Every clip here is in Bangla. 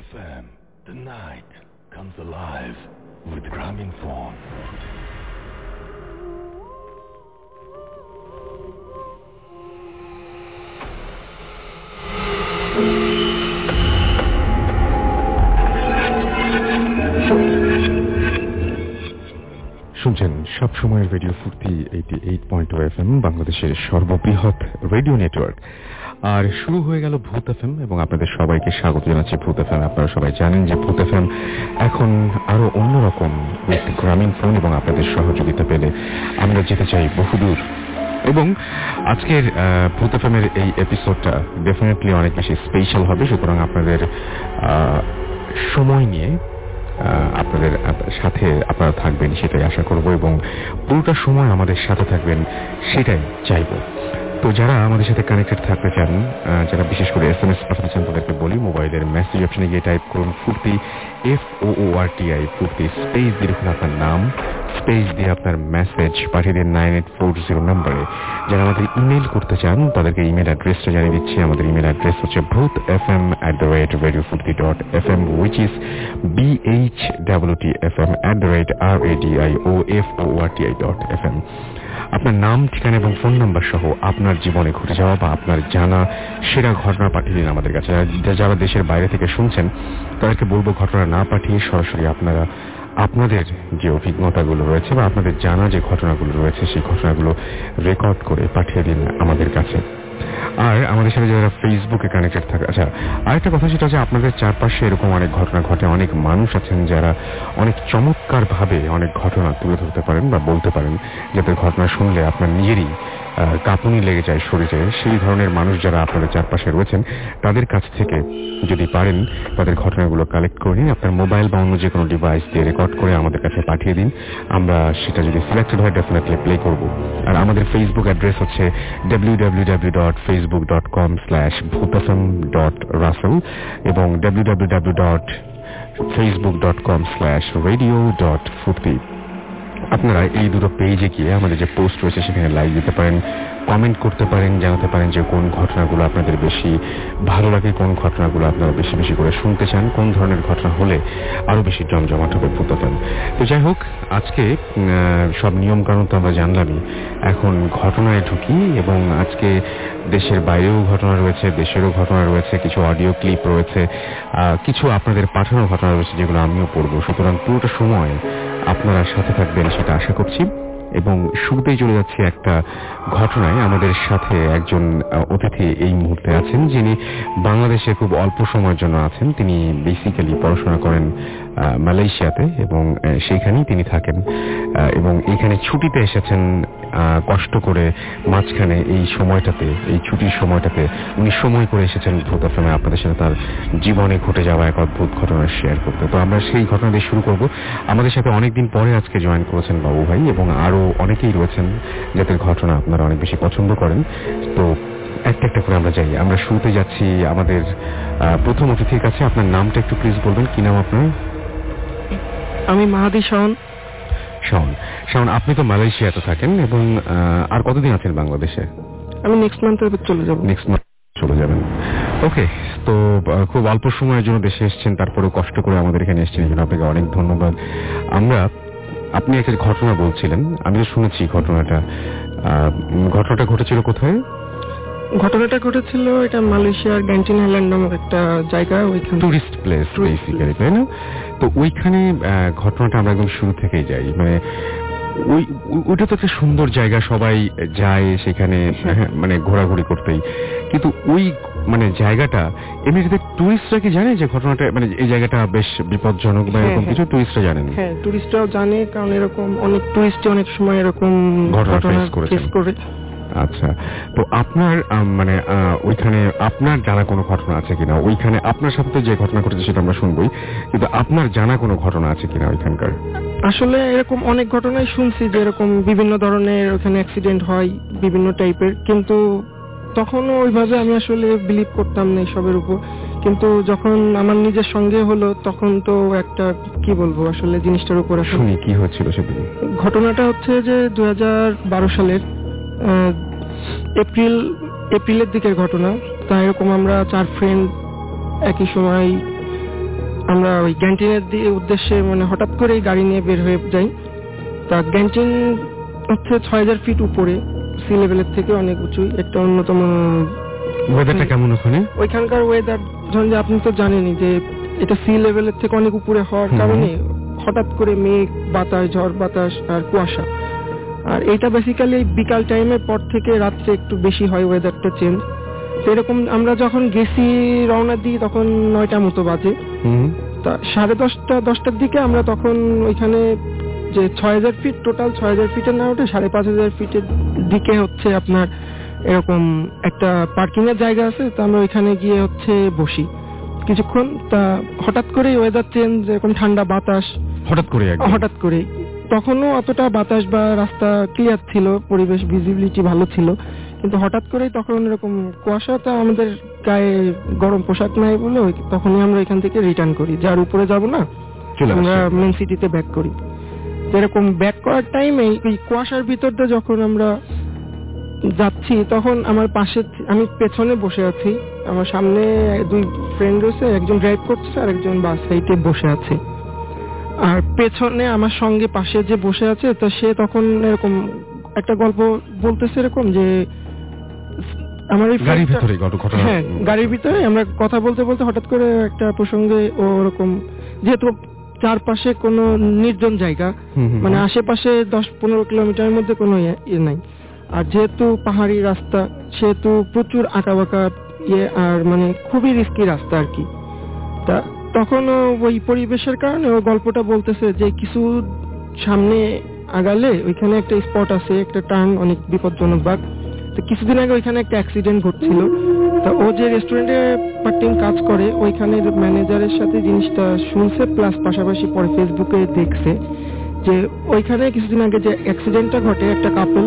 FM. The night comes alive with Grameenphone. শুনছেন সব সময়ের রেডিও ফুর্তি 88.2 FM, বাংলাদেশের সর্ববৃহৎ রেডিও নেটওয়ার্ক। আর শুরু হয়ে গেল ভূত এফএম এবং আপনাদের সবাইকে স্বাগত জানাচ্ছি ভূত এফএম। আপনারা সবাই জানেন যে ভূত এফএম এখন আরো অন্যরকম একটি গ্রামীণফোন এবং আপনাদের সহযোগিতা পেলে আমরা যেতে চাই বহুদূর। এবং আজকের ভূত এফএমের এই এপিসোডটা ডেফিনেটলি অনেক বেশি স্পেশাল হবে, সুতরাং আপনাদের সময় নিয়ে আপনাদের সাথে আপনারা থাকবেন সেটাই আশা করব এবং পুরোটা সময় আমাদের সাথে থাকবেন সেটাই চাইব। তো যারা আমাদের সাথে কানেক্টেড থাকতে চান, যারা বিশেষ করে SMS পাঠাতে চান, তাদেরকে বলি মোবাইলের মেসেজ অপশনে গিয়ে টাইপ করুন ফুর্তি, FOORTI ফুর্তি, স্পেস দিয়ে লিখুন আপনার নাম, স্পেস দিয়ে আপনার মেসেজ পাঠিয়ে দিন 9840 নম্বরে। যারা আমাদের ইমেল করতে চান তাদেরকে ইমেল অ্যাড্রেসটা জানিয়ে দিচ্ছি। আমাদের ইমেল অ্যাড্রেস হচ্ছে bhutfm@radiofurti.fm, which is BHWTFM@radioforti.fm। আপনার নাম, ঠিকানা এবং ফোন নাম্বার সহ আপনার জীবনে ঘটে যাওয়া বা আপনার জানা সেরা ঘটনা পাঠিয়ে দিন আমাদের কাছে। যারা দেশের বাইরে থেকে শুনছেন তাদেরকে বলবো ঘটনা না পাঠিয়ে সরাসরি আপনারা আপনাদের যে অভিজ্ঞতাগুলো রয়েছে বা আপনাদের জানা যে ঘটনাগুলো রয়েছে সেই ঘটনাগুলো রেকর্ড করে পাঠিয়ে দিন আমাদের কাছে। আর আমাদের সাথে যারা ফেসবুকে কানেক্টেড থাকে, আচ্ছা আরেকটা কথা সেটা হচ্ছে আপনাদের চারপাশে এরকম অনেক ঘটনা ঘটে, অনেক মানুষ আছেন যারা অনেক চমৎকার ভাবে অনেক ঘটনা তুলে ধরতে পারেন বা বলতে পারেন, যাদের ঘটনা শুনলে আপনার নিজেরই কাঁপুনি লেগে যায় শরীরে। সেই ধরনের মানুষ যারা আপনাদের চারপাশে রয়েছেন তাদের কাছ থেকে যদি পারেন তাদের ঘটনাগুলো কালেক্ট করে নিন, আপনার মোবাইল বা অন্য যে কোনো ডিভাইস দিয়ে রেকর্ড করে আমাদের কাছে পাঠিয়ে দিন। আমরা সেটা যদি সিলেক্টেড হয় ডেফিনেটলি প্লে করব। আর আমাদের ফেসবুক অ্যাড্রেস হচ্ছে www.facebook.com/bhutfm.russell এবং www.facebook.com/radio.furti। আপনারা এই দুটো পেজে গিয়ে আমাদের যে পোস্ট রয়েছে সেখানে লাইক দিতে পারেন, কমেন্ট করতে পারেন, জানাতে পারেন যে কোন ঘটনাগুলো আপনাদের বেশি ভালো লাগে, কোন ঘটনাগুলো আপনারা বেশি বেশি করে শুনতে চান, কোন ধরনের ঘটনা হলে আরো বেশি জমজমাট হবে ভূত এফএম। তো যাই হোক, আজকে সব নিয়ম কানুন তো আমরা জানলামই, এখন ঘটনায় ঢুকি এবং আজকে দেশের বাইরেও ঘটনা রয়েছে, দেশেরও ঘটনা রয়েছে, কিছু অডিও ক্লিপ রয়েছে, কিছু আপনাদের পাঠানো ঘটনা রয়েছে যেগুলো আমিও পড়বো। সুতরাং পুরোটা সময় আপনারা সাথে থাকবেন সেটা আশা করছি। এবং শুরুতেই চলে যাচ্ছে একটা ঘটনায়। আমাদের সাথে একজন অতিথি এই মুহূর্তে আছেন যিনি বাংলাদেশে খুব অল্প সময়ের জন্য আছেন। তিনি বেসিক্যালি পড়াশোনা করেন মালয়েশিয়াতে এবং সেইখানেই তিনি থাকেন এবং এইখানে ছুটিতে এসেছেন কষ্ট করে। মাঝখানে এই সময়টাতে, এই ছুটির সময়টাতে উনি সময় করে এসেছেন ভূত এফএমে আপনাদের সাথে তার জীবনে ঘটে যাওয়া এক অদ্ভুত ঘটনা শেয়ার করতে। তো আমরা সেই ঘটনা দিয়ে শুরু করব। আমাদের সাথে অনেকদিন পরে আজকে জয়েন করেছেন বাবু ভাই এবং আরো অনেকেই রয়েছেন যাদের ঘটনা আপনারা অনেক বেশি পছন্দ করেন। তো একটা একটা করে আমরা যাই। আমরা শুরুতে যাচ্ছি আমাদের প্রথম অতিথির কাছে। আপনার নামটা একটু প্লিজ বলবেন, কি নাম আপনার? আমি মাহাদি শাওন। শাওন, আপনি তো মালয়েশিয়াতে থাকেন এবং আর কতদিন আছেন বাংলাদেশে? আমি নেক্সট মান্থে চলে যাব। নেক্সট মান্থ চলে যাবেন, ওকে। তো খুব অল্প সময়ের জন্য দেশে এসেছেন, তারপরেও কষ্ট করে আমাদের এখানে এসেছেন, এই জন্য আপনাকে অনেক ধন্যবাদ। আপনি একটা ঘটনা বলছিলেন, আমি তো শুনেছি ঘটনাটা ঘটেছিল কোথায়? ঘটনাটা ঘটেছিল এটা মালয়েশিয়ার গ্যান্টিন আইল্যান্ড নামক একটা জায়গা, ওইখানে টুরিস্ট প্লেস বেসিক্যালি, তাই না? তো ওইখানে ঘটনাটা আমরা একদম শুরু থেকেই যাই, মানে ওইটা তো একটা সুন্দর জায়গা, সবাই যায় সেখানে মানে ঘোরাঘুরি করতেই, কিন্তু ওই মানে জায়গাটা এমনিতে টুরিস্টরা কি জানে যে ঘটনাটা মানে এই জায়গাটা বেশ বিপজ্জনক বা এরকম কিছু টুরিস্টরা জানেন? হ্যাঁ, টুরিস্টরাও জানে, কারণ এরকম অনেক টুরিস্টই অনেক সময় এরকম ঘটনা ফেস করে। আচ্ছা, তো আপনার মানে ওইখানে আপনার জানা কোনো ঘটনা আছে কিনা? ওইখানে আপনার সাথে তো যে ঘটনা ঘটেছে সেটা আমরা শুনবই, কিন্তু আপনার জানা কোনো ঘটনা আছে কিনা ওইখানকার? আসলে এরকম অনেক ঘটনাই শুনছি যে এরকম বিভিন্ন ধরনের ওখানে অ্যাক্সিডেন্ট হয় বিভিন্ন টাইপের, কিন্তু তখনও ওইভাবে আমি আসলে বিলিভ করতাম না এসবের উপর। কিন্তু যখন আমার নিজের সঙ্গে হলো তখন তো একটা কি বলবো আসলে জিনিসটার উপর শুনি কি হচ্ছিল সেদিন। ঘটনাটা হচ্ছে যে 2012 সালের এপ্রিলের দিকের ঘটনা। তা এরকম আমরা 4 ফ্রেন্ড একই সময় আমরা ওই ক্যান্টিনের উদ্দেশ্যে মানে হঠাৎ করেই গাড়ি নিয়ে বের হয়ে যাই। তা ক্যান্টিন হচ্ছে 6000 ফিট উপরে, সি লেভেলের থেকে অনেক উঁচু একটা অন্যতম। ওয়েদারটা কেমন ওখানে? ওইখানকার ওয়েদার ধরুন যে আপনি তো জানেনই যে এটা সি লেভেলের থেকে অনেক উপরে হওয়ার কারণে হঠাৎ করে মেঘ, বাতাস, ঝড় বাতাস আর কুয়াশা। আর এটা বেসিক্যালি বিকাল টাইমের পর থেকে রাত্রে একটু বেশি হয় ওয়েদারটা চেঞ্জ। সেরকম আমরা যখন গেছি রওনা দিই তখন 9টা মতো বাজে। তা 10:30-10টার দিকে আমরা তখন ওইখানে যে 6000 ফিট, টোটাল 6000 ফিটের না ওঠে 5500 ফিটের দিকে হচ্ছে আপনার এরকম একটা পার্কিং এর জায়গা আছে। তো আমরা ওইখানে গিয়ে হচ্ছে বসি কিছুক্ষণ। তা হঠাৎ করে ওয়েদার চেঞ্জ, এরকম ঠান্ডা বাতাস হঠাৎ করে। তখনও অতটা বাতাস বা রাস্তা ক্লিয়ার ছিল, পরিবেশ ভিজিবিলিটি ভালো ছিল, কিন্তু হঠাৎ করেই তখন এরকম কুয়াশা। তা আমাদের গায়ে গরম পোশাক নাই বলে তখনই আমরা এখান থেকে রিটার্ন করি, যার উপরে যাব না, আমরা মেন সিটিতে ব্যাক করি। এরকম ব্যাক করার টাইমে এই কুয়াশার ভিতর দিয়ে যখন আমরা যাচ্ছি তখন আমার পাশে, আমি পেছনে বসে আছি, আমার সামনে 2 ফ্রেন্ড রয়েছে, একজন ড্রাইভ করছে আর একজন বাস সাইডে বসে আছে। আর পেছনে আমার সঙ্গে পাশে যে বসে আছে তো সে তখন এরকম একটা গল্প বলতেছে, এরকম যে আমার এই গাড়ির ভিতরে আমরা কথা বলতে বলতে হঠাৎ করে একটা প্রসঙ্গে ওরকম, যেহেতু চারপাশে কোনো নির্জন জায়গা, মানে আশেপাশে 10-15 কিলোমিটারের মধ্যে কোনো ইয়ে নাই, আর যেহেতু পাহাড়ি রাস্তা সেহেতু প্রচুর আঁকাবাঁকা আর মানে খুবই রিস্কি রাস্তা আর কি। তা তখন ওই পরিবেশের কারণে ও গল্পটা বলতেছে যে কিছু সামনে আগালে ওইখানে একটা স্পট আছে, একটা টার্ন অনেক বিপজ্জনক বাট। তো কিছুদিন আগে ওইখানে একটা অ্যাক্সিডেন্ট ঘটছিল। তা ও যে রেস্টুরেন্টে পার্ট টাইম কাজ করে ওইখানে ম্যানেজারের সাথে জিনিসটা শুনছে, প্লাস পাশাপাশি পরে ফেসবুকে দেখছে যে ওইখানে কিছুদিন আগে যে অ্যাক্সিডেন্টটা ঘটে, একটা কাপল,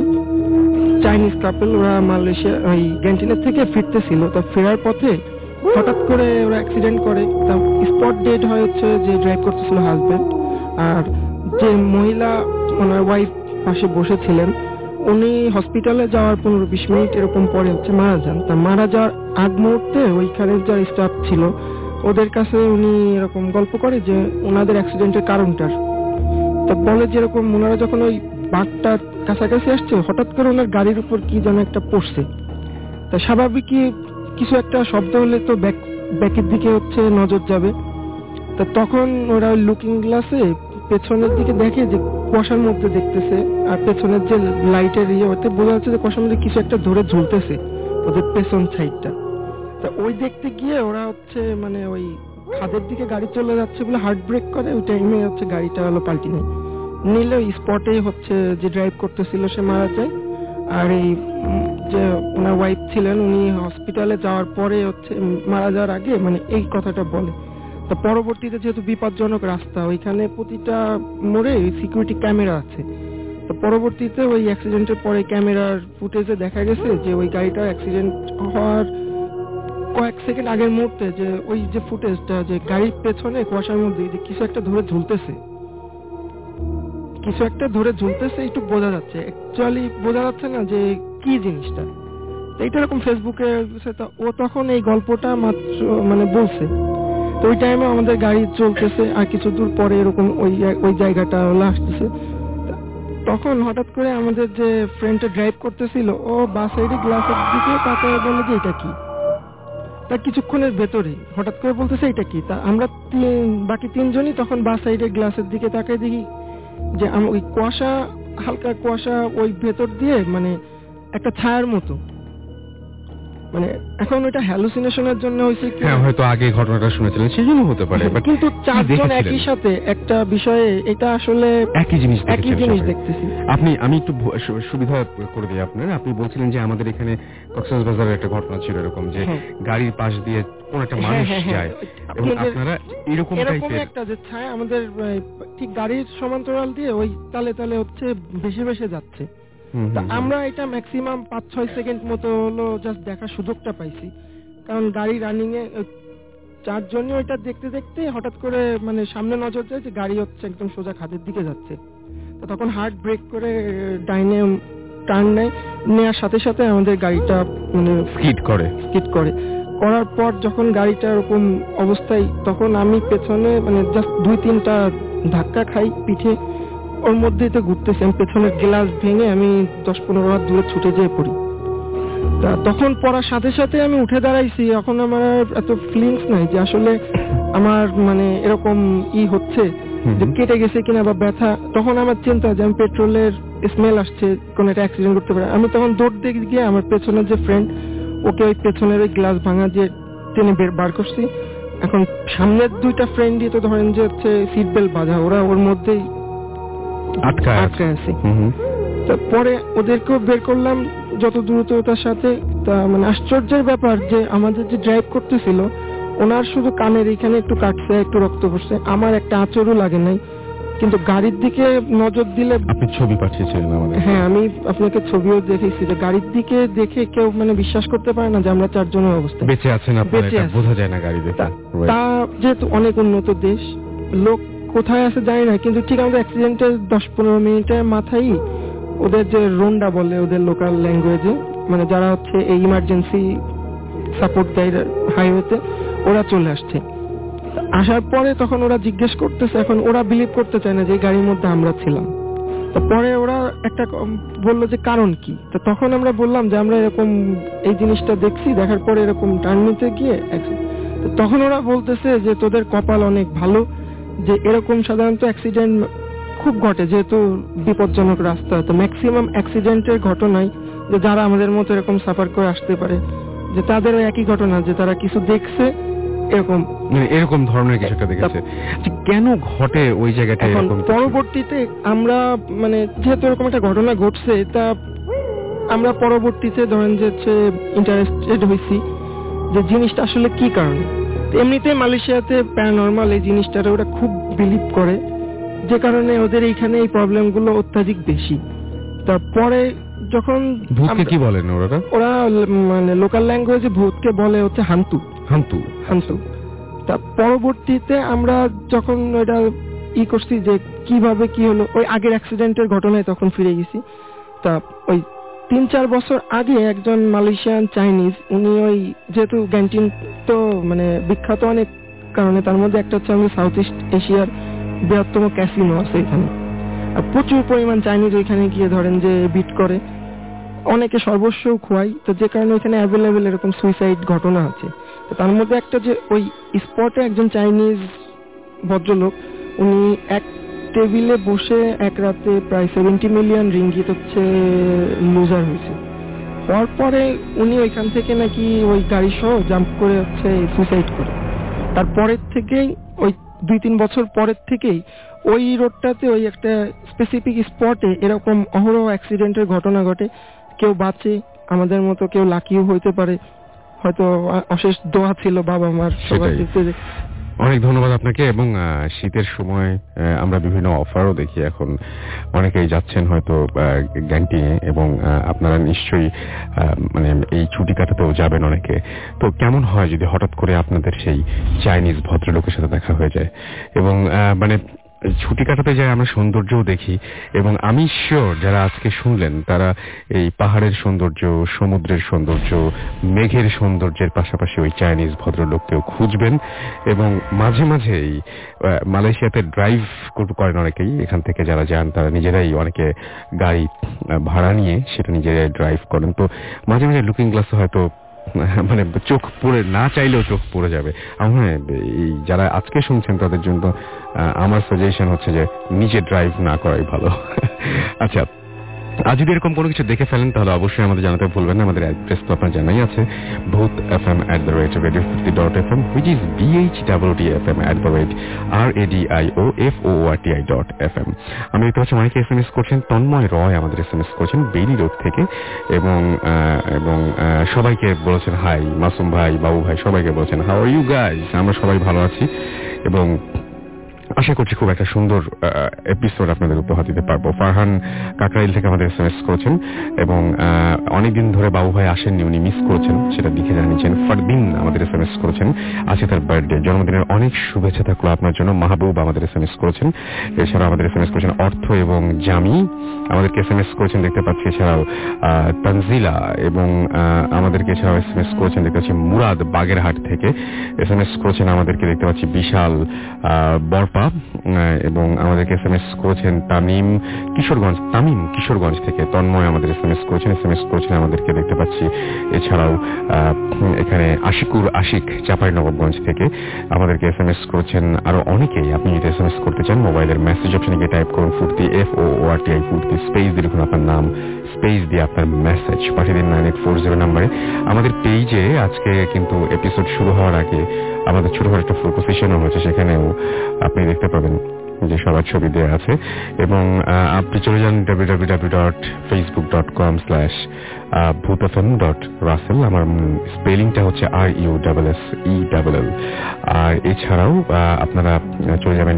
চাইনিজ কাপল, ওরা মালয়েশিয়া ওই ক্যান্টিনের থেকে ফিরতেছিল। তা ফেরার পথে হঠাৎ করে ওরা অ্যাক্সিডেন্ট করে। তা স্পট ডেড হয় হচ্ছে যে ড্রাইভ করতেছিল হাজবেন্ড, আর যে মহিলা ওনার ওয়াইফ পাশে বসেছিলেন উনি হসপিটালে যাওয়ার 15-20 মিনিট এরকম পরে হচ্ছে মারা যান। তা মারা যাওয়ার আগ মুহূর্তে ওইখানে যারা স্টাফ ছিল ওদের কাছে উনি এরকম গল্প করে যে ওনাদের অ্যাক্সিডেন্টের কারণটার। তা বলে যেরকম ওনারা যখন ওই বাঘটা কাছাকাছি আসছে হঠাৎ করে ওনার গাড়ির উপর কি যেন একটা পড়ছে। তা স্বাভাবিকই কিছু একটা শব্দ হলে তো ব্যাকের দিকে হচ্ছে নজর যাবে। তা তখন ওরা লুকিং গ্লাসে পেছনের দিকে দেখে যে কুয়াশার মধ্যে দেখতেছে, আর পেছনের যে লাইটের ওতে বোঝা যাচ্ছে যে কুয়াশার মধ্যে কিছু একটা ধরে ঝুলতেছে ওদের পেছন সাইডটা। তা ওই দেখতে গিয়ে ওরা হচ্ছে মানে ওই খাদের দিকে গাড়ি চলে যাচ্ছে বলে হার্ট ব্রেক করে, ওই টাইমে হচ্ছে গাড়িটা হলো পাল্টি নেয়, নিলে ওই স্পটে হচ্ছে যে ড্রাইভ করতেছিল সে মারা যায়। আর এই যে ওনার ওয়াইফ ছিলেন উনি হসপিটালে যাওয়ার পরে হচ্ছে মারা যাওয়ার আগে মানে এই কথাটা বলে। তো পরবর্তীতে যেহেতু বিপজ্জনক রাস্তা, ওইখানে প্রতিটা মোড়ে সিকিউরিটি ক্যামেরা আছে। তো পরবর্তীতে ওই অ্যাক্সিডেন্টের পরে ক্যামেরার ফুটেজে দেখা গেছে যে ওই গাড়িটার অ্যাক্সিডেন্ট হওয়ার কয়েক সেকেন্ড আগের মুহূর্তে যে ওই যে ফুটেজটা যে গাড়ির পেছনে কুয়াশার মধ্যে যে কিছু একটা ধরে ঝুলতেছে একটু বোঝা যাচ্ছে, অ্যাকচুয়ালি বোঝা যাচ্ছে না যে কি জিনিসটা। এইটা এরকম ফেসবুকে ও তখন এই গল্পটা মাত্র মানে বলছে। তো ওই টাইমে আমাদের গাড়ি চলতেছে আর কিছু দূর পরে এরকম ওই জায়গাটা আসতেছে। তখন হঠাৎ করে আমাদের যে ফ্রেন্ডটা ড্রাইভ করতেছিল ও বাস সাইডে গ্লাসের দিকে তাকায় বলে যে এটা কি। তা কিছুক্ষণের ভেতরে হঠাৎ করে বলতেছে এটা কি। তা আমরা বাকি 3 জনই তখন বাস সাইডে গ্লাসের দিকে তাকায় দেখি যে ওই কুয়াশা, হালকা কুয়াশা ওই ভেতর দিয়ে মানে একটা ছায়ার মতো, মানে এখন ওইটা হ্যালুসিনেশনের জন্য হয়েছে কি, হ্যাঁ হয়তো আগে ঘটনাটা শুনেছিলেন সেই জন্য হতে পারে, কিন্তু 4 জন একই সাথে একটা বিষয়ে এটা আসলে একই জিনিস দেখতেছি। আমি একটু সুবিধা করে দিই আপনি বলছিলেন যে আমাদের এখানে কক্সবাজারের একটা ঘটনা ছিল এরকম যে গাড়ির পাশ দিয়ে কোন একটা মানুষ যায় এবং আপনারা এরকম টাইপের একটা যে ছায়া আমাদের ঠিক গাড়ির সমান্তরাল দিয়ে ওই তালে তালে হচ্ছে ভেসে যাচ্ছে। তা আমরা এটা ম্যাক্সিমাম 5-6 সেকেন্ড মতো হলো জাস্ট দেখার সুযোগটা পাইছি, কারণ গাড়ি রানিং এ 4 জনই ওইটা দেখতে দেখতে হঠাৎ করে মানে সামনে নজর যায় যে গাড়ি হচ্ছে একদম সোজা খাদের দিকে যাচ্ছে। তো তখন হার্ট ব্রেক করে ডাইনে টার্ন নেওয়ার সাথে সাথে আমাদের গাড়িটা মানে স্কিড করে করার পর যখন গাড়িটা এরকম অবস্থায়, তখন আমি পেছনে মানে জাস্ট 2-3টা ধাক্কা খাই পিঠে, ওর মধ্যেই তো ঘুরতেছি, আমি পেছনের গ্লাস ভেঙে আমি 10-15 হাত দূরে ছুটে যেয়ে পড়ি। তা তখন পড়ার সাথে সাথে আমি উঠে দাঁড়াইছি, এখন আমার এত ফিলিংস নাই যে আসলে আমার মানে এরকম হচ্ছে যে কেটে গেছে কিনা বা ব্যথা। তখন আমার চিন্তা যে আমি পেট্রোলের স্মেল আসছে, কোন একটা অ্যাক্সিডেন্ট করতে পারে। আমি তখন দৌড় দিয়ে গিয়ে আমার পেছনের যে ফ্রেন্ড, ওকে ওই পেছনের ওই গ্লাস ভাঙা দিয়ে টেনে বার করছি। এখন সামনের 2টা ফ্রেন্ডই তো ধরেন যে হচ্ছে সিট বেল্ট বাঁধা, ওরা ওর মধ্যেই আটকায় আছে। তারপরে ওদেরকেও বের করলাম যত দ্রুততার সাথে। তা মানে আশ্চর্যের ব্যাপার যে আমাদের যে ড্রাইভ করতেছিল, ওনার শুধু কানের এখানে একটু কাটছে, একটু রক্ত পড়ছে, আমার একটা আঁচড়ও লাগে নাই। কিন্তু গাড়ির দিকে নজর দিলে, আপনি ছবি পাঠিয়েছিলেন আমাদের? হ্যাঁ, আমি আপনাকে ছবিও দেখেছি যে গাড়ির দিকে দেখে কেউ মানে বিশ্বাস করতে পারে না যে আমরা 4 জনের অবস্থা বেঁচে আছেন, আপনারা বোঝা যায় না গাড়ি দেখে। তা যেহেতু অনেক উন্নত দেশ, লোক কোথায় আছে জানি না, কিন্তু ঠিক আমাদের অ্যাক্সিডেন্টের 10-15 মিনিটের মাথায় ওদের যে রোন্ডা বলে ওদের লোকাল ল্যাঙ্গুয়েজে, মানে যারা হচ্ছে এই ইমার্জেন্সি সাপোর্ট দেয় হাইওয়েতে, ওরা চলে আসছে। আসার পরে তখন ওরা জিজ্ঞেস করতেছে, এখন ওরা বিলিভ করতে চায় না যে গাড়ির মধ্যে আমরা ছিলাম। পরে ওরা একটা বললো যে কারণ কি। তো তখন আমরা বললাম যে আমরা এরকম এই জিনিসটা দেখছি, দেখার পরে এরকম টার্ন নিতে গিয়ে তখন ওরা বলতেছে যে তোদের কপাল অনেক ভালো, যে এরকম সাধারণত অ্যাক্সিডেন্ট খুব ঘটে, যেহেতু বিপজ্জনক রাস্তা। তো ম্যাক্সিমাম অ্যাক্সিডেন্টের ঘটনায় যে যারা আমাদের মতো এরকম সাফার করে আসতে পারে, যে তাদের একই ঘটনা যে তারা কিছু দেখছে, এরকম ধরনের কিছু একটা দেখেছে। কেন ঘটে ওই জায়গাটা এরকম? পরবর্তীতে আমরা মানে যেহেতু এরকম একটা ঘটনা ঘটছে, তা আমরা পরবর্তীতে ধরেন যে ইন্টারেস্টেড হয়েছি যে জিনিসটা আসলে কি কারণে। এমনিতে মালয়েশিয়াতে প্যারানরমাল এই জিনিসটা ওরা খুব বিলিভ করে, যে কারণে ওদের এইখানে এই প্রবলেমগুলো অত্যাধিক বেশি। তারপরে যখন ভূতকে কি বলেন ওরা মানে লোকাল ল্যাঙ্গুয়েজে ভূতকে বলে হচ্ছে হান্তু। তা পরবর্তীতে আমরা যখন ওইটা করছি যে কিভাবে কি হলো, ওই আগের অ্যাক্সিডেন্টের ঘটনায় তখন ফিরে গেছি। তা ওই 3-4 বছর আগে একজন মালয়েশিয়ান চাইনিজ, উনি ওই যেহেতু গ্যান্টিন তো মানে বিখ্যাত অনেক কারণে, তার মধ্যে একটা হচ্ছে আমাদের সাউথ ইস্ট এশিয়ার বৃহত্তম ক্যাসিনো আছে এখানে, আর প্রচুর পরিমাণ চাইনিজ ওইখানে গিয়ে ধরেন যে বিট করে, অনেকে সর্বস্বও খোয়ায়। তো যে কারণে ওইখানে অ্যাভেলেবেল এরকম সুইসাইড ঘটনা আছে। তো তার মধ্যে একটা যে ওই স্পটে একজন চাইনিজ ভদ্রলোক, উনি এক টেবিলে বসে এক রাতে প্রায় 70 মিলিয়ন রিঙ্গিত হচ্ছে লুজার হয়েছে। পরে উনি ওইখান থেকে নাকি ওই গাড়ি সহ জাম্প করে হচ্ছে সুইসাইড করে। তারপরের থেকেই ওই 2-3 বছর পরের থেকেই ওই রোডটাতে ওই একটা স্পেসিফিক স্পটে এরকম অহরহ অ্যাক্সিডেন্টের ঘটনা ঘটে। কেউ বাঁচে, আমাদের মতো কেউ লাকিও হইতে পারে, হয়তো অশেষ দোয়া ছিল বাবা মার সবার দিতে। অনেক ধন্যবাদ আপনাকে। এবং শীতের সময় আমরা বিভিন্ন অফারও দেখি, এখন অনেকেই যাচ্ছেন হয়তো গ্যান্টিনে, এবং আপনারা নিশ্চয়ই মানে এই ছুটি কাটাতেও যাবেন অনেকে। তো কেমন হয় যদি হঠাৎ করে আপনাদের সেই চাইনিজ ভদ্রলোকের সাথে দেখা হয়ে যায়, এবং মানে ছুটি কাটাতে যায় আমরা সৌন্দর্যও দেখি। এবং আমি শিওর যারা আজকে শুনলেন তারা এই পাহাড়ের সৌন্দর্য, সমুদ্রের সৌন্দর্য, মেঘের সৌন্দর্যের পাশাপাশি ওই চাইনিজ ভদ্রলোককেও খুঁজবেন। এবং মাঝে মাঝে মালয়েশিয়াতে ড্রাইভ করেন অনেকেই, এখান থেকে যারা যান তারা নিজেরাই অনেকে গাড়ি ভাড়া নিয়ে সেটা নিজেরাই ড্রাইভ করেন। তো মাঝে মাঝে লুকিং গ্লাসে হয়তো মানে চোখ পড়ে, না চাইলেও চোখ পড়ে যাবে। আমার এই যারা আজকে শুনছেন তাদের জন্য আমার সাজেশন হচ্ছে যে নিজে ড্রাইভ না করাই ভালো। আচ্ছা, আজ যদি এরকম কোনো কিছু দেখে ফেলেন তাহলে অবশ্যই আমাদের জানাতে ভুলবেন না। আমাদের অ্যাড্রেস তো আপনার জানাই আছে, bhutfm@radio50.fm, which is bhutfm@radiofooti.fm। আমি দেখতে পাচ্ছি অনেকে SMS করছেন। তন্ময় রয় আমাদের SMS করছেন বেইলি রোড থেকে, এবং সবাইকে বলেছেন হাই। মাসুম ভাই, বাবু ভাই, সবাইকে বলেছেন হাউ আর ইউ গাইস, আমরা সবাই ভালো আছি। এবং আশা করছি খুব একটা সুন্দর এপিসোড আপনাদের উপহার দিতে পারবো। ফারহান কাকরাইল থেকে আমাদের SMS করেছেন এবং অনেকদিন ধরে বাবু ভাই আসেননি, উনি মিস করেছেন, সেটা লিখে জানিয়েছেন। ফারদিন আমাদের SMS করেছেন, আজকে তার বার্থডে, জন্মদিনের অনেক শুভেচ্ছা থাকলো আপনার জন্য। মাহবুব আমাদের SMS করেছেন, এছাড়া আমাদের SMS করেছেন অর্থ এবং জামি আমাদেরকে SMS করেছেন দেখতে পাচ্ছি। এছাড়াও তানজিলা এবং আমাদেরকে এছাড়াও SMS করেছেন দেখতে পাচ্ছি মুরাদ বাগেরহাট থেকে SMS করেছেন আমাদেরকে দেখতে পাচ্ছি বিশাল বরপা এবং আমাদেরকে SMS করেছেন তামিম কিশোরগঞ্জ থেকে তন্ময় আমাদের SMS করেছেন আমাদেরকে দেখতে পাচ্ছি। এছাড়াও এখানে আশিক চাঁপাইনবাবগঞ্জ থেকে আমাদেরকে SMS করেছেন আরো অনেকেই। আপনি যদি SMS করতে চান মোবাইলের মেসেজ অপশনে গিয়ে টাইপ করুন ফুর্তি FOORTI ফুর্তি স্পেস দিয়ে লিখুন আপনার নাম, স্পেস দিয়ে আপনার মেসেজ পাঠিয়ে দিন 9840 নাম্বারে। আমাদের পেজে আজকে কিন্তু এপিসোড শুরু হওয়ার আগে আমাদের ছোটখাটো একটা ফোকাস সেশনও হয়েছে, সেখানেও আপনি দেখতে পাবেন যে সবার ছবি দেওয়া আছে। এবং আপনি চলে যান www.facebook.com/bhutfm.russell, আমার স্পেলিংটা হচ্ছে RUSSELL। আর এছাড়াও আপনারা চলে যাবেন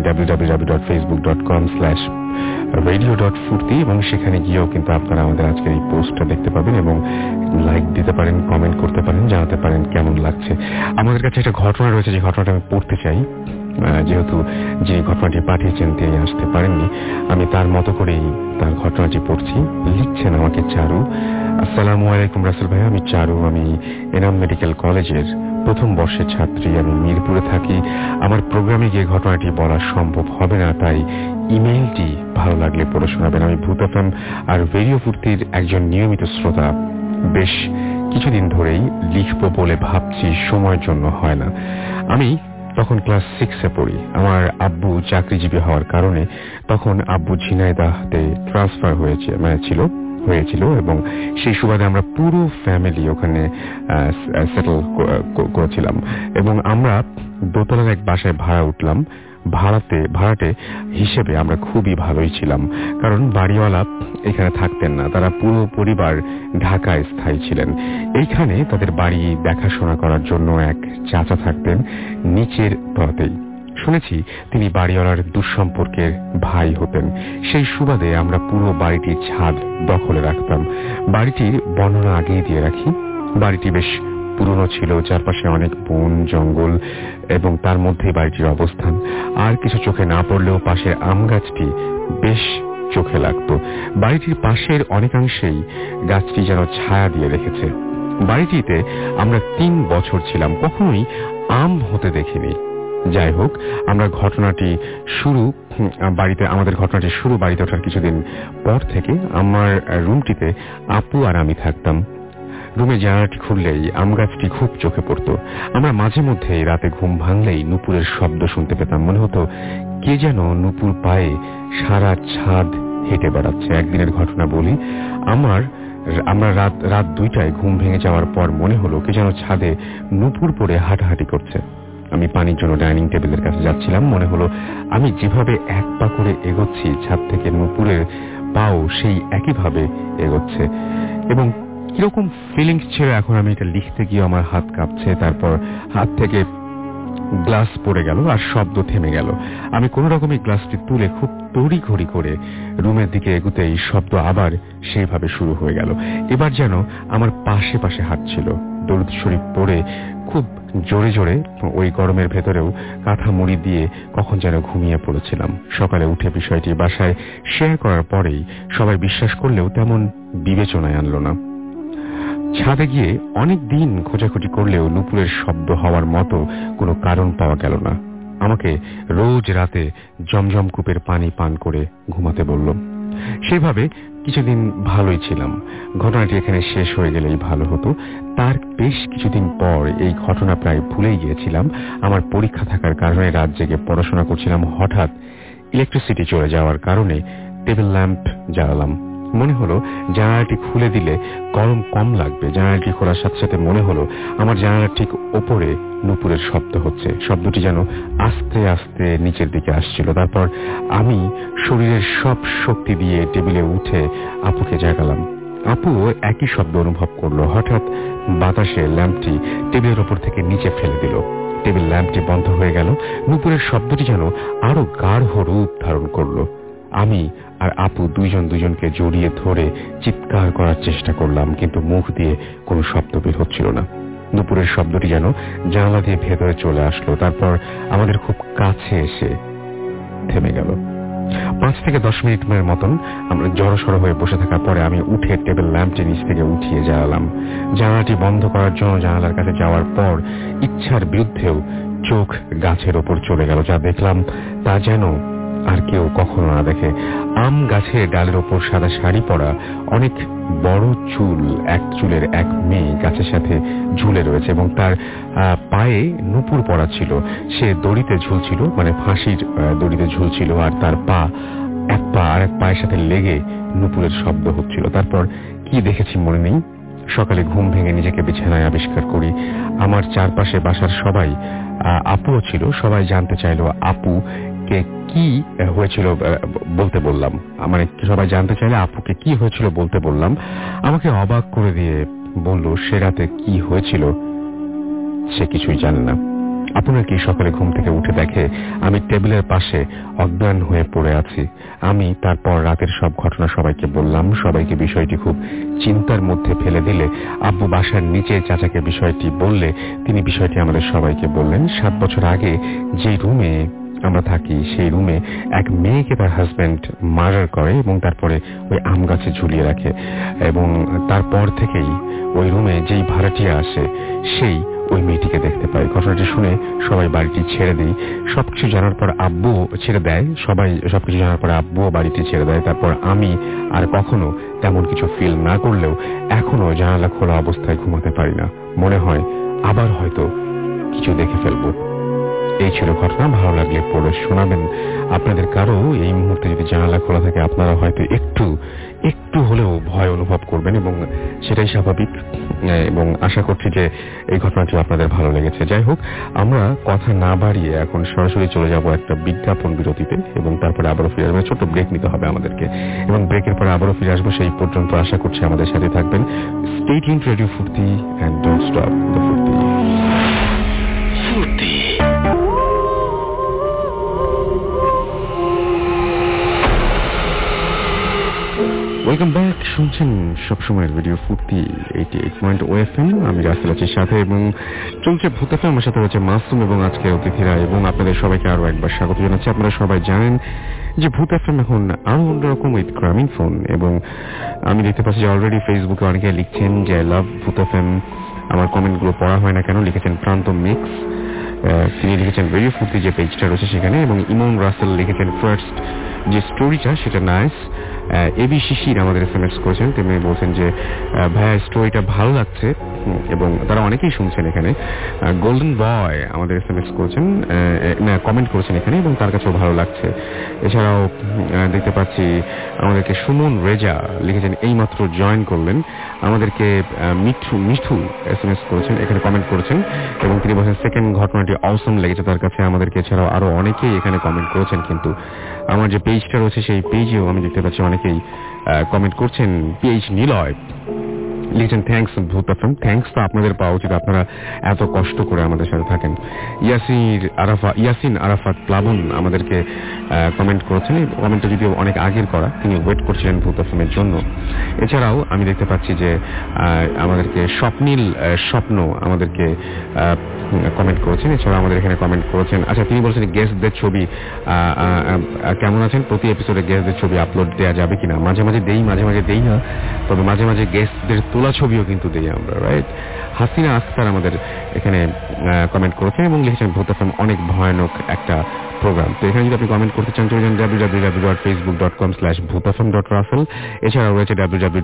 www.facebook.com/radio.furti এবং সেখানে গিয়েও কিন্তু আপনারা আমাদের আজকের এই পোস্টটা দেখতে পাবেন এবং লাইক দিতে পারেন, কমেন্ট করতে পারেন, জানাতে পারেন কেমন লাগছে। আমাদের কাছে একটা ঘটনা রয়েছে, যে ঘটনাটা আমি পড়তে চাই। যেহেতু যিনি ঘটনাটি পাঠিয়েছেন তিনি আসতে পারেননি, আমি তার মতো করেই তার ঘটনাটি পড়ছি। লিখছেন আমাকে চারু। আসসালামু আলাইকুম রাসেল ভাই, আমি চারু, আমি এনাম মেডিকেল কলেজের প্রথম বর্ষের ছাত্রী, আমি মিরপুরে থাকি। আমার প্রোগ্রামে গিয়ে ঘটনাটি বলা সম্ভব হবে না, তাই ইমেইলটি ভালো লাগলে পড়ে শোনাবেন। আমি ভূত এফএম আর রেডিও ফুর্তির একজন নিয়মিত শ্রোতা, বেশ কিছুদিন ধরেই লিখবো বলে ভাবছি, সময়ের জন্য হয় না। আমি তখন ক্লাস 6-এ পড়ি। আমার আব্বু চাকরিজীবী হওয়ার কারণে তখন আব্বু ঝিনাইদহতে ট্রান্সফার হয়েছিল এবং সেই সুবাদে আমরা পুরো ফ্যামিলি ওখানে সেটেল করেছিলাম এবং আমরা দোতলার এক বাসায় ভাড়া উঠলাম। ভাড়াটে হিসেবে আমরা খুবই ভালোই ছিলাম, কারণ বাড়িওয়ালা এখানে থাকতেন না, তারা পুরো পরিবার ঢাকায় স্থায়ী ছিলেন। এইখানে তাদের বাড়ি দেখাশোনা করার জন্য এক চাচা থাকতেন নিচের তলাতেই। শুনেছি তিনি বাড়িওয়ালার দুঃসম্পর্কের ভাই হতেন। সেই সুবাদে আমরা পুরো বাড়িটির ছাদ দখলে রাখতাম। বাড়িটির বর্ণনা আগেই দিয়ে রাখি। বাড়িটি বেশ পুরনো ছিল, চারপাশে অনেক বন জঙ্গল এবং তার মধ্যে বাড়িটির অবস্থান। আর কিছু চোখে না পড়লেও পাশের আম গাছটি বেশ চোখে লাগতো। বাড়িটির পাশের অনেকাংশেই গাছটি যেন ছায়া দিয়ে রেখেছে। বাড়িটিতে আমরা 3 বছর ছিলাম, কখনোই আম হতে দেখিনি। যাই হোক, আমাদের ঘটনাটি শুরু বাড়িতে ওঠার কিছুদিন পর থেকে আমার রুমটিতে আপু আর আমি থাকতাম। রুমে জানালাটি খুললেই আম গাছটি খুব চোখে পড়তো। আমরা মাঝে মধ্যে রাতে ঘুম ভাঙলেই নুপুরের শব্দ শুনতে পেতাম। মনে হতো কে যেন নুপুর পায়ে সারা ছাদ হেঁটে বেড়াচ্ছে। একদিনের ঘটনা বলি, আমরা রাত 2টায় ঘুম ভেঙে যাওয়ার পর মনে হলো কে যেন ছাদে নুপুর পরে হাঁটাহাঁটি করছে। আমি পানির জন্য ডাইনিং টেবিলের কাছে যাচ্ছিলাম। মনে হলো আমি যেভাবে এক পা করে এগোচ্ছি, ছাদ থেকে নুপুরের পাও সেই একইভাবে এগোচ্ছে এবং কিরকম ফিলিংস ছিল। এখন আমি এটা লিখতে গিয়ে আমার হাত কাঁপছে। তারপর হাত থেকে গ্লাস পড়ে গেল আর শব্দ থেমে গেল। আমি কোন রকমে গ্লাসটি তুলে খুব তড়িঘড়ি করে রুমের দিকে এগুতেই শব্দ আবার সেইভাবে শুরু হয়ে গেল। এবার যেন আমার পাশে হাঁটছিল। দরুদ শরীফ পড়ে খুব জোরে জোরে ওই গরমের ভেতরেও কাঁথা মুড়ি দিয়ে কখন যেন ঘুমিয়ে পড়েছিলাম। সকালে উঠে বিষয়টি বাসায় শেয়ার করার পরেই সবাই বিশ্বাস করলেও তেমন বিবেচনায় আনলো না। ছাদে গিয়ে অনেক দিন খোঁজাখুঁজি করলেও নুপুরের শব্দ হওয়ার মতো কোনো কারণ পাওয়া গেল না। আমাকে রোজ রাতে জমজম কূপের পানি পান করে ঘুমাতে বলল। সেভাবে কিছুদিন ভালোই ছিলাম। ঘটনাটি এখানে শেষ হয়ে গেলেই ভালো হতো। তার বেশ কিছুদিন পর এই ঘটনা প্রায় ভুলেই গিয়েছিলাম। আমার পরীক্ষা থাকার কারণে রাত জেগে পড়াশোনা করছিলাম। হঠাৎ ইলেকট্রিসিটি চলে যাওয়ার কারণে টেবিল ল্যাম্প জ্বালালাম। মনে হলো জানালাটি খুলে দিলে গরম কম লাগবে। জানালাটি খোলার সাথে সাথে মনে হলো আমার জানালার ঠিক ওপরে নুপুরের শব্দ হচ্ছে। শব্দটি যেন আস্তে আস্তে নিচের দিকে আসছিল। তারপর আমি শরীরের সব শক্তি দিয়ে টেবিলে উঠে আপুকে জাগালাম। আপুও একই শব্দ অনুভব করলো। হঠাৎ বাতাসে ল্যাম্পটি টেবিলের ওপর থেকে নিচে ফেলে দিল। টেবিল ল্যাম্পটি বন্ধ হয়ে গেল। নুপুরের শব্দটি যেন আরো গাঢ় রূপ ধারণ করলো। আমি আর আপু দুজনকে জড়িয়ে ধরে চিৎকার করার চেষ্টা করলাম, কিন্তু মুখ দিয়ে কোনো শব্দ বের হচ্ছিল না। নুপুরের শব্দটি যেন জানালা দিয়ে ভেতরে চলে আসলো, তারপর আমাদের খুব কাছে এসে থেমে গেল। 5 থেকে 10 মিনিটের মতন আমরা জড়সড় হয়ে বসে থাকার পরে আমি উঠে টেবিল ল্যাম্পটি নিচ থেকে উঠিয়ে জ্বালালাম। জানালাটি বন্ধ করার জন্য জানালার কাছে যাওয়ার পর ইচ্ছার বিরুদ্ধেও চোখ গাছের ওপর চলে গেল। যা দেখলাম তা যেন আর কেউ কখনো না দেখে। আম গাছের ডালের ওপর সাদা শাড়ি পরা অনেক বড় চুলের এক মেয়ে গাছের সাথে ঝুলে রয়েছে এবং তার পায়ে নুপুর পরা ছিল। সে দড়িতে ঝুলছিল, মানে ফাঁসির দড়িতে ঝুলছিল, আর তার এক পা আর এক পায়ের সাথে লেগে নুপুরের শব্দ হচ্ছিল। তারপর কি দেখেছি মনে নেই। সকালে ঘুম ভেঙে নিজেকে বিছানায় আবিষ্কার করি। আমার চারপাশে বাসার সবাই, আপুও ছিল, সবাই জানতে চাইলো আপুকে কি হয়েছিল বলতে বললাম। মানে সবাই জানতে চাইলে আপুকে কি হয়েছিল বলতে বললাম। আমাকে অবাক করে দিয়ে বলল সে রাতে কি হয়েছিল সে কিছুই জানে না। আপনার কি সকালে ঘুম থেকে উঠে দেখে আমি টেবিলের পাশে অজ্ঞান হয়ে পড়ে আছি। আমি তারপর রাতের সব ঘটনা সবাইকে বললাম। সবাইকে বিষয়টি খুব চিন্তার মধ্যে ফেলে দিলে আব্বু বাসার নিচে চাচাকে বিষয়টি বললে তিনি বিষয়টি আমাদের সবাইকে বললেন। 7 বছর আগে যে রুমে আমরা থাকি সেই রুমে এক মেয়েকে তার হাজব্যান্ড মার্ডার করে এবং তারপরে ওই আম গাছে ঝুলিয়ে রাখে, এবং তারপর থেকেই ওই রুমে যেই ভাড়াটিয়া আসে সেই ওই মেয়েটিকে দেখতে পাই। ঘটনাটি শুনে সবাই বাড়িটি ছেড়ে দিই। সবকিছু জানার পর আব্বু ছেড়ে দেয়, সবকিছু জানার পর আব্বুও বাড়িটি ছেড়ে দেয়। তারপর আমি আর কখনো তেমন কিছু ফিল না করলেও এখনো জানালা খোলা অবস্থায় ঘুমাতে পারি না। মনে হয় আবার হয়তো কিছু দেখে ফেলবো। এই ছিল ঘটনা। ভালো লাগলে পড়ে শোনাবেন। আপনাদের কারো এই মুহূর্তে যদি জানালা খোলা থাকে আপনারা হয়তো একটু হলেও ভয় অনুভব করবেন, এবং সেটাই স্বাভাবিক, এবং আশা করছি যে এই ঘটনাটি আপনাদের ভালো লেগেছে। যাই হোক, আমরা কথা না বাড়িয়ে এখন সরাসরি চলে যাব একটা বিজ্ঞাপন বিরতিতে, এবং তারপরে আবারও ফিরে আসবো। ছোট্ট ব্রেক নিতে হবে আমাদেরকে, এবং ব্রেকের পরে আবারও ফিরে আসবো। সেই পর্যন্ত আশা করছি আমাদের সাথে থাকবেন। Stay tuned radio Furti and don't stop the Furti. Welcome back. শুনছেন সবসময়ের রেডিও ফুর্তি 88.0 FM। আমি রাসেল আছি সাথে, এবং চলছে ভূত এফএম। আমার সাথে রয়েছে মাসুম এবং আজকে অতিথিরা, এবং আপনাদের সবাইকে আরো একবার স্বাগত জানাচ্ছি। আপনারা সবাই জানেন যে ভূত এফএম এখন আরো অন্যরকম উইথ গ্রামীণ ফোন, এবং আমি দেখতে পাচ্ছি যে অলরেডি ফেসবুকে অনেকে লিখছেন যে আই লাভ ভূত এফএম। আমার কমেন্টগুলো পড়া হয় না কেন। লিখেছেন প্রান্ত মিক্স, তিনি লিখেছেন রেডিও ফুর্তি যে পেজটা রয়েছে সেখানে, এবং ইমন রাসেল লিখেছেন ফার্স্ট যে স্টোরিটা সেটা নাইস। এবি শিশির আমাদের SMS করেছেন, তিনি বলছেন যে ভাইয়া স্টোরিটা ভালো লাগছে, এবং তারা অনেকেই শুনছেন এখানে। গোল্ডেন বয় আমাদের SMS করেছেন, কমেন্ট করেছেন এখানে, এবং তার কাছেও ভালো লাগছে। এছাড়াও দেখতে পাচ্ছি আমাদেরকে সুমন রেজা লিখেছেন এইমাত্র জয়েন করলেন। আমাদেরকে মিঠু SMS করেছেন, এখানে কমেন্ট করেছেন, এবং তিনি বলছেন সেকেন্ড ঘটনাটি অসম লেগেছে তার কাছে। আমাদেরকে এছাড়াও আরো অনেকেই এখানে কমেন্ট করেছেন, কিন্তু আমার যে পেজটা রয়েছে সেই পেজেও আমি দেখতে পাচ্ছি অনেকেই কমেন্ট করছেন। পিএইচ নিলয় লিখেছেন থ্যাংকস ভূত এফএম। থ্যাংকস তো আপনাদের পাওয়া উচিত, আপনারা এত কষ্ট করে আমাদের সাথে থাকেন। ইয়াসিন আরাফাত প্লাবন আমাদেরকে কমেন্ট করেছেন। কমেন্টটা যদিও অনেক আগের করা, তিনি ওয়েট করছিলেন ভূত এফএমের জন্য। এছাড়াও আমি দেখতে পাচ্ছি যে আমাদেরকে স্বপ্নীল স্বপ্ন আমাদেরকে কমেন্ট করেছেন। এছাড়াও আমাদের এখানে কমেন্ট করেছেন, আচ্ছা তিনি বলছেন গেস্টদের ছবি কেমন আছেন, প্রতি এপিসোডে গেস্টদের ছবি আপলোড দেওয়া যাবে কিনা। মাঝে মাঝে দেই, মাঝে মাঝে দেই না, তবে মাঝে মাঝে গেস্টদের তোলা ছবিও কিন্তু দেই আমরা, রাইট। হাসিনা আক্তার আমাদের এখানে কমেন্ট করেছেন এবং লিখেছেন ভূত এফএম অনেক ভয়ানক একটা প্রোগ্রাম। তো এখানে যদি আপনি কমেন্ট করতে চান চলে যান www.facebook.com/bhutafm.russell। এছাড়াও রয়েছে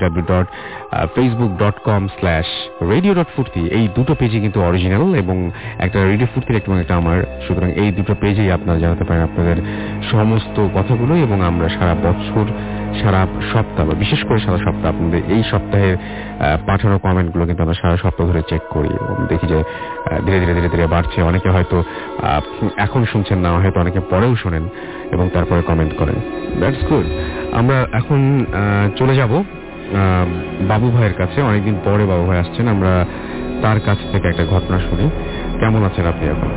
www.facebook.com/radio.furti। এই দুটো পেজই কিন্তু অরিজিনাল, এবং একটা রেডিও ফুর্তির একটা আমার। সুতরাং এই দুটো পেজেই আপনারা জানাতে পারেন আপনাদের সমস্ত কথাগুলো, এবং আমরা সারা বছর, সারা সপ্তাহ, বিশেষ করে সারা সপ্তাহ আপনাদের এই সপ্তাহের পাঠানো কমেন্টগুলো কিন্তু আমরা সারা সপ্তাহ ধরে চেক করি, এবং দেখি যে ধীরে ধীরে ধীরে ধীরে বাড়ছে। অনেকে হয়তো এখন শুনছেন না, হয়তো অনেকে পরেও শোনেন এবং তারপরে কমেন্ট করেন। That's good. আমরা এখন চলে যাব বাবু ভাইয়ের কাছে। অনেকদিন পরে বাবু ভাই আসছেন, আমরা তার কাছ থেকে একটা ঘটনা শুনি। কেমন আছেন আপনি এখন?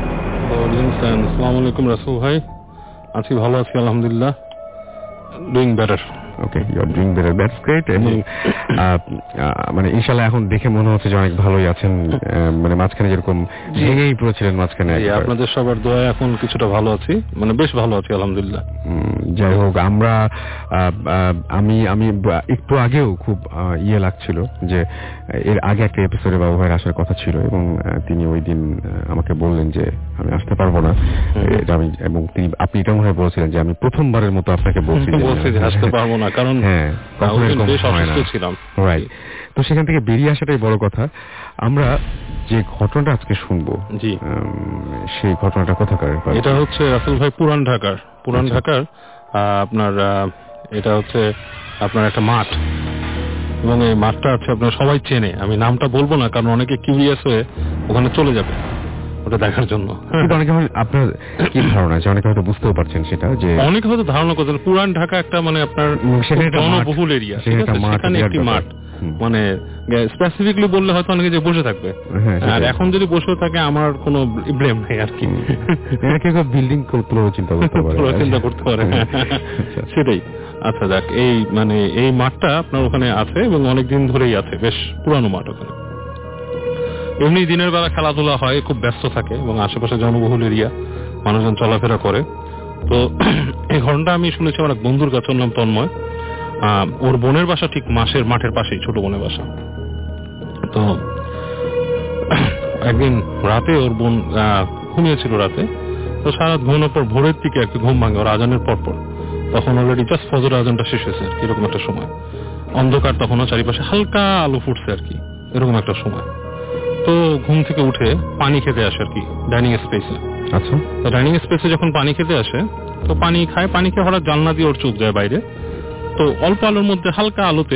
আসসালামু আলাইকুম রাসূল ভাই, আছি ভালো আছি আলহামদুলিল্লাহ, doing better. Okay, you are doing better, that's great. এবং মানে ইনশাআল্লাহ এখন দেখে মনে হচ্ছে যে অনেক ভালোই আছেন। মানে মাঝখানে যেরকম ভেঙেই পড়েছিলেন মাঝখানে, আপনাদের সবার দোয়ায় এখন কিছুটা ভালো আছি, মানে বেশ ভালো আছি আলহামদুলিল্লাহ। যাই হোক, আমরা আমি একটু আগেও খুব লাগছিল যে এর আগে একটা এপিসোডে বাবু ভাইয়ের আসার কথা ছিল এবং তিনি ওই দিন আমাকে বললেন যে আমি আসতে পারবো না। এবং আপনি এটা মনে হয় বলছিলেন যে আমি প্রথমবারের মতো আপনাকে বলছি যে আসতে পারবো না, কারণ বেশ অসুস্থ ছিলাম। রাইট। তো সেখান থেকে বেরিয়ে আসাটাই বড় কথা। আমরা যে ঘটনাটা আজকে শুনবো, জি, সেই ঘটনাটা কোথাকার? এটা হচ্ছে রাসেল ভাই পুরান ঢাকার আপনার এটা হচ্ছে আপনার একটা মাঠ, এবং এই মাঠটা আছে আপনার সবাই চেনে। আমি নামটা বলবো না কারণ অনেকে কিউরিয়াস হয়ে ওখানে চলে যাবে ওটা দেখার জন্য। আপনার কি ধারণা আছে? অনেকে হয়তো বুঝতেও পারছেন সেটা, যে অনেকে হয়তো ধারণা করছেন পুরান ঢাকা একটা মানে আপনার জনবহুল এরিয়া, সেখানে একটি মাঠ, মানে স্পেসিফিকলি বললে হয়তো অনেকে যে বসে থাকবে, আর এখন যদি বসে থাকে আমার কোনো ব্লেম নেই আর কি। বিল্ডিং চিন্তা করতে পারে সেটাই। আচ্ছা যাক, এই মানে এই মাঠটা আপনার ওখানে আছে এবং অনেকদিন ধরেই আছে, বেশ পুরানো মাঠ। ওখানে এমনি দিনের বেলা খেলাধুলা হয়, খুব ব্যস্ত থাকে এবং আশেপাশে জনবহুল এরিয়া, মানুষজন চলাফেরা করে। তো এই ঘটনাটা আমি শুনেছি আমার এক বন্ধুর কাছে, নাম তন্ময়। ওর বোনের বাসা ঠিক মাঠের পাশেই, ছোট বোনের বাসা। তো একদিন রাতে ওর বোন ঘুমিয়েছিল রাতে, তো সারা ঘুমানোর পর ভোরের দিকে আর কি ঘুম ভাঙে ওর আজানের পরপর। তখন অলরেডি জাস্ট ফজর আজানটা শেষ হয়েছে আর কি, এরকম একটা সময়। অন্ধকার তখনও, চারিপাশে হালকা আলো ফুটছে আর কি, এরকম একটা সময়। তো ঘুম থেকে উঠে পানি খেতে আসে আর কি ডাইনিং স্পেসে। আচ্ছা, তো ডাইনিং স্পেসে যখন পানি খেতে আসে, তো পানি খেয়ে হঠাৎ জানলা দিয়ে ওর চোখ যায় বাইরে। তো অল্প আলোর মধ্যে, হালকা আলোতে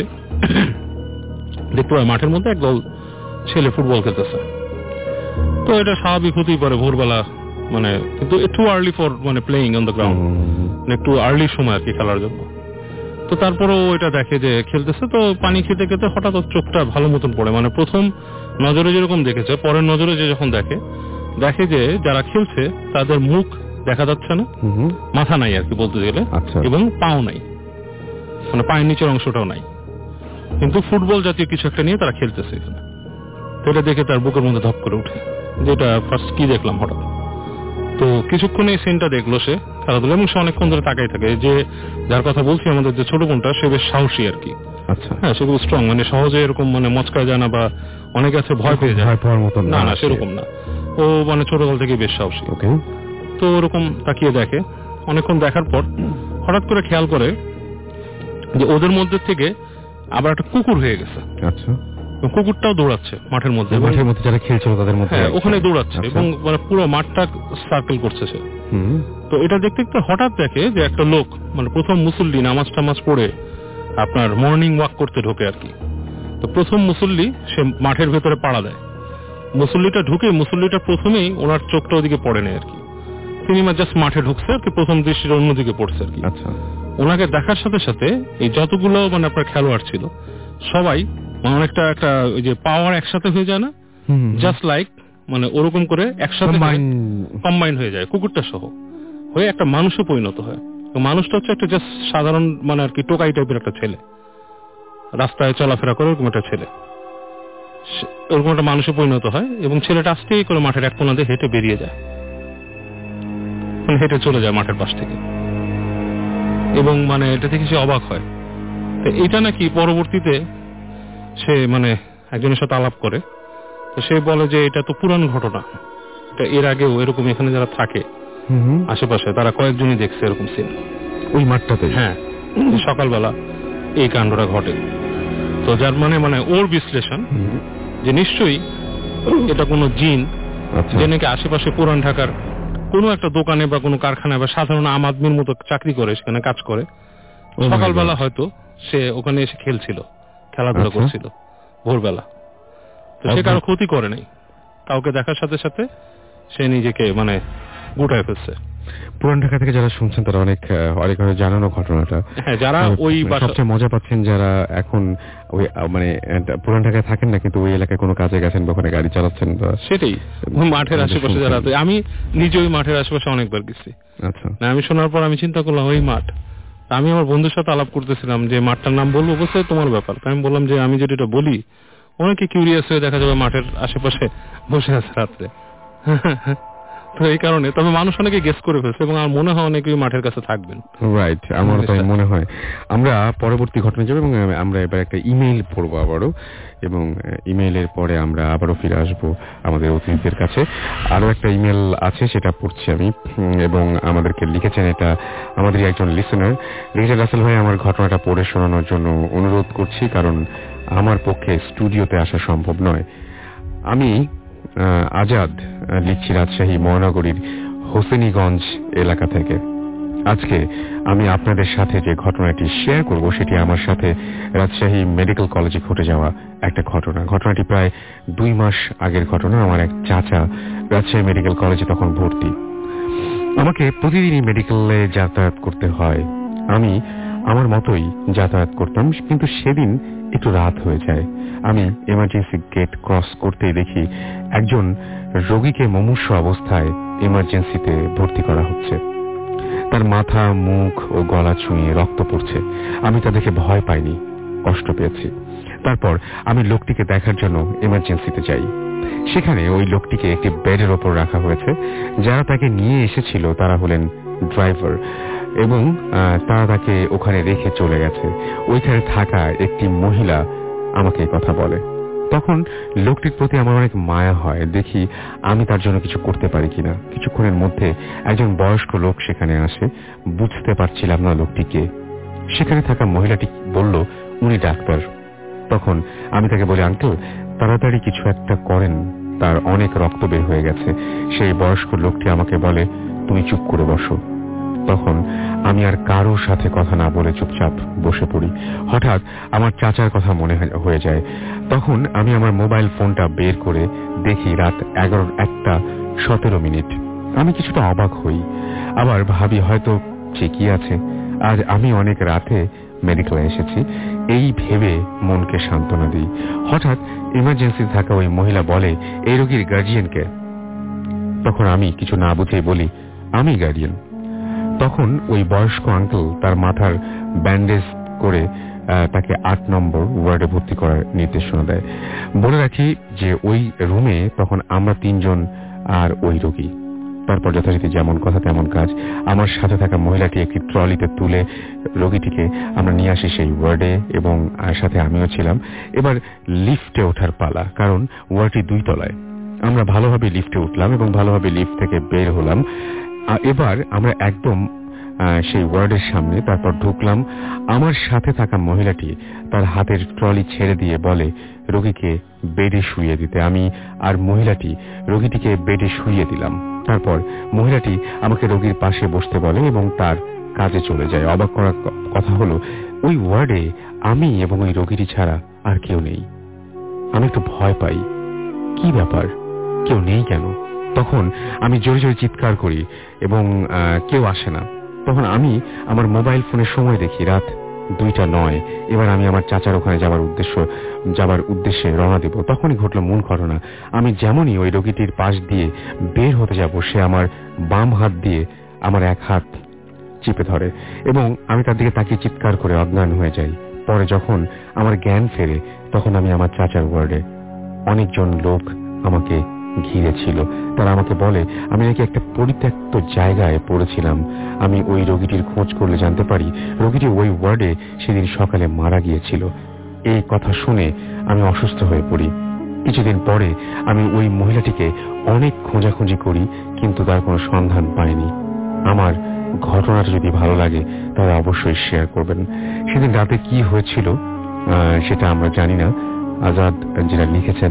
দেখতে পায় মাঠের মধ্যে একদল ছেলে ফুটবল খেলতেছে। তো এটা স্বাভাবিক হতেই পারে ভোরবেলা, মানে কিন্তু একটু আর্লি ফর মানে প্লেইং অন দ্য গ্রাউন্ড, একটু আর্লি সময় আর কি খেলার জন্য। তো তারপরও এটা দেখে যে খেলতেছে, তো পানি খেতে খেতে হঠাৎ ওর চোখটা ভালো মতন পড়ে, মানে প্রথম নজরে যেরকম দেখেছে, পরের নজরে যে যখন দেখে যে যারা খেলছে তাদের মুখ দেখা যাচ্ছে না, মাথা নাই আর কি বলতে গেলে, এবং পাও নাই, মানে পায়ের নিচের অংশটাও নাই, কিন্তু ফুটবল জাতীয় কিছু একটা নিয়ে তারা খেলতেছে এখানে। তো এটা দেখে তার বুকের মধ্যে ধপ করে উঠে, যেটা ফার্স্ট কি দেখলাম হঠাৎ। তো কিছুক্ষণ এই সিনটা দেখলো সে খেলাধুলা, এবং সে অনেকক্ষণ ধরে তাকাই থাকে। যে যার কথা বলছি আমাদের যে ছোট বোনটা, সে বেশ সাহসী আর কি। আচ্ছা, হ্যাঁ, সে খুব স্ট্রং, মানে সহজে এরকম মানে মচকায় যায় না, বা অনেকে আছে ভয় পেয়ে যায়, না সেরকম না। ও মানে ছোটকাল থেকে বেশ সাহসী। তো ওরকম তাকিয়ে দেখে, অনেকক্ষণ দেখার পর হঠাৎ করে খেয়াল করে যে ওদের মধ্যে থেকে আবার একটা কুকুর হয়ে গেছে। আচ্ছা, কুকুরটাও দৌড়াচ্ছে মাঠের মধ্যে, যারা খেলছিল তাদের মধ্যে, ওখানে দৌড়াচ্ছে এবং মানে পুরো মাঠটা সার্কেল করছে সে। তো এটা দেখতে দেখতে হঠাৎ দেখে যে একটা লোক, মানে প্রথম মুসল্লি, নামাজ টামাজ পড়ে আপনার মর্নিং ওয়াক করতে ঢোকে আর কি। তো প্রথম মুসল্লি সে মাঠের ভেতরে পাড়া দেয়। মুসল্লিটা ঢুকে, মুসল্লিটা প্রথমেই ওনার চোখটা ওদিকে পড়ে নেয় আর কি, তিনি জাস্ট মাঠে ঢুকছে আর কি, প্রথম দৃষ্টিটা অন্যদিকে পড়ছে আর কি। আচ্ছা, ওনাকে দেখার সাথে সাথে এই যতগুলো মানে আপনার খেলোয়াড় ছিল সবাই অনেকটা একটা ওই যে পাওয়ার একসাথে হয়ে যায় না, জাস্ট লাইক মানে ওরকম করে একসাথে কম্বাইন হয়ে যায়, কুকুরটা সহ হয়ে একটা মানুষে পরিণত হয়। তো মানুষটা হচ্ছে একটা জাস্ট সাধারণ মানে আর কি টোকাই টাইপের একটা ছেলে, রাস্তায় চলাফেরা করে ওরকম একটা ছেলে, ওরকম একটা মানুষে পরিণত হয়। এবং ছেলেটা আস্তে করে মাঠের এক কোণা দিয়ে হেঁটে বেরিয়ে যায়, মানে হেঁটে চলে যায় মাঠের পাশ থেকে। এবং মানে এটা থেকে সে অবাক হয়। তো এটা নাকি পরবর্তীতে সে মানে একজনের সাথে আলাপ করে, তো সে বলে যে এটা তো পুরান ঘটনা, এটা এর আগেও এরকম এখানে যারা থাকে আশেপাশে তারা কয়েকজনই দেখছে এরকম সিন ওই মাঠটাতে। হ্যাঁ, সকালবেলা এই কাণ্ডটা ঘটে। তো যার মানে ওর বিশ্লেষণ যে নিশ্চয়ই এটা কোনো জিন, যে নাকি আশেপাশে পুরান ঢাকার কোনো একটা দোকানে বা কোনো কারখানায় বা সাধারণ আম আদমির মতো চাকরি করে, সেখানে কাজ করে, সকালবেলা হয়তো সে ওখানে এসে খেলছিল, খেলাধুলা করছিল ভোরবেলা। তো সে কারো ক্ষতি করে নাই, কাউকে দেখার সাথে সাথে সে নিজেকে মানে গুটায় ফেলছে। পুরান ঢাকা থেকে যারা শুনছেন তারা অনেক জানানো ঘটনাটা। হ্যাঁ, যারা ওই সবচেয়ে মজা পাচ্ছেন যারা এখন ওই মানে পুরান ঢাকায় থাকেন না কিন্তু ওই এলাকায় কোনো কাজে গেছেন বা ওখানে গাড়ি চালাচ্ছেন, সেটাই মাঠের আশেপাশে যারা। আমি নিজে ওই মাঠের আশেপাশে অনেকবার গেছি। আচ্ছা, আমি শোনার পর আমি চিন্তা করলাম ওই মাঠ। আমি আমার বন্ধুর সাথে আলাপ করতেছিলাম যে মাঠটার নাম বলবো, অবশ্যই তোমার ব্যাপার। আমি বললাম যে আমি যদি এটা বলি অনেকে কিউরিয়াস হয়ে দেখা যাবে মাঠের আশেপাশে বসে আছে রাত্রে। তো এই কারণে তবে মানুষ অনেকে গেস করে ফেলছে এবং আমার মনে হয় অনেকেই মাঠের কাছে থাকবেন। রাইট, আমারও তাই মনে হয়। আমরা পরবর্তী ঘটনা যাবো এবং আমরা এবার একটা ইমেইল পড়বো আবারও, এবং ইমেইলের পরে আমরা আবারও ফিরে আসবো আমাদের অতিথিদের কাছে। আরো একটা ইমেল আছে, সেটা পড়ছি আমি, এবং আমাদেরকে লিখেছেন এটা আমাদেরই একজন লিসেনার। লিখেছেন, রাসেল ভাই, আমার ঘটনাটা পড়ে শোনানোর জন্য অনুরোধ করছি, কারণ আমার পক্ষে স্টুডিওতে আসা সম্ভব নয়। আমি আজাদ লিখছি রাজশাহী মহানগরীর হোসেনীগঞ্জ এলাকা থেকে। আজকে আমি আপনাদের সাথে যে ঘটনাটি শেয়ার করব সেটি আমার সাথে রাজশাহী মেডিকেল কলেজে ঘটে যাওয়া একটা ঘটনা। ঘটনাটি প্রায় 2 মাস আগের ঘটনা। আমার এক চাচা রাজশাহী মেডিকেল কলেজে তখন ভর্তি। আমাকে প্রতিদিনই মেডিকেলে যাতায়াত করতে হয়। আমি আমার মতোই যাতায়াত করতাম, কিন্তু সেদিন একটু রাত হয়ে যায়। আমি এমার্জেন্সি গেট ক্রস করতেই দেখি একজন রোগীকে মুমূর্ষু অবস্থায় এমার্জেন্সিতে ভর্তি করা হচ্ছে। তার মাথা, মুখ ও গলা ছুঁয়ে রক্ত পড়ছে। আমি তা দেখে ভয় পাইনি, কষ্ট পেয়েছি। তারপর আমি লোকটিকে দেখার জন্য এমার্জেন্সিতে যাই। সেখানে ওই লোকটিকে একটি বেডের ওপর রাখা হয়েছে। যারা তাকে নিয়ে এসেছিল তারা হলেন ড্রাইভার, এবং তারা তাকে ওখানে রেখে চলে গেছে। ওইখানে থাকা একটি মহিলা আমাকে কথা বলে। তখন লোকটির প্রতি আমার অনেক মায়া হয়, দেখি আমি তার জন্য কিছু করতে পারি কিনা। কিছুক্ষণের মধ্যে একজন বয়স্ক লোক সেখানে আসে। বুঝতে পারছিলাম না লোকটিকে। সেখানে থাকা মহিলাটি বলল উনি ডাক্তার। তখন আমি তাকে বলি, আঙ্কেল তাড়াতাড়ি কিছু একটা করেন, তার অনেক রক্ত বের হয়ে গেছে। সেই বয়স্ক লোকটি আমাকে বলে, তুমি চুপ করে বসো। তখন আমি আর কারোর সাথে কথা না বলে চুপচাপ বসে পড়ি। হঠাৎ আমার চাচার কথা মনে হয়ে যায়। তখন আমি আমার মোবাইল ফোনটা বের করে দেখি রাত 11:17। আমি কিছুটা অবাক হই, আবার ভাবি হয়তো ঠিকই আছে, আজ আমি অনেক রাতে মেডিকেলে এসেছি, এই ভেবে মনকে সান্ত্বনা দিই। হঠাৎ ইমার্জেন্সি থাকা ওই মহিলা বলে, এই রোগীর গার্জিয়ানকে? তখন আমি কিছু না বুঝেই বলি, আমি গার্ডিয়ান। তখন ওই বয়স্ক আঙ্কেল তার মাথার ব্যান্ডেজ করে তাকে 8 নম্বর ওয়ার্ডে ভর্তি করার নির্দেশনা দেয়। বলে রাখি যে ওই রুমে তখন আমরা 3 জন আর ওই রোগী। তারপর যথারীতি যেমন কথা তেমন কাজ। আমার সাথে থাকা মহিলাটি একটি ট্রলিতে তুলে রোগীটিকে আমরা নিয়ে আসি সেই ওয়ার্ডে, এবং সাথে আমিও ছিলাম। এবার লিফটে ওঠার পালা, কারণ ওয়ার্ডটি 2 তলায়। আমরা ভালোভাবে লিফটে উঠলাম এবং ভালোভাবে লিফট থেকে বের হলাম। এবার আমরা একদম সেই ওয়ার্ডের সামনে। তারপর ঢুকলাম। আমার সাথে থাকা মহিলাটি তার হাতের ট্রলি ছেড়ে দিয়ে বলে রোগীকে বেডে শুইয়ে দিতে। আমি আর মহিলাটি রোগীটিকে বেডে শুইয়ে দিলাম। তারপর মহিলাটি আমাকে রোগীর পাশে বসতে বলে এবং তার কাজে চলে যায়। অবাক করার কথা হলো ওই ওয়ার্ডে আমি এবং ওই রোগীটি ছাড়া আর কেউ নেই। আমি একটু ভয় পাই, কি ব্যাপার, কেউ নেই কেন? তখন আমি জোরে জোরে চিৎকার করি এবং কেউ আসে না। তখন আমি আমার মোবাইল ফোনে সময় দেখি রাত 2:09। এবার আমি আমার চাচার ওখানে যাবার উদ্দেশ্যে রওনা দেব। তখনই ঘটল মূল ঘটনা। আমি যেমনই ওই রোগীটির পাশ দিয়ে বের হতে যাব, সে আমার বাম হাত দিয়ে আমার এক হাত চিপে ধরে এবং আমি তার দিকে তাকিয়ে চিৎকার করে অজ্ঞান হয়ে যাই। পরে যখন আমার জ্ঞান ফেরে তখন আমি আমার চাচার ওয়ার্ডে। অনেকজন লোক আমাকে ঘিরে ছিল। তারা আমাকে বলে আমি নাকি একটা পরিত্যক্ত জায়গায় পড়েছিলাম। আমি ওই রোগীটির খোঁজ করলে জানতে পারি রোগীটি ওই ওয়ার্ডে সেদিন সকালে মারা গিয়েছিল। এই কথা শুনে আমি অসুস্থ হয়ে পড়ি। কিছুদিন পরে আমি ওই মহিলাটিকে অনেক খোঁজাখুঁজি করি, কিন্তু তার কোনো সন্ধান পাইনি। আমার ঘটনাটা যদি ভালো লাগে তাহলে অবশ্যই শেয়ার করবেন। সেদিন রাতে কি হয়েছিল সেটা আমরা জানি না। আজাদ যেটা লিখেছেন,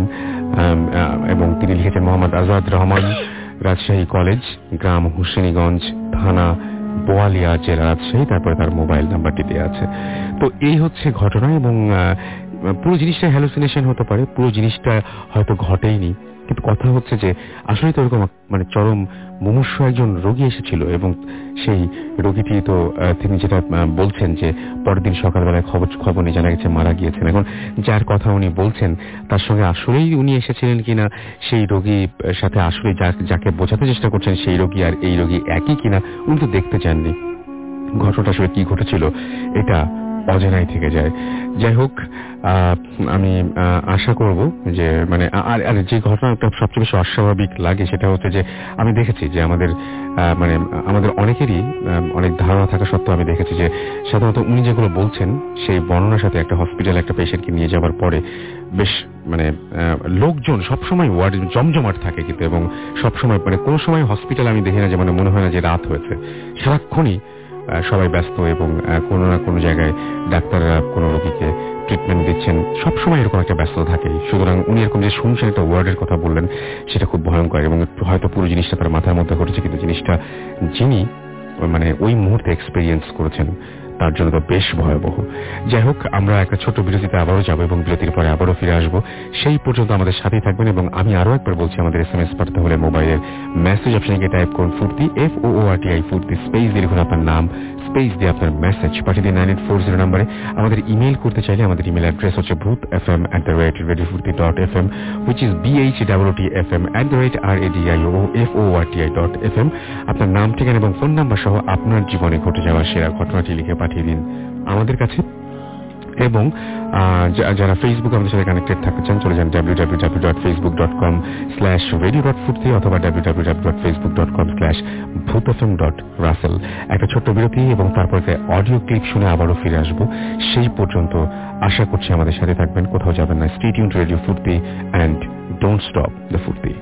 এবং তিনি লিখেছেন মোহাম্মদ আজাদ রহমান, রাজশাহী কলেজ, গ্রাম হোসেনীগঞ্জ, থানা বোয়ালিয়া, জেলা রাজশাহী। তারপরে তার মোবাইল নাম্বারটি দেওয়া আছে। তো এই হচ্ছে ঘটনা, এবং পুরো জিনিসটা হ্যালুসিনেশন হতে পারে, পুরো জিনিসটা হয়তো ঘটেইনি, কিন্তু কথা হচ্ছে যে আসলে তো এরকম মানে চরম মুমূর্ষু একজন রোগী এসেছিল এবং সেই রোগীটি তো তিনি যেটা বলছেন যে পরের দিন সকালবেলায় খবর নিয়ে জানা গেছে মারা গিয়েছেন। এখন যার কথা উনি বলছেন তার সঙ্গে আসলেই উনি এসেছিলেন কিনা, সেই রোগীর সাথে আসলে যাকে বোঝাতে চেষ্টা করছেন সেই রোগী আর এই রোগী একই কিনা উনি তো দেখতে চাননি। ঘটনাটা আসলে কি ঘটেছিল এটা অজানাই থেকে যায়। যাই হোক, আমি আশা করব যে মানে আর যে ঘটনাটা সবচেয়ে বেশি অস্বাভাবিক লাগে সেটা হচ্ছে যে আমি দেখেছি যে আমাদের অনেকেরই অনেক ধারণা থাকা সত্ত্বেও আমি দেখেছি যে সাধারণত উনি যেগুলো বলছেন সেই বর্ণনার সাথে একটা হসপিটালে একটা পেশেন্টকে নিয়ে যাওয়ার পরে বেশ মানে লোকজন সবসময় ওয়ার্ড জমজমাট থাকে কিন্তু, এবং সবসময় মানে কোনো সময় হসপিটাল আমি দেখি না যে মানে মনে হয় না যে রাত হয়েছে, সারাক্ষণই সবাই ব্যস্ত এবং কোনো না কোনো জায়গায় ডাক্তাররা কোনো রোগীকে ট্রিটমেন্ট দিচ্ছেন, সবসময় এরকম একটা ব্যস্ততা থাকে। সুতরাং উনি এরকম যে শুনছেন একটা ওয়ার্ডের কথা বললেন সেটা খুব ভয়ঙ্কর এবং হয়তো পুরো জিনিসটা তার মাথার মধ্যে ঘটেছে, কিন্তু জিনিসটা যিনি মানে ওই মুহূর্তে এক্সপেরিয়েন্স করেছেন তার জন্য তো বেশ ভয়াবহ। যাই হোক, আমরা একটা ছোট্ট বিরতিতে আবারও যাবো এবং বিরতির পরে আবারও ফিরে আসবো। সেই পর্যন্ত আমাদের সাথেই থাকবেন এবং আমি আরো একবার বলছি আমাদের SMS পাঠাতে হলে মোবাইলের মেসেজ অপশনে গিয়ে টাইপ করুন ফুর্তি, FOORTI ফুর্তি, স্পেস দিয়ে লিখুন আপনার নাম, স্পেস দিয়ে আপনার মেসেজ পাঠিয়ে দিন 9840 নম্বরে। আমাদের ইমেল করতে চাইলে আমাদের ইমেল অ্যাড্রেস হচ্ছে bhutfm@radiofurti.fm, which is BHWTFM@radioforti.fm। আপনার নাম, ঠিকানা এবং ফোন নাম্বার সহ আপনার জীবনে ঘটে যাওয়া সেরা ঘটনাটি লিখে পাঠিয়ে দিন আমাদের কাছে। এবং যারা ফেসবুকে আমাদের সাথে কানেক্টেড থাকতে চান চলে যান www.facebook.com/radio.furti অথবা www.facebook.com/bhutfm.russell। একটা ছোট্ট বিরতি এবং তারপরে অডিও ক্লিপ শুনে আবারও ফিরে আসবো। সেই পর্যন্ত আশা করছি আমাদের সাথে থাকবেন, কোথাও যাবেন না। স্টে টিউনড টু রেডিও ফুর্তি and don't stop the Furti.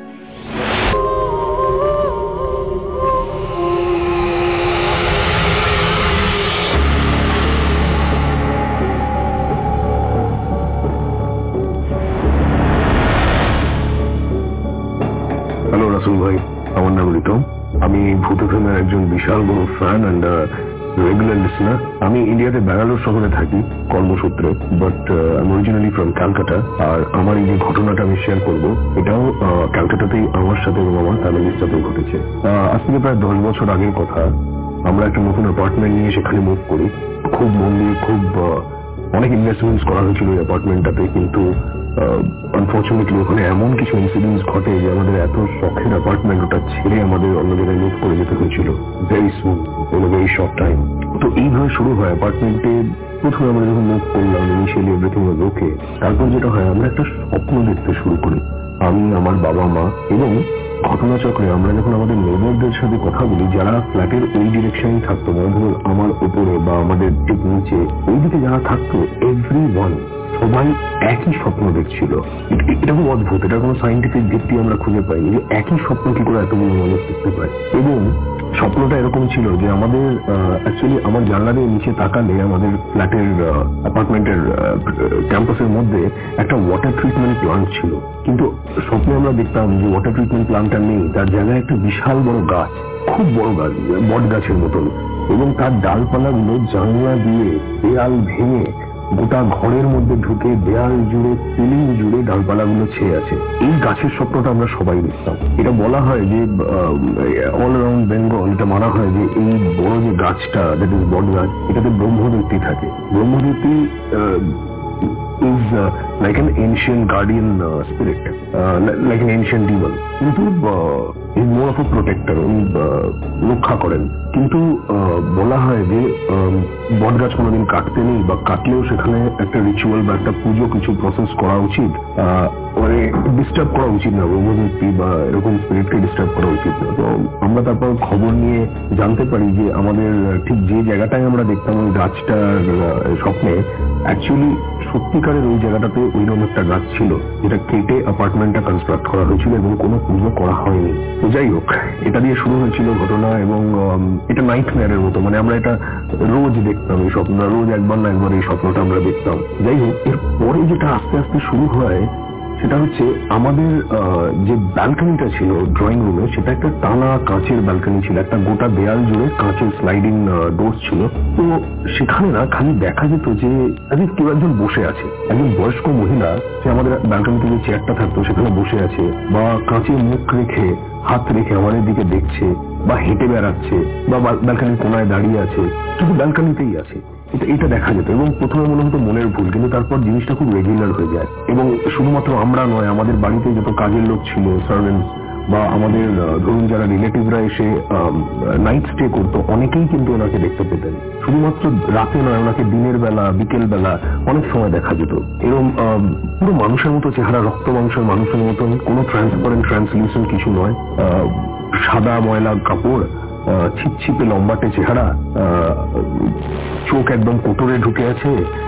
ভাই, আমার নাম রিতম। আমি ভূত এফএমের একজন বিশাল বড় ফ্যান অ্যান্ড রেগুলার লিসনার। আমি ইন্ডিয়াতে ব্যাঙ্গালোর শহরে থাকি কর্মসূত্রে, বাট আমি অরিজিনালি ফ্রম ক্যালকাটা। আর আমার এই যে ঘটনাটা আমি শেয়ার করবো এটাও ক্যালকাটাতেই আমার সাথে এবং আমার ফ্যামিলির সাথে ঘটেছে। আজ থেকে প্রায় 10 বছর আগের কথা। আমরা একটা নতুন অ্যাপার্টমেন্ট নিয়ে সেখানে মুভ করি। খুব মন দিয়ে অনেক ইনভেস্টমেন্টস করা হয়েছিল এই অ্যাপার্টমেন্টটাতে, কিন্তু আনফর্চুনেটলি ওখানে এমন কিছু ইনসিডেন্টস ঘটে যে আমাদের এত শখের অ্যাপার্টমেন্ট ওটা ছেড়ে আমাদের অন্য জায়গায় মুভ করে যেতে হয়েছিল very soon, in very short time. তো এইভাবে শুরু হয় অ্যাপার্টমেন্টে। প্রথমে আমরা যখন মুভ করলাম ইনিশিয়ালি এভরিথিং ওয়াজ ওকে। তারপর যেটা হয় আমরা একটা স্বপ্ন দেখতে শুরু করি, আমি, আমার বাবা মা এবং ঘটনাচক্রে আমরা যখন আমাদের নেবারদের সাথে কথা বলি যারা ফ্ল্যাটের ওই ডিরেকশনে থাকতো, মানে ধরুন আমার উপরে বা আমাদের ঠিক নিচে ওইদিকে যারা থাকতো, এভরিওয়ান সবাই একই স্বপ্ন দেখছিল। এটা খুব অদ্ভুত, এটা কোনো সাইন্টিফিক ভিত্তি আমরা খুঁজে পাইনি যে একই স্বপ্ন কি করে এতগুলো মানুষ দেখতে পায়। এবং স্বপ্নটা এরকম ছিল যে আমাদের অ্যাকচুয়ালি আমার জানলা দিয়ে নিচে তাকালে আমাদের ফ্ল্যাটের অ্যাপার্টমেন্টের ক্যাম্পাসের মধ্যে একটা ওয়াটার ট্রিটমেন্ট প্লান্ট ছিল, কিন্তু স্বপ্নে আমরা দেখতাম যে ওয়াটার ট্রিটমেন্ট প্লান্টটা নেই, তার জায়গায় একটা বিশাল বড় গাছ, খুব বড় গাছ, বট গাছের মতন, এবং তার ডালপালাগুলো জানলা দিয়ে দেয়াল ভেঙে গোটা ঘরের মধ্যে ঢুকে দেয়াল জুড়ে সিলিং জুড়ে ডালপালাগুলো ছেয়ে আছে। এই গাছের স্বপ্নটা আমরা সবাই দেখতাম। এটা বলা হয় যে অল অ্যারাউন্ড বেঙ্গল এটা মানা হয় যে এই বড় যে গাছটা, দ্যাট ইজ বট গাছ, এটাতে ব্রহ্মদৈত্য থাকে। ব্রহ্মদৈত্য is like an ancient guardian spirit, like an ancient demon, কিন্তু is more of a protector, উনি রক্ষা করেন। কিন্তু বলা হয় যে বট গাছ কোনোদিন কাটতে নেই, বা কাটলেও সেখানে একটা রিচুয়াল বা একটা পুজো কিছু প্রসেস করা উচিত, মানে ডিস্টার্ব করা উচিত না, ব্রহ্মদৈত্য বা এরকম স্পিরিটকে ডিস্টার্ব করা উচিত না। তো আমরা তারপর খবর নিয়ে জানতে পারি যে আমাদের ঠিক যে জায়গাটায় আমরা দেখতাম ওই গাছটার স্বপ্নে, অ্যাকচুয়ালি সত্যিকারের ওই জায়গাটাতে ওইরকম একটা গাছ ছিল যেটা কেটে অ্যাপার্টমেন্টটা কনস্ট্রাক্ট করা হয়েছিল এবং কোনো পুজো করা হয়নি। তো যাই হোক, এটা দিয়ে শুরু হয়েছিল ঘটনা, এবং এটা নাইটমেয়ারের মতো, মানে আমরা এটা রোজ দেখতাম এই স্বপ্ন, রোজ একবার না একবার এই স্বপ্নটা আমরা দেখতাম। যাই হোক, এর পরে যেটা আস্তে আস্তে শুরু হয় সেটা হচ্ছে আমাদের যে ব্যালকনিটা ছিল ড্রয়িং রুমে, সেটা একটা টানা কাঁচের ব্যালকনি ছিল, একটা গোটা দেয়াল জুড়ে কাঁচের স্লাইডিং ডোর ছিল। তো সেখানে না খালি দেখা যেত যে কেউ একজন বসে আছে, একজন বয়স্ক মহিলা, সে আমাদের ব্যালকনিতে যে চেয়ারটা থাকতো সেখানে বসে আছে, বা কাঁচে মুখ রেখে হাত রেখে আমাদের দিকে দেখছে, বা হেঁটে বেড়াচ্ছে, বা ব্যালকনির কোনায় দাঁড়িয়ে আছে, শুধু ব্যালকনিতেই আছে। এটা দেখা যেত এবং প্রথমে মনে হতো মনের ভুল, কিন্তু তারপর জিনিসটা খুব রেগুলার হয়ে যায়। এবং শুধুমাত্র আমরা নয়, আমাদের বাড়িতে যত কাজের লোক ছিল, সার্ভেন্টস, বা আমাদের ধরুন যারা রিলেটিভরা এসে নাইট স্টে করতো, অনেকেই কিন্তু ওনাকে দেখতে পেতেন। শুধুমাত্র রাতে নয়, ওনাকে দিনের বেলা, বিকেল বেলা অনেক সময় দেখা যেত। এরকম পুরো মানুষের মতো চেহারা, রক্ত মাংসের মানুষের মতন, কোনো ট্রান্সপারেন্ট ট্রান্সলিউশন কিছু নয়, সাদা ময়লা কাপড়, ছিপছিপে লম্বাটে চেহারা, চোখ একদম কোটরে ঢুকে আছে,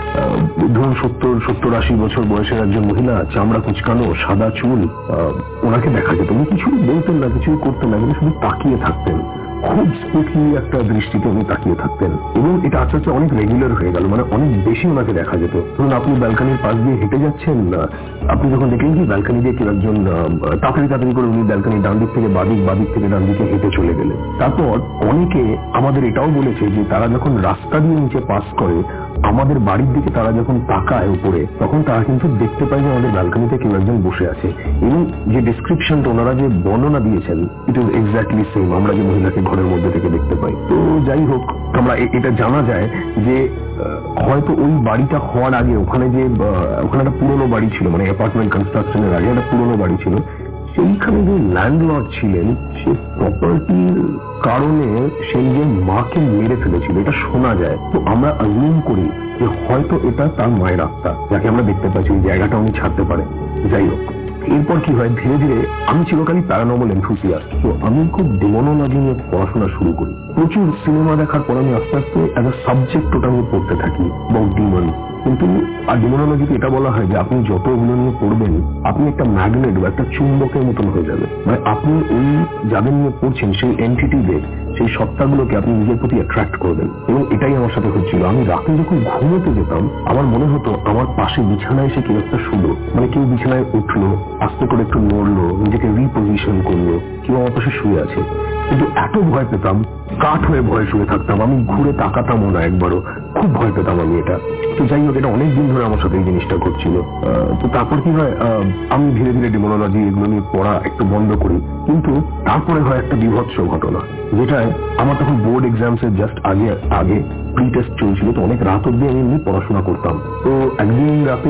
ধরুন 70-80 বছর বয়সের একজন মহিলা, চামড়া কুচকানো, সাদা চুল। ওনাকে দেখা যেত, উনি কিছুই বলতেন না, কিছুই করতেন না, কিন্তু শুধু তাকিয়ে থাকতেন, খুব স্পিডলি একটা দৃষ্টিতে উনি তাকিয়ে থাকতেন। এবং এটা আস্তে আস্তে অনেক রেগুলার হয়ে গেল, মানে অনেক বেশি ওনাকে দেখা যেত। ধরুন আপনি ব্যালকনির পাশ দিয়ে হেঁটে যাচ্ছেন, আপনি যখন দেখলেন কি ব্যালকনি দিয়ে কেউ একজন তাড়াতাড়ি করে উনি ব্যালকনির ডান দিক থেকে বাদিক, বাদিক থেকে ডান দিকে হেঁটে চলে গেলেন। তারপর অনেকে আমাদের এটাও বলেছে যে তারা যখন রাস্তা দিয়ে নিচে পাস করে, আমাদের বাড়ির দিকে তারা যখন তাকায় উপরে, তখন তারা কিন্তু দেখতে পায় যে আমাদের ব্যালকনিতে কেউ একজন বসে আছে। এবং যে ডেসক্রিপশনটা ওনারা যে বর্ণনা দিয়েছেন, ইট ইজ এক্স্যাক্টলি সেম আমরা যে মহিলাকে ঘরের মধ্যে থেকে দেখতে পাই। তো যাই হোক, আমরা এটা জানা যায় যে হয়তো ওই বাড়িটা হওয়ার আগে ওখানে একটা পুরনো বাড়ি ছিল, মানে অ্যাপার্টমেন্ট কনস্ট্রাকশনের আগে একটা পুরনো বাড়ি ছিল, সেইখানে যে ল্যান্ডলর্ড ছিলেন, সে প্রপার্টির কারণে সেই যে মাকে মেরে ফেলেছিল, এটা শোনা যায়। তো আমরা অ্যাজিউম করি যে হয়তো এটা তার মায়ের আত্মা, যাকে আমরা দেখতে পাচ্ছি, ওই জায়গাটা উনি ছাড়তে পারেন। যাই হোক, এরপর কি হয়, ধীরে ধীরে আমি চিরকালই প্যারানর্মাল এনথুসিয়াস্ট, তো আমি খুব ডেমোনোলজি নিয়ে পড়াশোনা শুরু করি। প্রচুর সিনেমা দেখার পর আমি আস্তে আস্তে অ্যাজ আ সাবজেক্ট ওটা আমি পড়তে থাকি, অ্যাবাউট ডিমন। কিন্তু আর ডেমোনোলজিতে এটা বলা হয় যে আপনি যত ওগুলো নিয়ে পড়বেন, আপনি একটা ম্যাগনেট বা একটা চুম্বকের মতন হয়ে যাবে। মানে আপনি ওই যাদের নিয়ে পড়ছেন, সেই এন্টিটিদের, সেই সত্তাগুলোকে আপনি নিজের প্রতি অ্যাট্রাক্ট করবেন। এবং এটাই আমার সাথে হচ্ছিল। আমি রাতে যখন ঘুমোতে যেতাম, আমার মনে হতো আমার পাশে বিছানায় এসে কেউ একটা শুলো, মানে কেউ বিছানায় উঠলো, আস্তে করে একটু নড়লো, নিজেকে রিপোজিশন করলো, কেউ আমার পাশে শুয়ে আছে। কিন্তু এত ভয় পেতাম, কাঠ হয়ে ভয় শুয়ে থাকতাম, আমি ঘুরে তাকাতামও না একবারও, খুব ভয় পেতাম আমি এটা। তো যাই হোক, এটা অনেকদিন ধরে আমার সাথে এই জিনিসটা ঘটছিল। তো তারপর কি হয়, আমি ধীরে ধীরে ডেমোনোলজি এগুলো নিয়ে পড়া একটু বন্ধ করি। কিন্তু তারপরে হয় একটা বিভৎস ঘটনা, যেটায় আমার তখন বোর্ড এক্সামস এর জাস্ট আগে প্রি টেস্ট চলছিল। তো অনেক রাত অব্দি আমি এমনি পড়াশোনা করতাম। তো একদিন রাতে,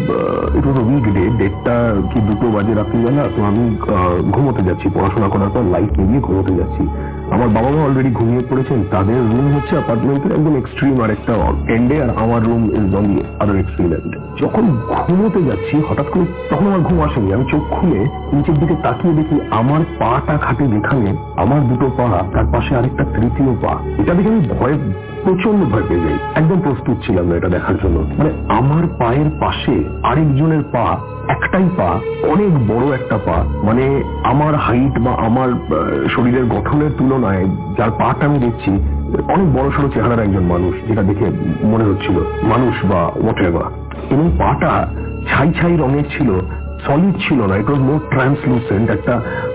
ইট ওয়াজ উইক ডে, 1:30 কি 2 বাজে রাত্রিবেলা। তো আমি ঘুমোতে যাচ্ছি, পড়াশোনা করার পর লাইট নিয়ে ঘুমোতে যাচ্ছি। আমার বাবা মা অলরেডি ঘুমিয়ে পড়েছেন, তাদের রুম হচ্ছে অ্যাপার্টমেন্টের একদম এক্সট্রিম আর একটা এন্ডে, আর আমার room is on the other extreme end. যখন ঘুমোতে যাচ্ছি, হঠাৎ করে, তখন আমার ঘুম আসেনি, আমি চোখ খুলে নিচের দিকে তাকিয়ে দেখি আমার পাটা খাটে যেখানে, আমার দুটো পা, তার পাশে আরেকটা তৃতীয় পা। এটা দেখে আমি প্রচন্ড ভয় পেয়ে যাই। একদম প্রস্তুত ছিলাম না এটা দেখার জন্য। মানে আমার পায়ের পাশে আরেকজনের পা, একটাই পা, অনেক বড় একটা পা, মানে আমার হাইট বা আমার শরীরের গঠনের তুলনায় যার পাটা আমি দেখছি, অনেক বড় সড়ো চেহারার একজন মানুষ, যেটা দেখে মনে হচ্ছিল মানুষ বা হোয়াটএভার। এবং পাটা ছাই ছাই রঙের ছিল, সলিড ছিল না, ইট ওয়াজ মোর ট্রান্সলুসেন্ট, একটা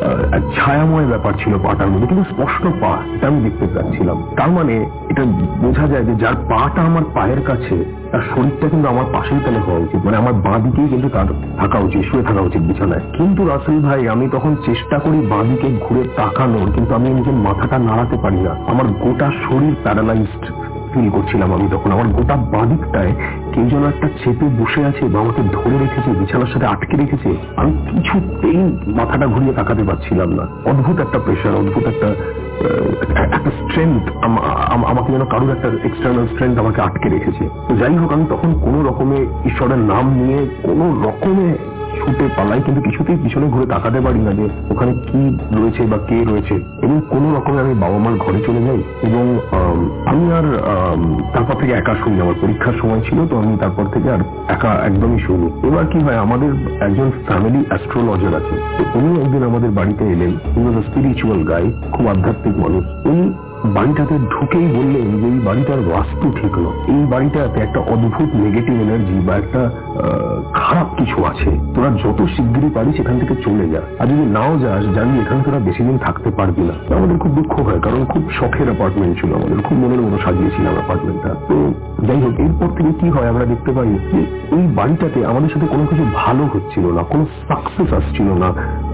ছায়াময় ব্যাপার ছিল পাটার মধ্যে, কিন্তু স্পষ্ট পা, এটা আমি দেখতে পাচ্ছিলাম। তার মানে এটা বোঝা যায় যে যার পাটা আমার পায়ের কাছে, তার শরীরটা কিন্তু আমার পাশেই তাহলে হওয়া উচিত, মানে আমার বাঁ দিকেই কিন্তু তার থাকা উচিত, শুয়ে থাকা উচিত বিছানায়। কিন্তু রাসেল ভাই, আমি তখন চেষ্টা করি বাঁ দিকে ঘুরে তাকানোর, কিন্তু আমি নিজের মাথাটা নাড়াতে পারি না। আমার গোটা শরীর প্যারালাইজড ফিল করছিলাম আমি তখন। আমার গোটা বাঁদিকটায় কেউ যেন একটা চেপে বসে আছে বা আমাকে ধরে রেখেছে, বিছানার সাথে আটকে রেখেছে। আমি কিছুতেই মাথাটা ঘুরিয়ে তাকাতে পারছিলাম না। অদ্ভুত একটা প্রেশার, অদ্ভুত একটা স্ট্রেংথ, আমাকে যেন কারোর একটা এক্সটার্নাল স্ট্রেংথ আমাকে আটকে রেখেছে। তো যাই হোক, আমি তখন কোনো রকমে ঈশ্বরের নাম নিয়ে কোনো রকমে ছুটে পালাই, কিন্তু কিছুতেই পিছনে ঘুরে তাকাতে পারি না যে ওখানে কি রয়েছে বা কে রয়েছে। এবং কোনো রকমে আমি বাবা মার ঘরে চলে যাই এবং আমি আর তারপর থেকে একা শুনি। আমার পরীক্ষার সময় ছিল, তো আমি তারপর থেকে আর একা একদমই শুনি। এবার কি হয়, আমাদের একজন ফ্যামিলি অ্যাস্ট্রোলজার আছে, তো উনি একদিন আমাদের বাড়িতে এলেন। হি ওয়াজ আ স্পিরিচুয়াল গাই, খুব আধ্যাত্মিক মানুষ। উনি বাড়িটাতে ঢুকেই বললেন যে এই বাড়িটার বাস্তু ঠিক নয়, এই বাড়িটাতে একটা অদ্ভুত নেগেটিভ এনার্জি বা একটা খারাপ কিছু আছে, তোরা যত শিগগিরই পারিস এখান থেকে চলে যা, আর যদি নাও যাস জানি এখানে তোরা বেশি দিন থাকতে পারবি না। আমাদের খুব দুঃখ হয়, কারণ খুব শখের অ্যাপার্টমেন্ট ছিল, আমাদের খুব মনের মতো সাজিয়েছিলাম অ্যাপার্টমেন্টটা। তো যাই হোক, এরপর থেকে কি হয় আমরা দেখতে পাই যে এই বাড়িটাতে আমাদের সাথে কোনো কিছু ভালো হচ্ছিল না, কোনো সাকসেস আসছিল না,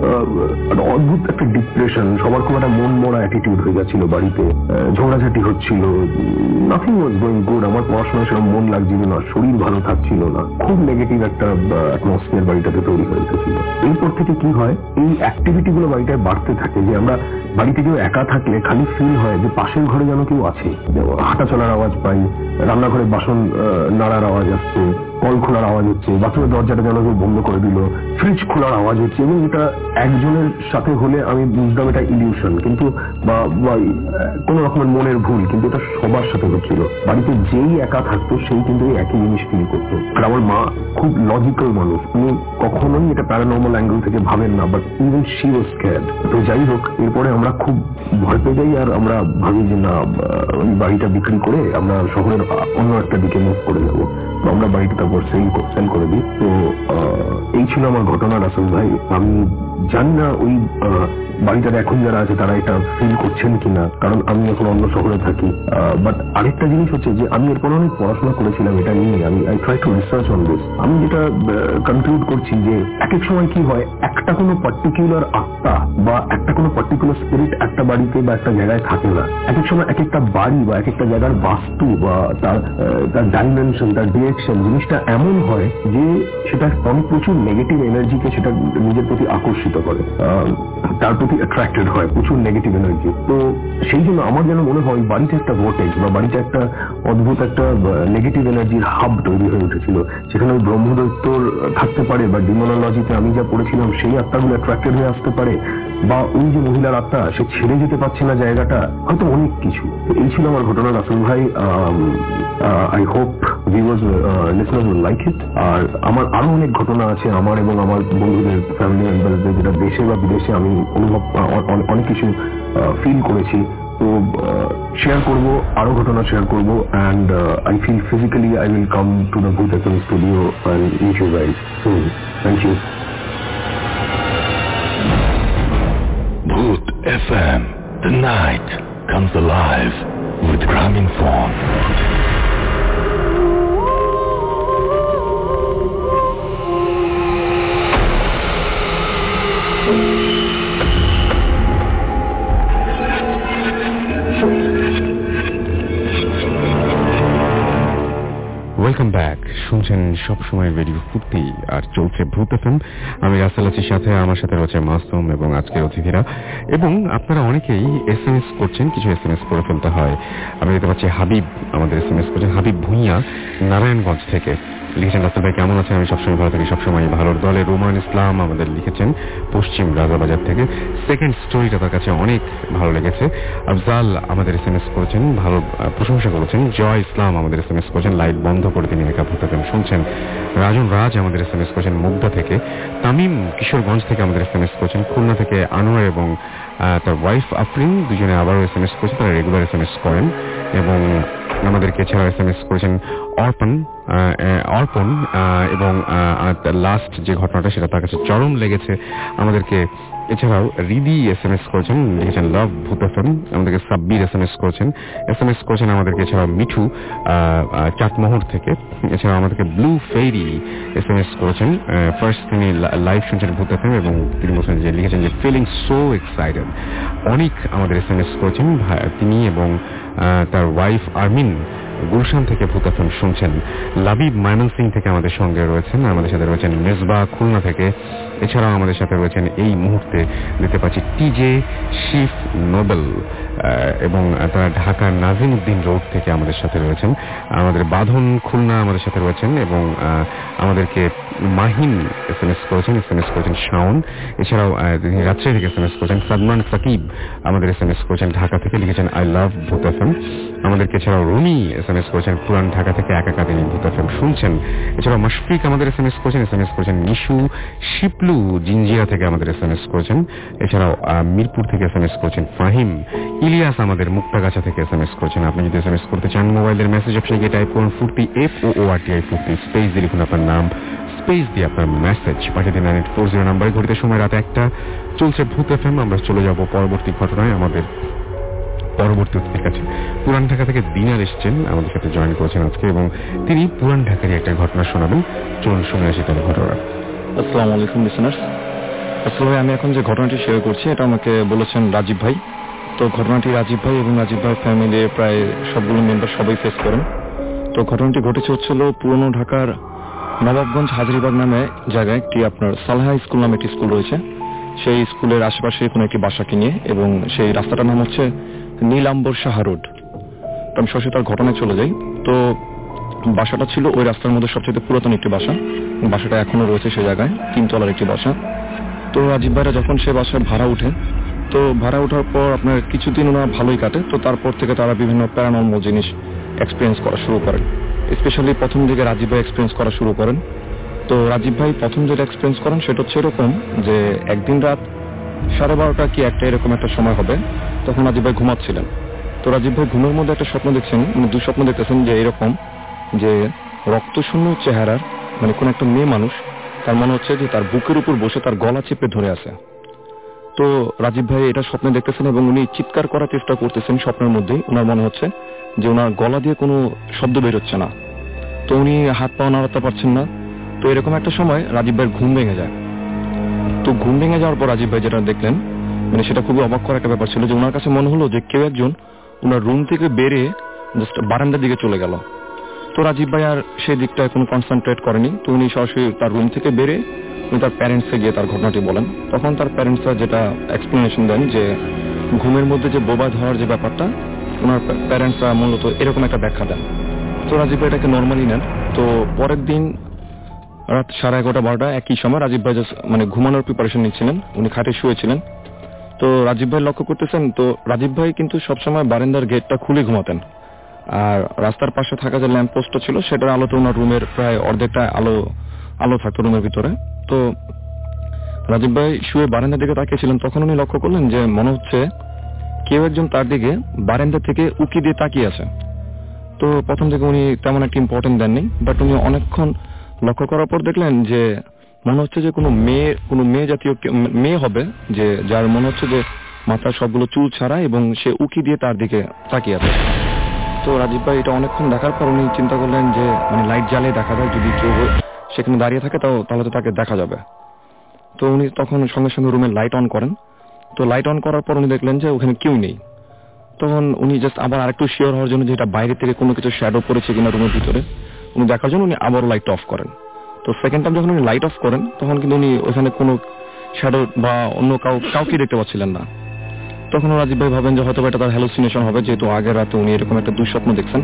অদ্ভুত একটা ডিপ্রেশন, সবার খুব একটা মন মরা অ্যাটিটিউড হয়ে যাচ্ছিল বাড়িতে, ঝগড়াঝাটি হচ্ছিল, নাথিং ওয়াজ গোয়িং গুড। আমার পড়াশোনা সেরকম মন লাগছিল না, শরীর ভালো থাকছিল না, খুব নেগেটিভ একটা অ্যাটমসফিয়ার বাড়িটাতে তৈরি হয়ে গেছিল। এরপর থেকে কি হয়, এই অ্যাক্টিভিটি গুলো বাড়িটায় বাড়তে থাকে, যে আমরা বাড়িতে কেউ একা থাকলে খালি ফিল হয় যে পাশের ঘরে যেন কেউ আছে, হাঁটা চলার আওয়াজ পাই, রান্নাঘরে বাসন নাড়ার আওয়াজ আসছে, কল খোলার আওয়াজ হচ্ছে, বাথরুমের দরজাটা যেন কেউ বন্ধ করে দিল, ফ্রিজ খোলার আওয়াজ হচ্ছে, এবং এটা একজনের সাথে হলে আমি বুঝতাম এটা ইলিউশন, কিন্তু বা কোন রকমের মনের ভুল, কিন্তু এটা সবার সাথে হচ্ছিল। বাড়িতে যেই একা থাকতো সেই কিন্তু একই জিনিস ফিল করতো। আর আমার মা খুব লজিক্যাল মানুষ, উনি কখনোই এটা প্যারানর্মাল অ্যাঙ্গেল থেকে ভাবেন না, but even she was scared. তো যাই হোক, এরপরে আমরা খুব ভয় পেয়ে যাই, আর আমরা ভাবি যে না, ওই বাড়িটা বিক্রি করে আমরা শহরের অন্য একটা দিকে মুভ করে যাবো। তো আমরা বাড়িটা তারপর সেল করে দিই। তো এই ছিল আমার ঘটনা রাসেল ভাই। আমি জানি না ওই বাড়িটার এখন যারা আছে তারা এটা ফিল করছেন কিনা, কারণ আমি এখন অন্য শহরে থাকি। বাট আরেকটা জিনিস হচ্ছে যে আমি এরপর অনেক পড়াশোনা করেছিলাম এটা নিয়ে, I try to research on this. আমি যেটা কনক্লুড করছি যে এক এক সময় কি হয়, একটা কোনো পার্টিকুলার আত্মা বা একটা কোনো পার্টিকুলার স্পিরিট একটা বাড়িতে বা একটা জায়গায় থাকে না। এক এক সময় এক একটা বাড়ি বা এক একটা জায়গার বাস্তু বা তার ডাইমেনশন, তার ডিরেকশন, জিনিসটা এমন হয় যে সেটা অনেক প্রচুর নেগেটিভ এনার্জিকে সেটা নিজের প্রতি আকর্ষিত করে, তার প্রতি অ্যাট্রাক্টেড হয় প্রচুর নেগেটিভ এনার্জি। তো সেই জন্য আমার যেন মনে হয় বাড়িতে একটা ভোর্টেজ বা বাড়িতে একটা অদ্ভুত একটা নেগেটিভ এনার্জির হাব তৈরি হয়ে উঠেছিল, সেখানে ওই ব্রহ্মদৈত্যর থাকতে পারে, বা ডিমোনোলজিতে আমি যা পড়েছিলাম সেই আত্মাগুলো অ্যাট্রাক্টেড হয়ে আসতে পারে, বা ওই যে মহিলার আত্মা সে ছেড়ে যেতে পারছে না জায়গাটা, হয়তো অনেক কিছু। এই ছিল আমার ঘটনা রাসেল ভাই। I hope viewers listeners will like it. আর আমার আরো অনেক ঘটনা আছে আমার এবং আমার বন্ধুদের, ফ্যামিলি মেম্বারদের, যেটা দেশে বা বিদেশে আমি অনুভব অনেক কিছু ফিল করেছি। তো শেয়ার করবো, আরো ঘটনা শেয়ার করবো, and I feel physically I will come to the Bhoot FM studio and meet you guys soon. Thank you. Bhoot FM. The night comes alive with Graminphone. Welcome back. শুনছেন সবসময় রেডিও ফুর্তি, আর চলছে ভূত এফএম। আমি রাসেল আছি সাথে, আমার সাথে রয়েছে মাসুম এবং আজকের অতিথিরা। এবং আপনারা অনেকেই SMS করছেন, কিছু SMS করে ফেলতে হয়। আমি দেখতে পাচ্ছি হাবিব আমাদের SMS করছেন, হাবিব ভুঁইয়া নারায়ণগঞ্জ থেকে লিখেছেন, রাসেল ভাই কেমন আছেন? আমি সবসময় ভালো থাকি, সবসময় ভালোর দলে। রোমান ইসলাম আমাদের লিখেছেন পশ্চিম রাজাবাজার থেকে, সেকেন্ড স্টোরিটা তার কাছে অনেক ভালো লেগেছে। আফজাল আমাদের SMS করেছেন, ভালো প্রশংসা করেছেন। জয় ইসলাম আমাদের SMS করেছেন, লাইট বন্ধ করে তিনি একা ভূত এফএম শুনছেন। রাজন রাজ আমাদের SMS করেছেন মুগদা থেকে। তামিম কিশোরগঞ্জ থেকে আমাদের SMS করেছেন। খুলনা থেকে আনোয়ার এবং তার ওয়াইফ আফরিন দুজনে আবারও SMS করেছেন, তারা রেগুলার SMS করেন। এবং আমাদেরকে এছাড়া SMS করেছেন অর্পণ এবং লাস্ট যে ঘটনাটা সেটা তার কাছে চরম লেগেছে আমাদেরকে। এছাড়াও রিদি SMS করেছেন, লিখেছেন লাভ ভূত এফএম। আমাদেরকে সাব্বির SMS করেছেন আমাদেরকে। এছাড়াও মিঠু চাটমোহর থেকে। এছাড়াও আমাদেরকে ব্লু ফেরি SMS করেছেন। ফার্স্ট তিনি লাইভ শুনছেন ভূত এফএম এবং তিনি বলছেন যে লিখেছেন যে ফিলিং সো এক্সাইটেড। অনেক আমাদের SMS করেছেন তিনি এবং তার ওয়াইফ আরমিন গুলশান থেকে ভূত এফএম শুনছেন। লাবিব ময়মনসিং থেকে আমাদের সঙ্গে রয়েছেন। আমাদের সাথে রয়েছেন মেজবা খুলনা থেকে। এছাড়াও আমাদের সাথে রয়েছেন এই মুহূর্তে দেখতে পাচ্ছি টিজে শিফ নোবেল এবং তারা ঢাকার নাজিমউদ্দিন রোড থেকে আমাদের সাথে রয়েছেন। আমাদের বাঁধন খুলনা আমাদের সাথে রয়েছেন এবং আমাদেরকে মাহিন SMS করেছেন শাওন। এছাড়াও তিনি রাজশাহী থেকে SMS করেছেন। সাদমান সাকিব আমাদের SMS করেছেন ঢাকা থেকে, লিখেছেন আই লাভ ভূত এফএম। আমাদেরকে এছাড়াও রুমি SMS করেছেন পুরান ঢাকা থেকে একা তিনি ভূত FM শুনছেন। এছাড়াও মাশফিক আমাদের SMS করেছেন নিশু, শিপলু জিঞ্জিয়া থেকে আমাদের SMS করেছেন। এছাড়াও মিরপুর থেকে SMS করেছেন ফাহিম, ইলিয়াস আমাদের মুক্তাগাছা থেকে SMS করেছেন। আপনি যদি SMS করতে চান মোবাইলের মেসেজ অপশনে গিয়ে টাইপ করুন 40 FOORTI 40 স্পেস দিয়ে লিখুন আপনার নাম, স্পেস দিয়ে আপনার মেসেজ পাঠিয়ে দিন 9840 নাম্বারে। ঘড়িতে সময় রাত 1টা, চলছে ভূত FM। আমরা চলে যাব পরবর্তী ঘটনায়। আমাদের পরবর্তী অতিথির কাছে পুরান ঢাকা থেকে দিনার এসেছেন, আমাদের সাথে জয়েন করেছেন আজকে এবং তিনি পুরান ঢাকারই একটা ঘটনা শোনাবেন। চলুন শুনে আসি তার ঘটনা। আসসালামু আলাইকুম লিসেনার্স। আসলে আমি এখন যে ঘটনাটি শেয়ার করছি এটা আমাকে বলেছেন রাজীব ভাই। তো ঘটনাটি রাজীব ভাই এবং রাজীব ভাই ফ্যামিলির প্রায় সবগুলো মেম্বার সবাই ফেস করেন। তো ঘটনাটি ঘটেছে হচ্ছিল পুরনো ঢাকার নবাবগঞ্জ হাজারীবাগ নামে জায়গায় একটি আপনার সালেহা স্কুল নামে একটি স্কুল রয়েছে। সেই স্কুলের আশেপাশে কোনো একটি বাসাকে নিয়ে, এবং সেই রাস্তাটার নাম হচ্ছে নীলাম্বর সাহা রোড। তো আমি সরাসরি তার ঘটনায় চলে যাই। তো বাসাটা ছিল ওই রাস্তার মধ্যে সবচেয়ে পুরাতন একটি বাসা। বাসাটা এখনো রয়েছে সেই জায়গায়, 3 তলার একটি বাসা। তো রাজীব ভাইরা যখন সে বাসায় ভাড়া উঠে, তো ভাড়া ওঠার পর আপনার কিছুদিন ওনারা ভালোই কাটে। তো তারপর থেকে তারা বিভিন্ন প্যারানর্মাল জিনিস এক্সপিরিয়েন্স করা শুরু করেন। স্পেশালি প্রথম দিকে রাজীব ভাই এক্সপিরিয়েন্স করা শুরু করেন। তো রাজীব ভাই প্রথম যেটা এক্সপিরিয়েন্স করেন সেটা হচ্ছে এরকম যে একদিন রাত 12:30 কি 1টা এরকম একটা সময় হবে, তখন রাজীব ভাই ঘুমাচ্ছিলেন। তো রাজীব ভাই ঘুমের মধ্যে একটা স্বপ্ন দেখছেন, মানে দুঃস্বপ্ন দেখতেছেন যে এরকম যে রক্তশূন্য চেহারার মানে কোন একটা মেয়ে মানুষ, তার মনে হচ্ছে যে তার বুকের উপর বসে তার গলা চেপে ধরে আছে। তো রাজীব ভাই এটা স্বপ্নে দেখতেছেন এবং উনি চিৎকার করার চেষ্টা করতেছেন স্বপ্নের মধ্যেই। ওনার মনে হচ্ছে যে ওনার গলা দিয়ে কোনো শব্দ বের হচ্ছে না। তো উনি হাত পা নাড়াতে পারছেন না। তো এরকম একটা সময় রাজীব ভাইয়ের ঘুম ভেঙে যায়। তো ঘুম ভেঙে যাওয়ার পর রাজীব ভাই যেটা দেখলেন, মানে সেটা খুবই অবাক করা একটা ব্যাপার ছিল যে ওনার কাছে মনে হলো যে কেউ একজন ওনার রুম থেকে বেরিয়ে জাস্ট বারান্দার দিকে চলে গেল। তো রাজীব ভাই আর সেই দিকটা কোনো কনসেন্ট্রেট করেনি। তো উনি সরাসরি তার রুম থেকে বেরিয়ে উনি তার প্যারেন্টসে গিয়ে তার ঘটনাটি বলেন। তখন তার প্যারেন্টসরা যেটা এক্সপ্লেনেশন দেন যে ঘুমের মধ্যে যে বোবা ধরার যে ব্যাপারটা, ওনার প্যারেন্টসরা মূলত এরকম একটা ব্যাখ্যা দেন। তো রাজীব ভাই এটাকে নর্মালি নেন। তো পরের দিন রাত 11:30-12টা একই সময় রাজীব ভাই মানে ঘুমানোর প্রিপারেশন নিচ্ছিলেন, উনি খাটে শুয়েছিলেন। তো রাজীব ভাই লক্ষ্য করতেছেন, তো রাজীব ভাই কিন্তু সবসময় বারান্দার গেটটা খুলে ঘুমাতেন, আর রাস্তার পাশে থাকা যে ল্যাম্প পোস্টটা ছিল সেটার আলোতে ওনার রুমের প্রায় অর্ধেকটা আলো থাকতো রুমের ভিতরে। তো রাজীব ভাই শুয়ে বারান্দার দিকে তাকিয়েছিলেন, তখন উনি লক্ষ্য করলেন যে মনে হচ্ছে কেউ একজন তার দিকে বারান্দা থেকে উকি দিয়ে তাকিয়ে আছে। তো প্রথম থেকে উনি তেমন একটা ইম্পর্টেন্ট দেননি, বাট উনি অনেকক্ষণ লক্ষ্য করার পর দেখলেন যে মনে হচ্ছে যে কোনো মেয়ে জাতীয় মেয়ে হবে, যে যার মনে হচ্ছে যে মাথার সবগুলো চুল ছাড়া, এবং সে উকি দিয়ে তার দিকে তাকিয়ে আছে। তো রাজীব ভাই এটা অনেকক্ষণ দেখার পর উনি চিন্তা করলেন যে মানে লাইট জ্বালিয়ে দেখা যায়, যদি কেউ সেখানে দাঁড়িয়ে থাকে তাহলে তো তাকে দেখা যাবে। তো উনি তখন সঙ্গে সঙ্গে রুমের লাইট অন করেন। তো লাইট অন করার পর উনি দেখলেন যে ওখানে কেউ নেই। তখন উনি জাস্ট আবার আরেকটু শিওর হওয়ার জন্য, যেটা বাইরে থেকে কোনো কিছু শ্যাডো পড়েছে কিনা রুমের ভিতরে, উনি দেখার জন্য উনি আবার লাইট অফ করেন। তো সেকেন্ড টাইম যখন উনি লাইট অফ করেন তখন কিন্তু উনি ওখানে কোনো শ্যাডো বা অন্য কাউকে দেখতে পাচ্ছিলেন না। তখন রাজীব ভাই ভাবেন যে হয়তো এটা তার হ্যালুসিনেশন হবে, যেহেতু আগের রাতে উনি এরকম একটা দুঃস্বপ্ন দেখছেন।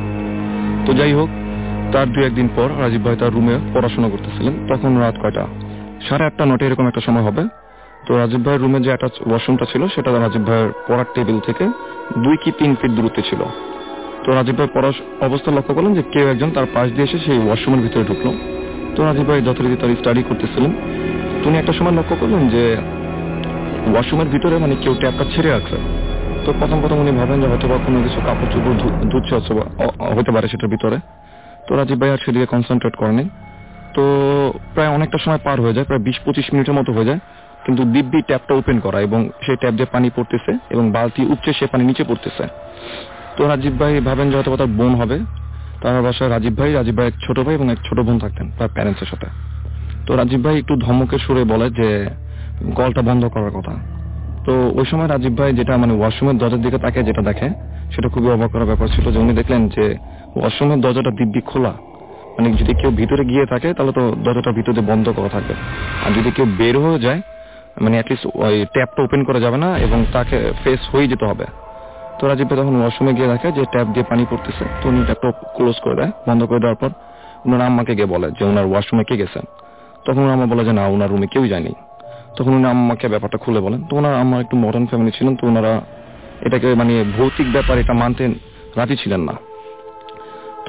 তো যাই হোক, তার 2-1 দিন পর রাজীব ভাই তার রুমে পড়াশোনা করতেছিলেন। তখন রাত কয়টা 8:30-9টা এরকম একটা সময় হবে। তো রাজীব ভাইয়ের রুমে যে অ্যাটাচ ওয়াশরুমটা ছিল সেটা রাজীব ভাইয়ের পড়ার টেবিল থেকে 2 কি 3 ফিট দূরত্বে ছিল। তো রাজীব ভাই পড়ার অবস্থা লক্ষ্য করলেন যে কেউ একজন তার পাশ দিয়ে এসে সেই ওয়াশরুমের ভিতরে ঢুকলো। তো রাজীব ভাই যথারীতি তার স্টাডি করতেছিলেন। তো উনি একটা সময় লক্ষ্য করলেন যে ওয়াশরুমের ভিতরে মানে কেউ ট্যাপটা ছেড়ে রাখছে। তো প্রথম উনি ভাবেন যে হয়তো বা কোনো কিছু কাপড় চোপড় ধুচ্ছে হতে পারে সেটার ভিতরে। তো রাজীব ভাই আর সেদিকে কনসেন্ট্রেট করেনি। তো প্রায় অনেকটা সময় পার হয়ে যায়, প্রায় 20-25 মিনিটের মতো হয়ে যায়, কিন্তু দিব্যি ট্যাপটা ওপেন করা এবং সেই ট্যাপ দিয়ে পানি পড়তেছে এবং বালতি উপচে সে পানি নিচে পড়তেছে। তো রাজীব ভাই ভাবেন যে হয়তো তার বোন হবে। তার বাসায় রাজীব ভাই এক ছোট ভাই এবং এক ছোট বোন থাকতেন তার প্যারেন্টসের সাথে। তো রাজীব ভাই একটু ধমকের সুরে বলে যে কলটা বন্ধ করার কথা। তো ওই সময় রাজীব ভাই যেটা মানে ওয়াশরুমের দরজার দিকে তাকে যেটা দেখে সেটা খুবই অবাক করার ব্যাপার ছিল, যে উনি দেখলেন যে ওয়াশরুমের দরজাটা দিব্যি খোলা, মানে যদি কেউ ভিতরে গিয়ে থাকে তাহলে তো দরজাটা ভিতরে বন্ধ করা থাকবে, আর যদি কেউ বের হয়ে যায় মানে অ্যাটলিস্ট ওই ট্যাপটা ওপেন করা যাবে না এবং তাকে ফেস হয়ে যেতে হবে। তো রাজীব ভাই তখন ওয়াশরুমে গিয়ে দেখে যে ট্যাপ দিয়ে পানি পড়তেছে। তো উনি ট্যাপটা ক্লোজ করে দেয়, বন্ধ করে দেওয়ার পর ওনার আম্মাকে গিয়ে বলে যে ওনার ওয়াশরুমে কে গেছে। তখন ওনার আম্মা বলে যে না, ওনার রুমে কেউ যায়নি। তখন উনি আম্মাকে ব্যাপারটা খুলে বলেন। তো ওনার আম্মা একটু মডার্ন ফ্যামিলি ছিলেন, তো ওনারা এটাকে মানে ভৌতিক ব্যাপার এটা মানতে রাজি ছিলেন না।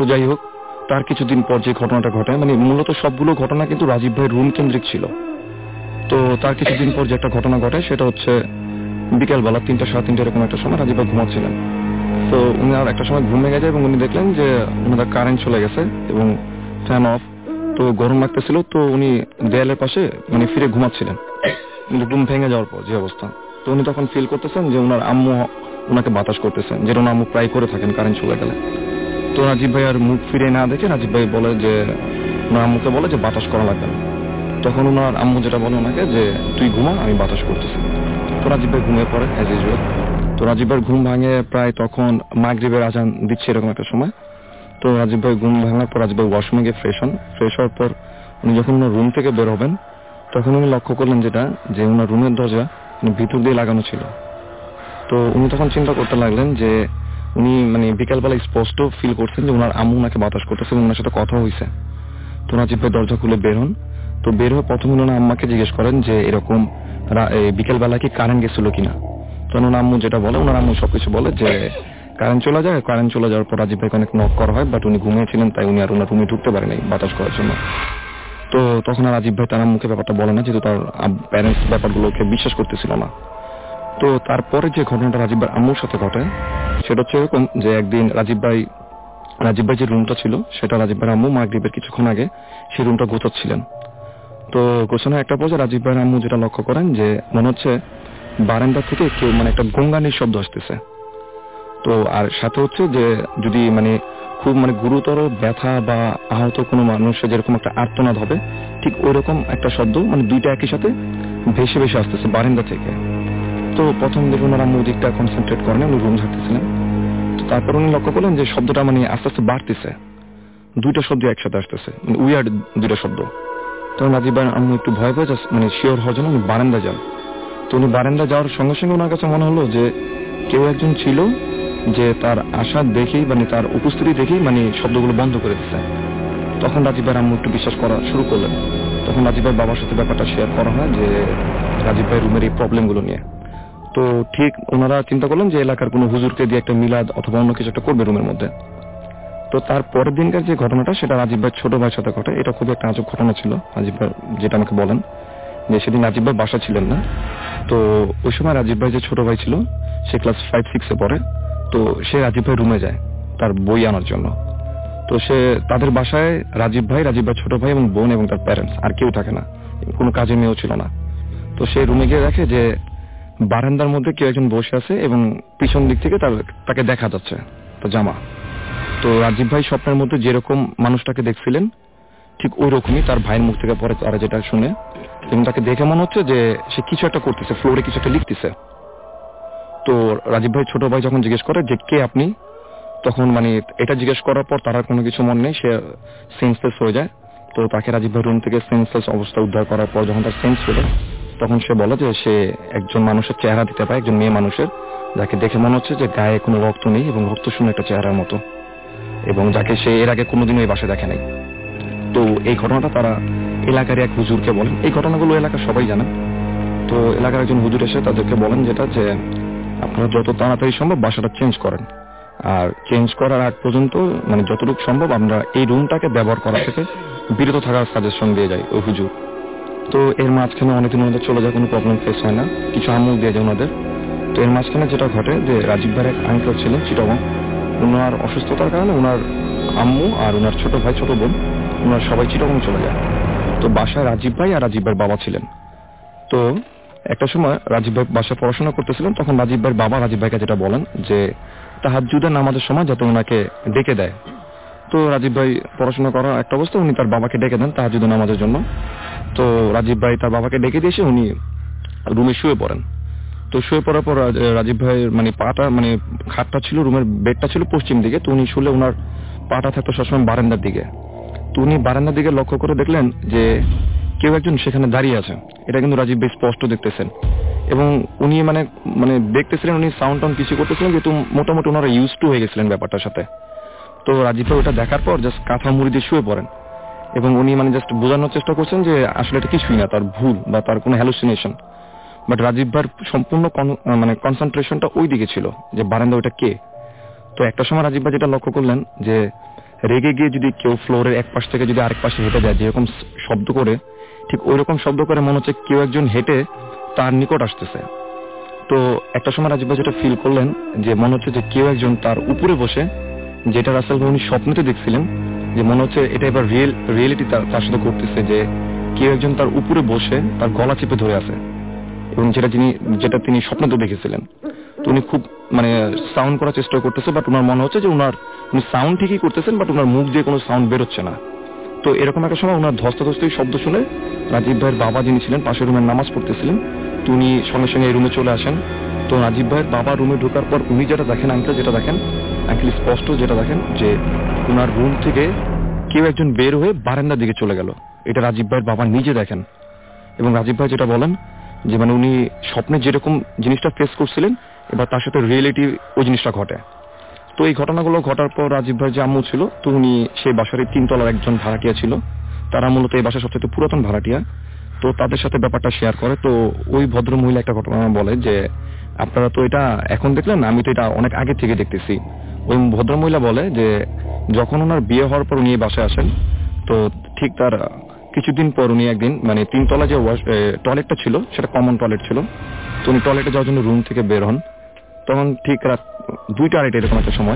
তো যাই হোক, তার কিছুদিন পর যে ঘটনাটা ঘটে, মানে মূলত সবগুলো ঘটনা কিন্তু রাজীব ভাই রুম কেন্দ্রিক ছিল। তো তার কিছুদিন পর যে একটা ঘটনা ঘটে সেটা হচ্ছে বিকেলবেলা 3টা 3:30 এরকম একটা সময় রাজীব ভাই ঘুমাচ্ছিলেন। তো উনি আর একটা সময় ঘুমে গেছে এবং উনি দেখলেন যে ওনাদের কারেন্ট চলে গেছে এবং ফ্যান অফ। তো গরম লাগতেছিল, তো উনি দেয়ালের পাশে মানে ফিরে ঘুমাচ্ছিলেন ঘুম ভেঙে যাওয়ার পর যে অবস্থা। তো উনি তখন ফিল করতেছেন যে ওনার আম্মু ওনাকে বাতাস করতেছেন, যেটা ওনার আম্মু প্রায় করে থাকেন কারেন্ট চলে গেলে। তো রাজীব ভাই আর মুখ ফিরে না দেখে রাজীব ভাই বলে যে ওনার আম্মুকে বলে যে বাতাস করা লাগবে না। তখন ওনার আম্মু যেটা বলে ওনাকে যে তুই ঘুমা, আমি বাতাস করতেছি। তো রাজীব ভাই ঘুমিয়ে পড়ে অ্যাজ ইউজুয়াল। তো রাজীব ভাইয়ের ঘুম ভাঙে প্রায় তখন মাগরিবের আজান দিচ্ছে এরকম একটা সময়। তো রাজীব ভাই ঘুম ভাঙার পর রাজীব ভাই ওয়াশরুমে গিয়ে ফ্রেশ হওয়ার পর উনি যখন ওনার রুম থেকে বের হবেন তখন উনি লক্ষ্য করলেন যেটা যে ওনার রুমের দরজা ভিতর দিয়ে লাগানো ছিল। তো উনি তখন চিন্তা করতে লাগলেন যে উনি মানে বিকালবেলা স্পষ্ট ফিল করছেন যে ওনার আম্মু ওনাকে বাতাস করতেছে এবং ওনার সাথে কথা হয়েছে। তো রাজীব ভাই দরজা খুলে বের হন। তো বের হয়ে প্রথমে ওনার আম্মাকে জিজ্ঞেস করেন যে এরকম বিকেলবেলা কি কারেন্ট গেছিল কিনা। তো ওনার আম্মু যেটা বলে, ওনার আম্মু সবকিছু বলে যে কারেন্ট চলে যাওয়ার পর রাজীব ভাইকে অনেক নক করা হয়, বাট উনি ঘুমিয়েছিলেন তাই উনি আর ওনার রুমে ঢুকতে পারেনি বাতাস করার জন্য। তো তখন আর রাজীব ভাই তার আম্মুকে ব্যাপারটা বলে না, যেহেতু তার প্যারেন্টস ব্যাপারগুলোকে বিশ্বাস করতেছিল না। তো তারপরে যে ঘটনাটা রাজীব ভাই আম্মুর সাথে ঘটে সেটা হচ্ছে এরকম যে একদিন রাজীব ভাই যে রুমটা ছিল সেটা রাজীব ভাই আম্মু মাগরিবের কিছুক্ষণ আগে সেই রুমটা গোছাচ্ছিলেন। তো গোছানো একটা পর্যায়ে রাজীব ভাই আম্মু যেটা লক্ষ্য করেন যে মনে হচ্ছে বারান্দা থেকে কেউ মানে একটা গঙ্গানির শব্দ আসতেছে। তো আর সাথে হচ্ছে যে যদি মানে খুব মানে গুরুতর ব্যথা বা আহত কোনো মানুষের যেরকম একটা আর্তনাদ হবে ঠিক ওইরকম একটা শব্দ মানে দুইটা একই সাথে ভেসে ভেসে আসতেছে বারান্দা থেকে। তো প্রথম দেখুন ওনারা মুদিকটা কনসেন্ট্রেট করেন, উনি রুম ঝাড়তেছিলেন। তো তারপর উনি লক্ষ্য করলেন যে শব্দটা মানে আস্তে আস্তে বাড়তেছে, দুইটা শব্দ একসাথে আসতেছে, মানে উইয়ার্ড দুইটা শব্দ। তখন রাজীব ভাই আম্মু একটু ভয় পেয়ে মানে শিওর হওয়ার জন্য উনি বারান্দা যান। তো উনি বারান্দা যাওয়ার সঙ্গে সঙ্গে ওনার কাছে মনে হলো যে কেউ একজন ছিল যে তার আসা দেখেই মানে তার উপস্থিতি দেখেই মানে শব্দগুলো বন্ধ করে দিচ্ছে। তখন রাজীব ভাই আম্মু একটু বিশ্বাস করা শুরু করলেন। তখন রাজীব ভাই বাবার সাথে ব্যাপারটা শেয়ার করা হয় যে রাজীব ভাই রুমের এই প্রবলেমগুলো নিয়ে। তো ঠিক ওনারা চিন্তা করলেন যে এলাকার কোনো হুজুরকে দিয়ে একটা মিলাদ অথবা অন্য কিছু একটা করবে রুমের মধ্যে। তো তার পরের দিনকার যে ঘটনাটা সেটা রাজীব ভাই ছোট ভাইয়ের সাথে ঘটে। এটা খুবই একটা আজব ঘটনা ছিল। রাজীব ভাই যেটা আমাকে বলেন যে সেদিন রাজীব ভাই বাসা ছিলেন না। তো ওই সময় রাজীব ভাই যে ছোট ভাই ছিল সে ক্লাস 5-6 পড়ে। তো সে রাজীব ভাই রুমে যায় তার বই আনার জন্য। তো সে তাদের বাসায় রাজীব ভাই ছোট ভাই এবং বোন এবং তার প্যারেন্টস, আর কেউ থাকে না, কোনো কাজের মেয়েও ছিল না। তো সে রুমে গিয়ে দেখে যে বারান্দার মধ্যে কেউ একজন বসে আছে এবং পিছন দিক থেকে তাকে দেখা যাচ্ছে তো জামা। তো রাজীব ভাই স্বপ্নের মধ্যে যেরকম মানুষটাকে দেখছিলেন ঠিক ওই রকমই তার ভাইয়ের মুখ থেকে পরে তারা যেটা শুনে, এবং তাকে দেখে মনে হচ্ছে যে সে কিছু একটা করতেছে, ফ্লোরে কিছু একটা লিখতেছে। তো রাজীব ভাই ছোট ভাই যখন জিজ্ঞেস করে যে কে আপনি, তখন মানে এটা জিজ্ঞেস করার পর তার কোনো কিছু মনে নেই, সে সেন্সলেস হয়ে যায়। তো তাকে রাজীব ভাই রুম থেকে সেন্সলেস অবস্থা উদ্ধার করার পর যখন তার সেন্স হলো তখন সে বলে যে সে একজন মানুষের চেহারা দিতে পারে, একজন মেয়ে মানুষের, যাকে দেখে মনে হচ্ছে যে গায়ে কোনো রক্ত নেই এবং রক্তশূন্য একটা চেহারার মতো, এবং যাকে সে এর আগে কোনোদিনও এই বাসায় দেখে নাই। তো এই ঘটনাটা তারা এলাকার এক হুজুরকে বলেন। এই ঘটনাগুলো এলাকার সবাই জানেন। তো এলাকার একজন হুজুর এসে তাদেরকে বলেন যেটা যে আপনারা যত তাড়াতাড়ি সম্ভব বাসাটা চেঞ্জ করেন, আর চেঞ্জ করার আগ পর্যন্ত মানে যতটুকু সম্ভব আমরা এই রুমটাকে ব্যবহার করা থেকে বিরত থাকার সাজেশন দিয়ে যাই ওই হুজুর। তো এর মাঝখানে অনেকদিন ওনাদের চলে যায়, কোনো প্রবলেম ফেস হয় না, কিছু আমল দিয়ে যায় ওনাদের। তো এর মাঝখানে যেটা ঘটে যে রাজীব ভাইয়ের এক আঙ্কেল ছিলেন চিটাগং, ওনার অসুস্থতার কারণে ওনার আম্মু আর ওনার ছোট ভাই ছোট বোন ওনার সবাই চিটাগং চলে যায়। তো বাসায় রাজীব ভাই আর রাজীব ভাইয়ের বাবা ছিলেন। তো একটা সময় রাজীব ভাই বাসায় পড়াশোনা করতেছিলেন, তখন রাজীব ভাইয়ের বাবা রাজীব ভাইকে যেটা বলেন যে তাহাজ্জুদের নামাজের সময় যাতে ওনাকে ডেকে দেয়। তো রাজীব ভাই পড়াশোনা করার একটা অবস্থা, উনি তার বাবাকে ডেকে দেন তাহাজ্জুদের নামাজের জন্য। তো রাজীব ভাই তার বাবাকে ডেকে দিয়ে এসে উনি রুমে শুয়ে পড়েন। তো শুয়ে পড়ার পর রাজীব ভাইয়ের মানে পাটা মানে খাটটা ছিল, রুমের বেডটা ছিল পশ্চিম দিকে। তো উনি শুলে ওনার পাটা থাকতো সবসময় বারান্দার দিকে। তো উনি বারান্দার দিকে লক্ষ্য করে দেখলেন যে কেউ একজন সেখানে দাঁড়িয়ে আছে। এটা কিন্তু রাজীব ভাই স্পষ্ট দেখতেছেন, এবং উনি মানে মানে দেখতেছিলেন, উনি সাউন্ড টাউন্ড কিছু করতেছিলেন, যেহেতু মোটামুটি ওনারা ইউজ টু হয়ে গেছিলেন ব্যাপারটার সাথে। তো রাজীব ভাই ওটা দেখার পর জাস্ট কাঁথা মুড়ি দিয়ে শুয়ে পড়েন, এবং উনি মানে জাস্ট বোঝানোর চেষ্টা করছেন যে আসলে এটা কিছুই না, তার ভুল বা তার কোনো হ্যালুসিনেশন। বাট রাজীব ভাইয়ের সম্পূর্ণ মানে কনসেন্ট্রেশনটা ওই দিকে ছিল যে বারান্দা ওইটা কে। তো একটা সময় রাজীব ভাই যেটা লক্ষ্য করলেন যে রেগে গিয়ে যদি কেউ ফ্লোরের এক পাশ থেকে যদি আরেক পাশে হেঁটে যায় যেরকম শব্দ করে, ঠিক ওই রকম শব্দ করে মনে হচ্ছে কেউ একজন হেঁটে তার নিকট আসতেছে। তো একটা সময় রাজীব ভাই যেটা ফিল করলেন যে মনে হচ্ছে যে কেউ একজন তার উপরে বসে, যেটা রাসেল ভাই উনি স্বপ্নতে দেখছিলেন, যে মনে হচ্ছে এটা এবার রিয়েলিটি তার সাথে ঘটতেছে, যে কেউ একজন তার উপরে বসে তার গলা চেপে ধরে আছে, এবং যেটা তিনি স্বপ্নতে দেখেছিলেন। তো উনি খুব সাউন্ড করার চেষ্টা করতেছে, বাট ওনার মনে হচ্ছে যে উনি সাউন্ড ঠিকই করতেছেন, বাট ওনার মুখ দিয়ে কোনো সাউন্ড বেরোচ্ছে না। তো এরকম একটা সময় ওনার ধস্তাধস্তি শব্দ শুনে রাজীব ভাইয়ের বাবা যিনি ছিলেন পাশের রুমে নামাজ পড়তেছিলেন, তো উনি সঙ্গে সঙ্গে এই রুমে চলে আসেন। তো রাজীব ভাইয়ের বাবা রুমে ঢোকার পর উনি যেটা দেখেন, আঙ্কেল স্পষ্ট যেটা দেখেন যে ওনার রুম থেকে কেউ একজন বের হয়ে বারান্দার দিকে চলে গেল। এটা রাজীব ভাইয়ের বাবা নিজে দেখেন, এবং রাজীব ভাই যেটা বলেন যে উনি স্বপ্নে যেরকম জিনিসটা ফেস করছিলেন এবার তার সাথে রিয়েলিটি ওই জিনিসটা ঘটে। তো এই ঘটনাগুলো ঘটার পর রাজীব ভাই যে আম্মু ছিল, তো উনি সেই বাসার 3 তলার একজন ভাড়াটিয়া ছিল, তারা মূলত এই বাসার সবচেয়ে পুরাতন ভাড়াটিয়া। তো তাদের সাথে ব্যাপারটা শেয়ার করে। তো ওই ভদ্র মহিলা একটা ঘটনা বলে যে আপনারা তো এটা এখন দেখলেন, আমি তো এটা অনেক আগে থেকে দেখতেছি। ওই ভদ্র মহিলা বলে যে যখন ওনার বিয়ে হওয়ার পর উনি এই বাসায় আসেন, তো ঠিক তার কিছুদিন পর উনি একদিন 3 তলা যে টয়লেটটা ছিল সেটা কমন টয়লেট ছিল, তো উনি টয়লেটে যাওয়ার জন্য রুম থেকে বের হন। তখন ঠিক রাত 2টা 2:30 এরকম একটা সময়,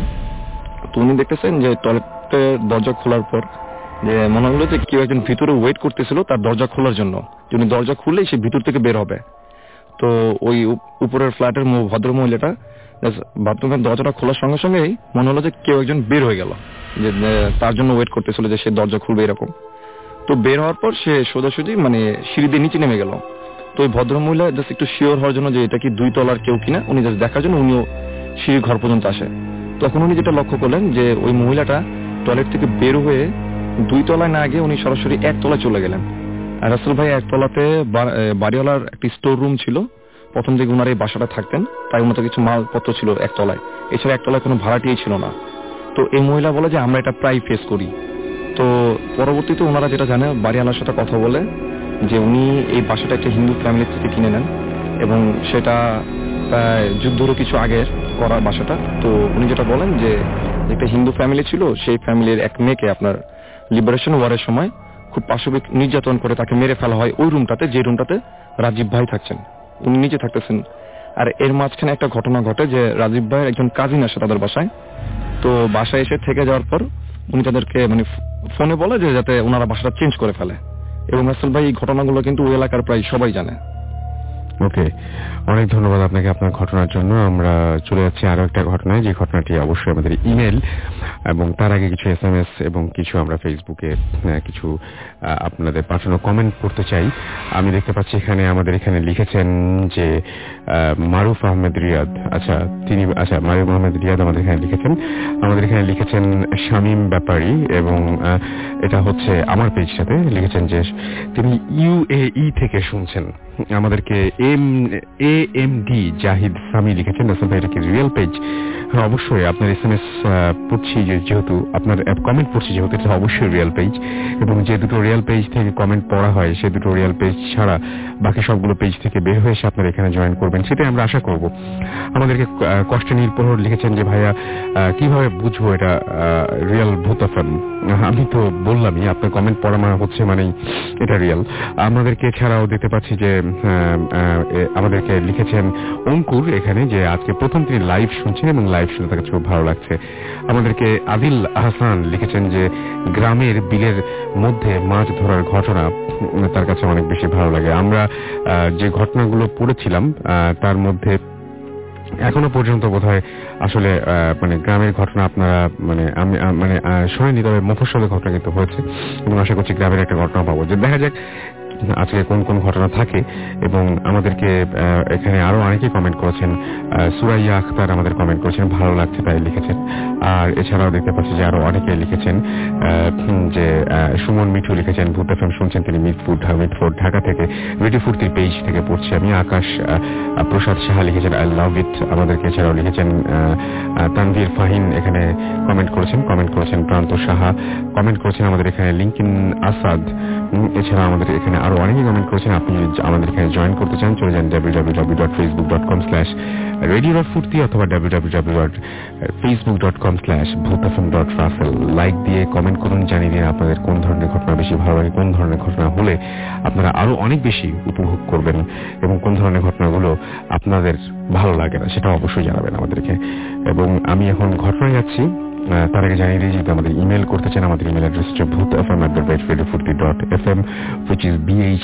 তো উনি দেখতেছেন যে টয়লেটের দরজা খোলার পর যে মনে হলো যে কেউ একজন ভিতরে ওয়েট করতেছিল তার দরজা খোলার জন্য, উনি দরজা খুললেই সে ভিতর থেকে বের হবে। তো ওই উপরের ফ্ল্যাটের ভদ্র মহিলাটা বাথরুমের দরজাটা খোলার সঙ্গে সঙ্গেই মনে হলো যে কেউ একজন বের হয়ে গেল, যে তার জন্য ওয়েট করতেছিল যে সে দরজা খুলবে এরকম। তো বের হওয়ার পর সে সোজাসুজি সিঁড়ি দিয়ে নিচে নেমে গেল। তো ওই ভদ্র মহিলা জাস্ট একটু শিওর হওয়ার জন্য যে এটা কি 2 তলার কেউ কিনা, উনি জাস্ট দেখার জন্য উনিও সিঁড়ির ঘর পর্যন্ত আসে। তখন উনি যেটা লক্ষ্য করলেন যে ওই মহিলাটা টয়লেট থেকে বের হয়ে 2 তলায় না গিয়ে উনি সরাসরি 1 তলায় চলে গেলেন। আর রাসেল ভাই 1 তলাতে বাড়িওয়ালার একটি স্টোর রুম ছিল, প্রথম দিকে ওনার এই বাসাটা থাকতেন, তাই ওনার কিছু মালপত্র ছিল 1 তলায়, এছাড়া 1 তলায় কোনো ভাড়াটিয়াই ছিল না। তো এই মহিলা বলে যে আমরা এটা প্রায় ফেস করি। তো পরবর্তীতে ওনারা যেটা জানে, বাড়িওয়ালার সাথে কথা বলে যে উনি এই বাসাটা একটা হিন্দু ফ্যামিলির থেকে কিনে নেন, এবং সেটা প্রায় যুদ্ধেরও কিছু আগের করা বাসাটা। তো উনি যেটা বলেন যে একটা হিন্দু ফ্যামিলি ছিল, সেই ফ্যামিলির এক মেয়েকে আপনার লিবারেশন ওয়ারের সময় খুব পাশবিক নির্যাতন করে তাকে মেরে ফেলা হয় ওই রুমটাতে, যে রুমটাতে রাজীব ভাই থাকছেন, উনি নিজে থাকতেছেন। আর এর মাঝখানে একটা ঘটনা ঘটে যে রাজীব ভাইয়ের একজন কাজিন আসে তাদের বাসায়। তো বাসায় এসে থেকে যাওয়ার পর উনি তাদেরকে ফোনে বলে যে যাতে ওনারা বাসাটা চেঞ্জ করে ফেলে, এবং রাসেল ভাই এই ঘটনাগুলো কিন্তু ওই এলাকার প্রায় সবাই জানে। ওকে, অনেক ধন্যবাদ আপনাকে আপনার ঘটনার জন্য। আমরা চলে যাচ্ছি আরো একটা ঘটনায়, যে ঘটনাটি অবশ্যই আমাদের ইমেল এবং তার আগে কিছু SMS এবং কিছু আমরা ফেসবুকে কিছু আপনাদের পাঠানো কমেন্ট করতে চাই। আমি দেখতে পাচ্ছি আমাদের এখানে লিখেছেন যে মারুফ আহমেদ রিয়াদ, মারুফ আহমেদ রিয়াদ আমাদের এখানে লিখেছেন শামীম ব্যাপারী, এবং এটা হচ্ছে আমার পেজটাতে লিখেছেন যে তিনি UAE থেকে শুনছেন আমাদেরকে। AMD জাহিদ সামি লিখেছেন, রাসেল ভাই এটা কি রিয়েল পেজ? হ্যাঁ, অবশ্যই আপনার SMS পড়ছি, যেহেতু আপনার কমেন্ট পড়ছি, যেহেতু এটা অবশ্যই রিয়েল পেজ, এবং যে দুটো রিয়েল পেজ থেকে কমেন্ট পড়া হয় সে দুটো রিয়েল পেজ ছাড়া বাকি সবগুলো পেজ থেকে বের হয়ে এসে আপনারা এখানে জয়েন করবেন, সেটাই আমরা আশা করব। আমাদেরকে কষ্টে নীলপ্রহর লিখেছেন যে ভাইয়া কিভাবে বুঝবো এটা রিয়েল ভূত এফএম? আমি তো বললামই, আপনার কমেন্ট পড়া হচ্ছে মানেই এটা রিয়েল। আমাদেরকে ছাড়াও দেখতে পাচ্ছি যে আমাদেরকে লিখেছেন অঙ্কুর এখানে, যে আজকে প্রথম তিনি লাইভ শুনছেন এবং লাইভ শুনে তার কাছে খুব ভালো লাগছে। আমাদেরকে আদিল আহসান লিখেছেন যে গ্রামের বিলের মধ্যে মাছ ধরার ঘটনা তার কাছে অনেক বেশি ভালো লাগে। আমরা যে ঘটনাগুলো পড়েছিলাম তার মধ্যে এখনো পর্যন্ত বোধহয় আসলে গ্রামের ঘটনা আপনারা শোনেনি, তবে মফস্বলের ঘটনা কিন্তু হয়েছে, এবং আশা করছি গ্রামের একটা ঘটনা পাবো। যে দেখা যাক আজকে কোন কোন ঘটনা থাকে। এবং আমাদেরকে এখানে আরো অনেকেই কমেন্ট করেছেন। সুরাইয়া আখতার আমাদের কমেন্ট করেছেন, ভালো লাগছে তাই লিখেছেন। আর এছাড়াও দেখতে পাচ্ছি যে আরো অনেকে লিখেছেন, যে সুমন মিঠু লিখেছেন ভূত এফএম শুনছেন তিনি মিটফোর্ড ঢাকা থেকে, ভিডিও ফুর্তির পেজ থেকে পড়ছি আমি। আকাশ প্রসাদ সাহা লিখেছেন আই লাভ ইট আমাদেরকে। এছাড়াও লিখেছেন তানভীর ফাহিন এখানে কমেন্ট করেছেন প্রান্ত সাহা কমেন্ট করেছেন আমাদের এখানে। লিঙ্কিন আসাদ এছাড়া আমাদের এখানে আরো অনেকে কমেন্ট করেছেন। আপনি যদি আমাদের এখানে জয়েন করতে চান চলে যান www.facebook.com/radio.furti অথবা www.facebook.com/bhutafm.russell। লাইক দিয়ে কমেন্ট করুন, জানিয়ে দিন আপনাদের কোন ধরনের ঘটনা বেশি ভালো লাগে, কোন ধরনের ঘটনা হলে আপনারা আরো অনেক বেশি উপভোগ করবেন এবং কোন ধরনের ঘটনাগুলো আপনাদের ভালো লাগে না সেটা অবশ্যই জানাবেন আমাদেরকে। এবং আমি এখন ঘটনায় যাচ্ছি, তার আগে জানিয়ে দিই যদি আমাদের ইমেল করতে চান আমাদের ইমেল অ্যাড্রেস হচ্ছে bhutafm@radiofurti.fm which is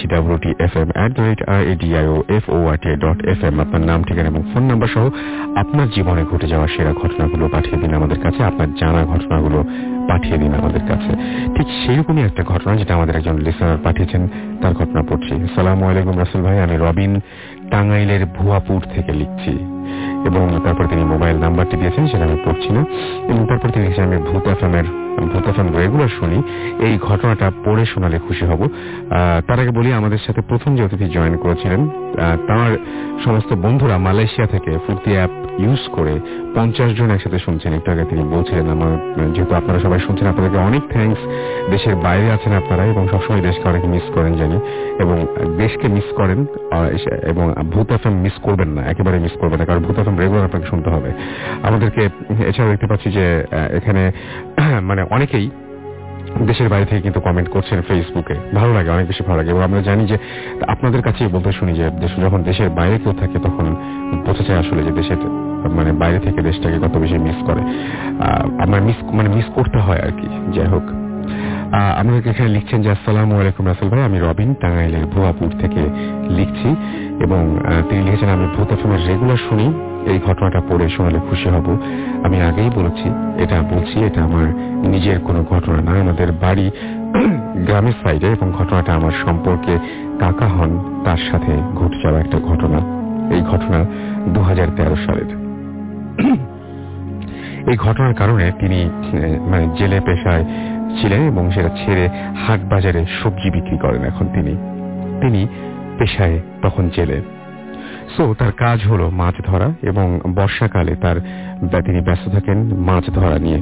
bhutfm@radiofurt.fm। আপনার নাম, ঠিকানা এবং ফোন নাম্বার সহ আপনার জীবনে ঘটে যাওয়া সেরা ঘটনাগুলো পাঠিয়ে দিন আমাদের কাছে, আপনার জানা ঘটনাগুলো পাঠিয়ে দিন আমাদের কাছে। ঠিক সেইরকমই একটা ঘটনা যেটা আমাদের একজন লিসেনার পাঠিয়েছেন, তার ঘটনা পড়ছি। আসসালামু আলাইকুম রাসেল ভাই, আমি রবিন টাঙ্গাইলের ভুয়াপুর থেকে লিখছি। এবং তারপর তিনি মোবাইল নাম্বারটি দিয়েছেন, সেটা আমি পড়ছি না। এবং তারপর তিনি লিখেছেন আমি ভূত এফএম রেগুলার শুনি, এই ঘটনাটা পড়ে শোনালে খুশি হব। তার আগে বলি, আমাদের সাথে প্রথম যে অতিথি জয়েন করেছিলেন তার সমস্ত বন্ধুরা মালয়েশিয়া থেকে ফুর্তি অ্যাপ ইউজ করে 50 জন একসাথে শুনছেন। একটু আগে তিনি বলছিলেন, আমার যেহেতু আপনারা সবাই শুনছেন আপনাদেরকে অনেক থ্যাঙ্কস। দেশের বাইরে আছেন আপনারা এবং সবসময় দেশকে অনেক মিস করেন জানি, এবং দেশকে মিস করেন এবং ভূত এফএম মিস করবেন না, একেবারে মিস করবেন না, কারণ ভূত এফএম রেগুলার আপনাকে শুনতে হবে আমাদেরকে। এছাড়াও দেখতে পাচ্ছি যে এখানে মানে অনেকেই দেশের বাইরে থেকে কিন্তু কমেন্ট করছেন ফেসবুকে, ভালো লাগে, অনেক বেশি ভালো লাগে। এবং আমরা জানি যে আপনাদের কাছেই বলতে শুনি যে যখন দেশের বাইরে কেউ থাকে তখন বোঝা যায় আসলে যে দেশের মানে বাইরে থেকে দেশটাকে কত বেশি মিস করে, আমরা মিস করতে হয় আর কি। যাই হোক, আমাদেরকে এখানে লিখছেন যে আসসালামু আলাইকুম রাসেল ভাই, আমি রবিন টাঙ্গাইলের ভুয়াপুর থেকে লিখছি। এবং তিনি লিখেছেন আমি ভূত এফএমের রেগুলার শুনি, এই ঘটনাটা পড়ে শোনালে খুশি হব। আমি আগেই বলছি এটা আমার নিজের কোনো ঘটনা না, আমাদের বাড়ি গ্রামের সাইডে এবং ঘটনাটা আমার সম্পর্কে কাকা হন তার সাথে ঘটে যাওয়া একটা ঘটনা। এই ঘটনা 2013 সালের। এই ঘটনার কারণে তিনি মানে জেলে পেশায় ছিলেন এবং সেটা ছেড়ে হাট বাজারে সবজি বিক্রি করেন। এখন তিনি পেশায় তখন জেলে। সো তার কাজ হলো মাছ ধরা এবং বর্ষাকালে তিনি ব্যস্ত থাকেন মাছ ধরা নিয়ে।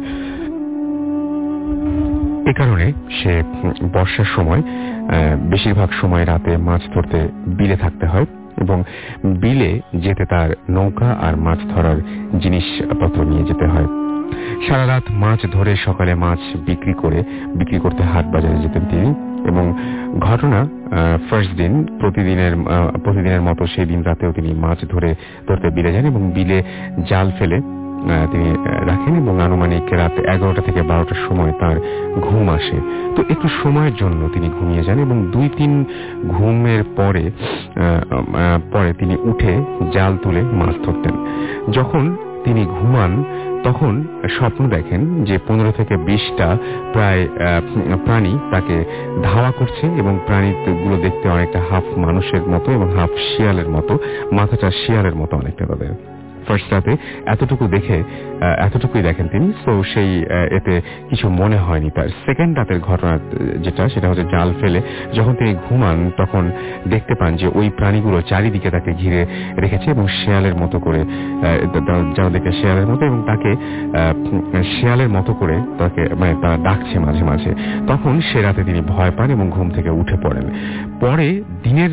এ কারণে সে বর্ষার সময় বেশিরভাগ সময় রাতে মাছ ধরতে বিলে থাকতে হয় এবং বিলে যেতে তার নৌকা আর মাছ ধরার জিনিসপত্র নিয়ে যেতে হয়। সারা রাত মাছ ধরে সকালে মাছ বিক্রি করতে হাট বাজারে যেতেন তিনি। এবং ঘটনা ফার্স্ট দিন প্রতিদিনের মতো সেই দিন রাতেও তিনি মাছ ধরতে বিলে যান এবং বিলে জাল ফেলে তিনি রাখেন এবং আনুমানিক রাত 11টা থেকে 12টার সময় তার ঘুম আসে। তো একটু সময়ের জন্য তিনি ঘুমিয়ে যান এবং 2-3 ঘুমের পরে তিনি উঠে জাল তুলে মাছ ধরতেন। যখন তিনি ঘুমান তখন স্বপ্ন দেখেন যে 15 থেকে 20টা প্রায় প্রাণী তাকে ধাওয়া করছে এবং প্রাণীগুলো দেখতে অনেকটা হাফ মানুষের মতো এবং হাফ শিয়ালের মতো, মাথাটা শিয়ালের মতো অনেকটা তাদের। ফার্স্ট রাতে এতটুকুই দেখেন তিনি। তো সেই এতে কিছু মনে হয়নি তার। সেকেন্ড রাতের ঘটনা সেটা হচ্ছে জাল ফেলে যখন তিনি ঘুমান তখন দেখতে পান যে ওই প্রাণীগুলো চারিদিকে তাকে ঘিরে রেখেছে এবং শেয়ালের মতো করে যারা দেখে শেয়ালের মতো এবং তাকে শেয়ালের মতো করে তাকে মানে তারা ডাকছে মাঝে মাঝে। তখন সে রাতে তিনি ভয় পান এবং ঘুম থেকে উঠে পড়েন। পরের দিনের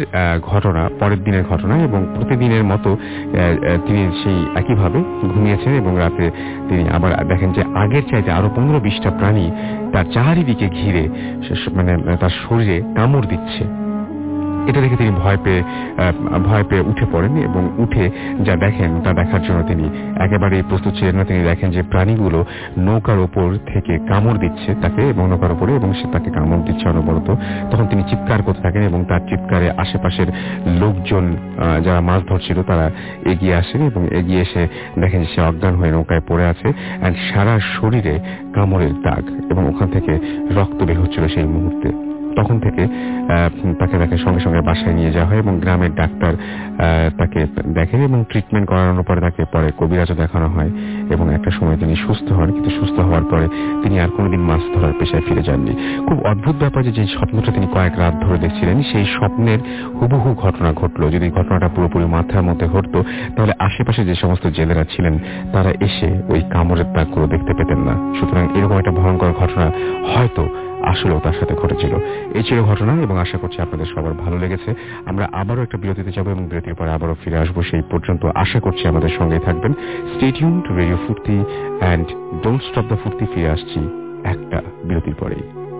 ঘটনা এবং প্রতিদিনের মতো তিনি সেই একইভাবে ঘুমিয়েছেন এবং রাতে তিনি আবার দেখেন যে আগের চাইতে আরো 15-20টা প্রাণী তার চারিদিকে ঘিরে মানে তার শরীরে কামড় দিচ্ছে। এটা দেখে তিনি ভয় পেয়ে উঠে পড়েন এবং উঠে যা দেখেন তা দেখার জন্য তিনি একেবারেই প্রস্তুত ছিলেন না। তিনি দেখেন যে প্রাণীগুলো নৌকার ওপর থেকে কামড় দিচ্ছে তাকে এবং নৌকার ওপরে এবং সে তাকে কামড় দিচ্ছে অনবরত। তখন তিনি চিৎকার করতে থাকেন এবং তার চিৎকারে আশেপাশের লোকজন যারা মাছ ধরছিল তারা এগিয়ে আসেন এবং এগিয়ে এসে দেখেন যে সে অজ্ঞান হয়ে নৌকায় পড়ে আছে এন্ড সারা শরীরে কামড়ের দাগ এবং ওখান থেকে রক্ত বের হচ্ছিল সেই মুহূর্তে। তখন থেকে তাকে সঙ্গে সঙ্গে বাসায় নিয়ে যাওয়া হয় এবং গ্রামের ডাক্তার তাকে দেখেন এবং ট্রিটমেন্ট করানোর পরে তাকে পরে কবিরাজও দেখানো হয় এবং একটা সময় তিনি সুস্থ হন। কিন্তু সুস্থ হওয়ার পরে তিনি আর কোনোদিন মাছ ধরার পেশায় ফিরে যাননি। খুব অদ্ভুত ব্যাপার যে স্বপ্নটা তিনি কয়েক রাত ধরে দেখছিলেন সেই স্বপ্নের হুবহু ঘটনা ঘটলো। যদি ঘটনাটা পুরোপুরি মাথার মধ্যে ঘটতো তাহলে আশেপাশে যে সমস্ত জেলেরা ছিলেন তারা এসে ওই কামড়ের দাগগুলো দেখতে পেতেন না। সুতরাং এরকম একটা ভয়ঙ্কর ঘটনা হয়তো আসলেও তার সাথে ঘটেছিল। এই ছিল ঘটনা এবং আশা করছি আপনাদের সবার ভালো লেগেছে। আমরা আবারও একটা বিরতিতে যাব এবং বিরতির পরে আবারও ফিরে আসবো। সেই পর্যন্ত আশা করছি আমাদের সঙ্গেই থাকবেন। স্টে টিউন টু রেডিও ফুর্তি and don't stop the Foorti. ফিরে আসছি একটা বিরতির পরেই।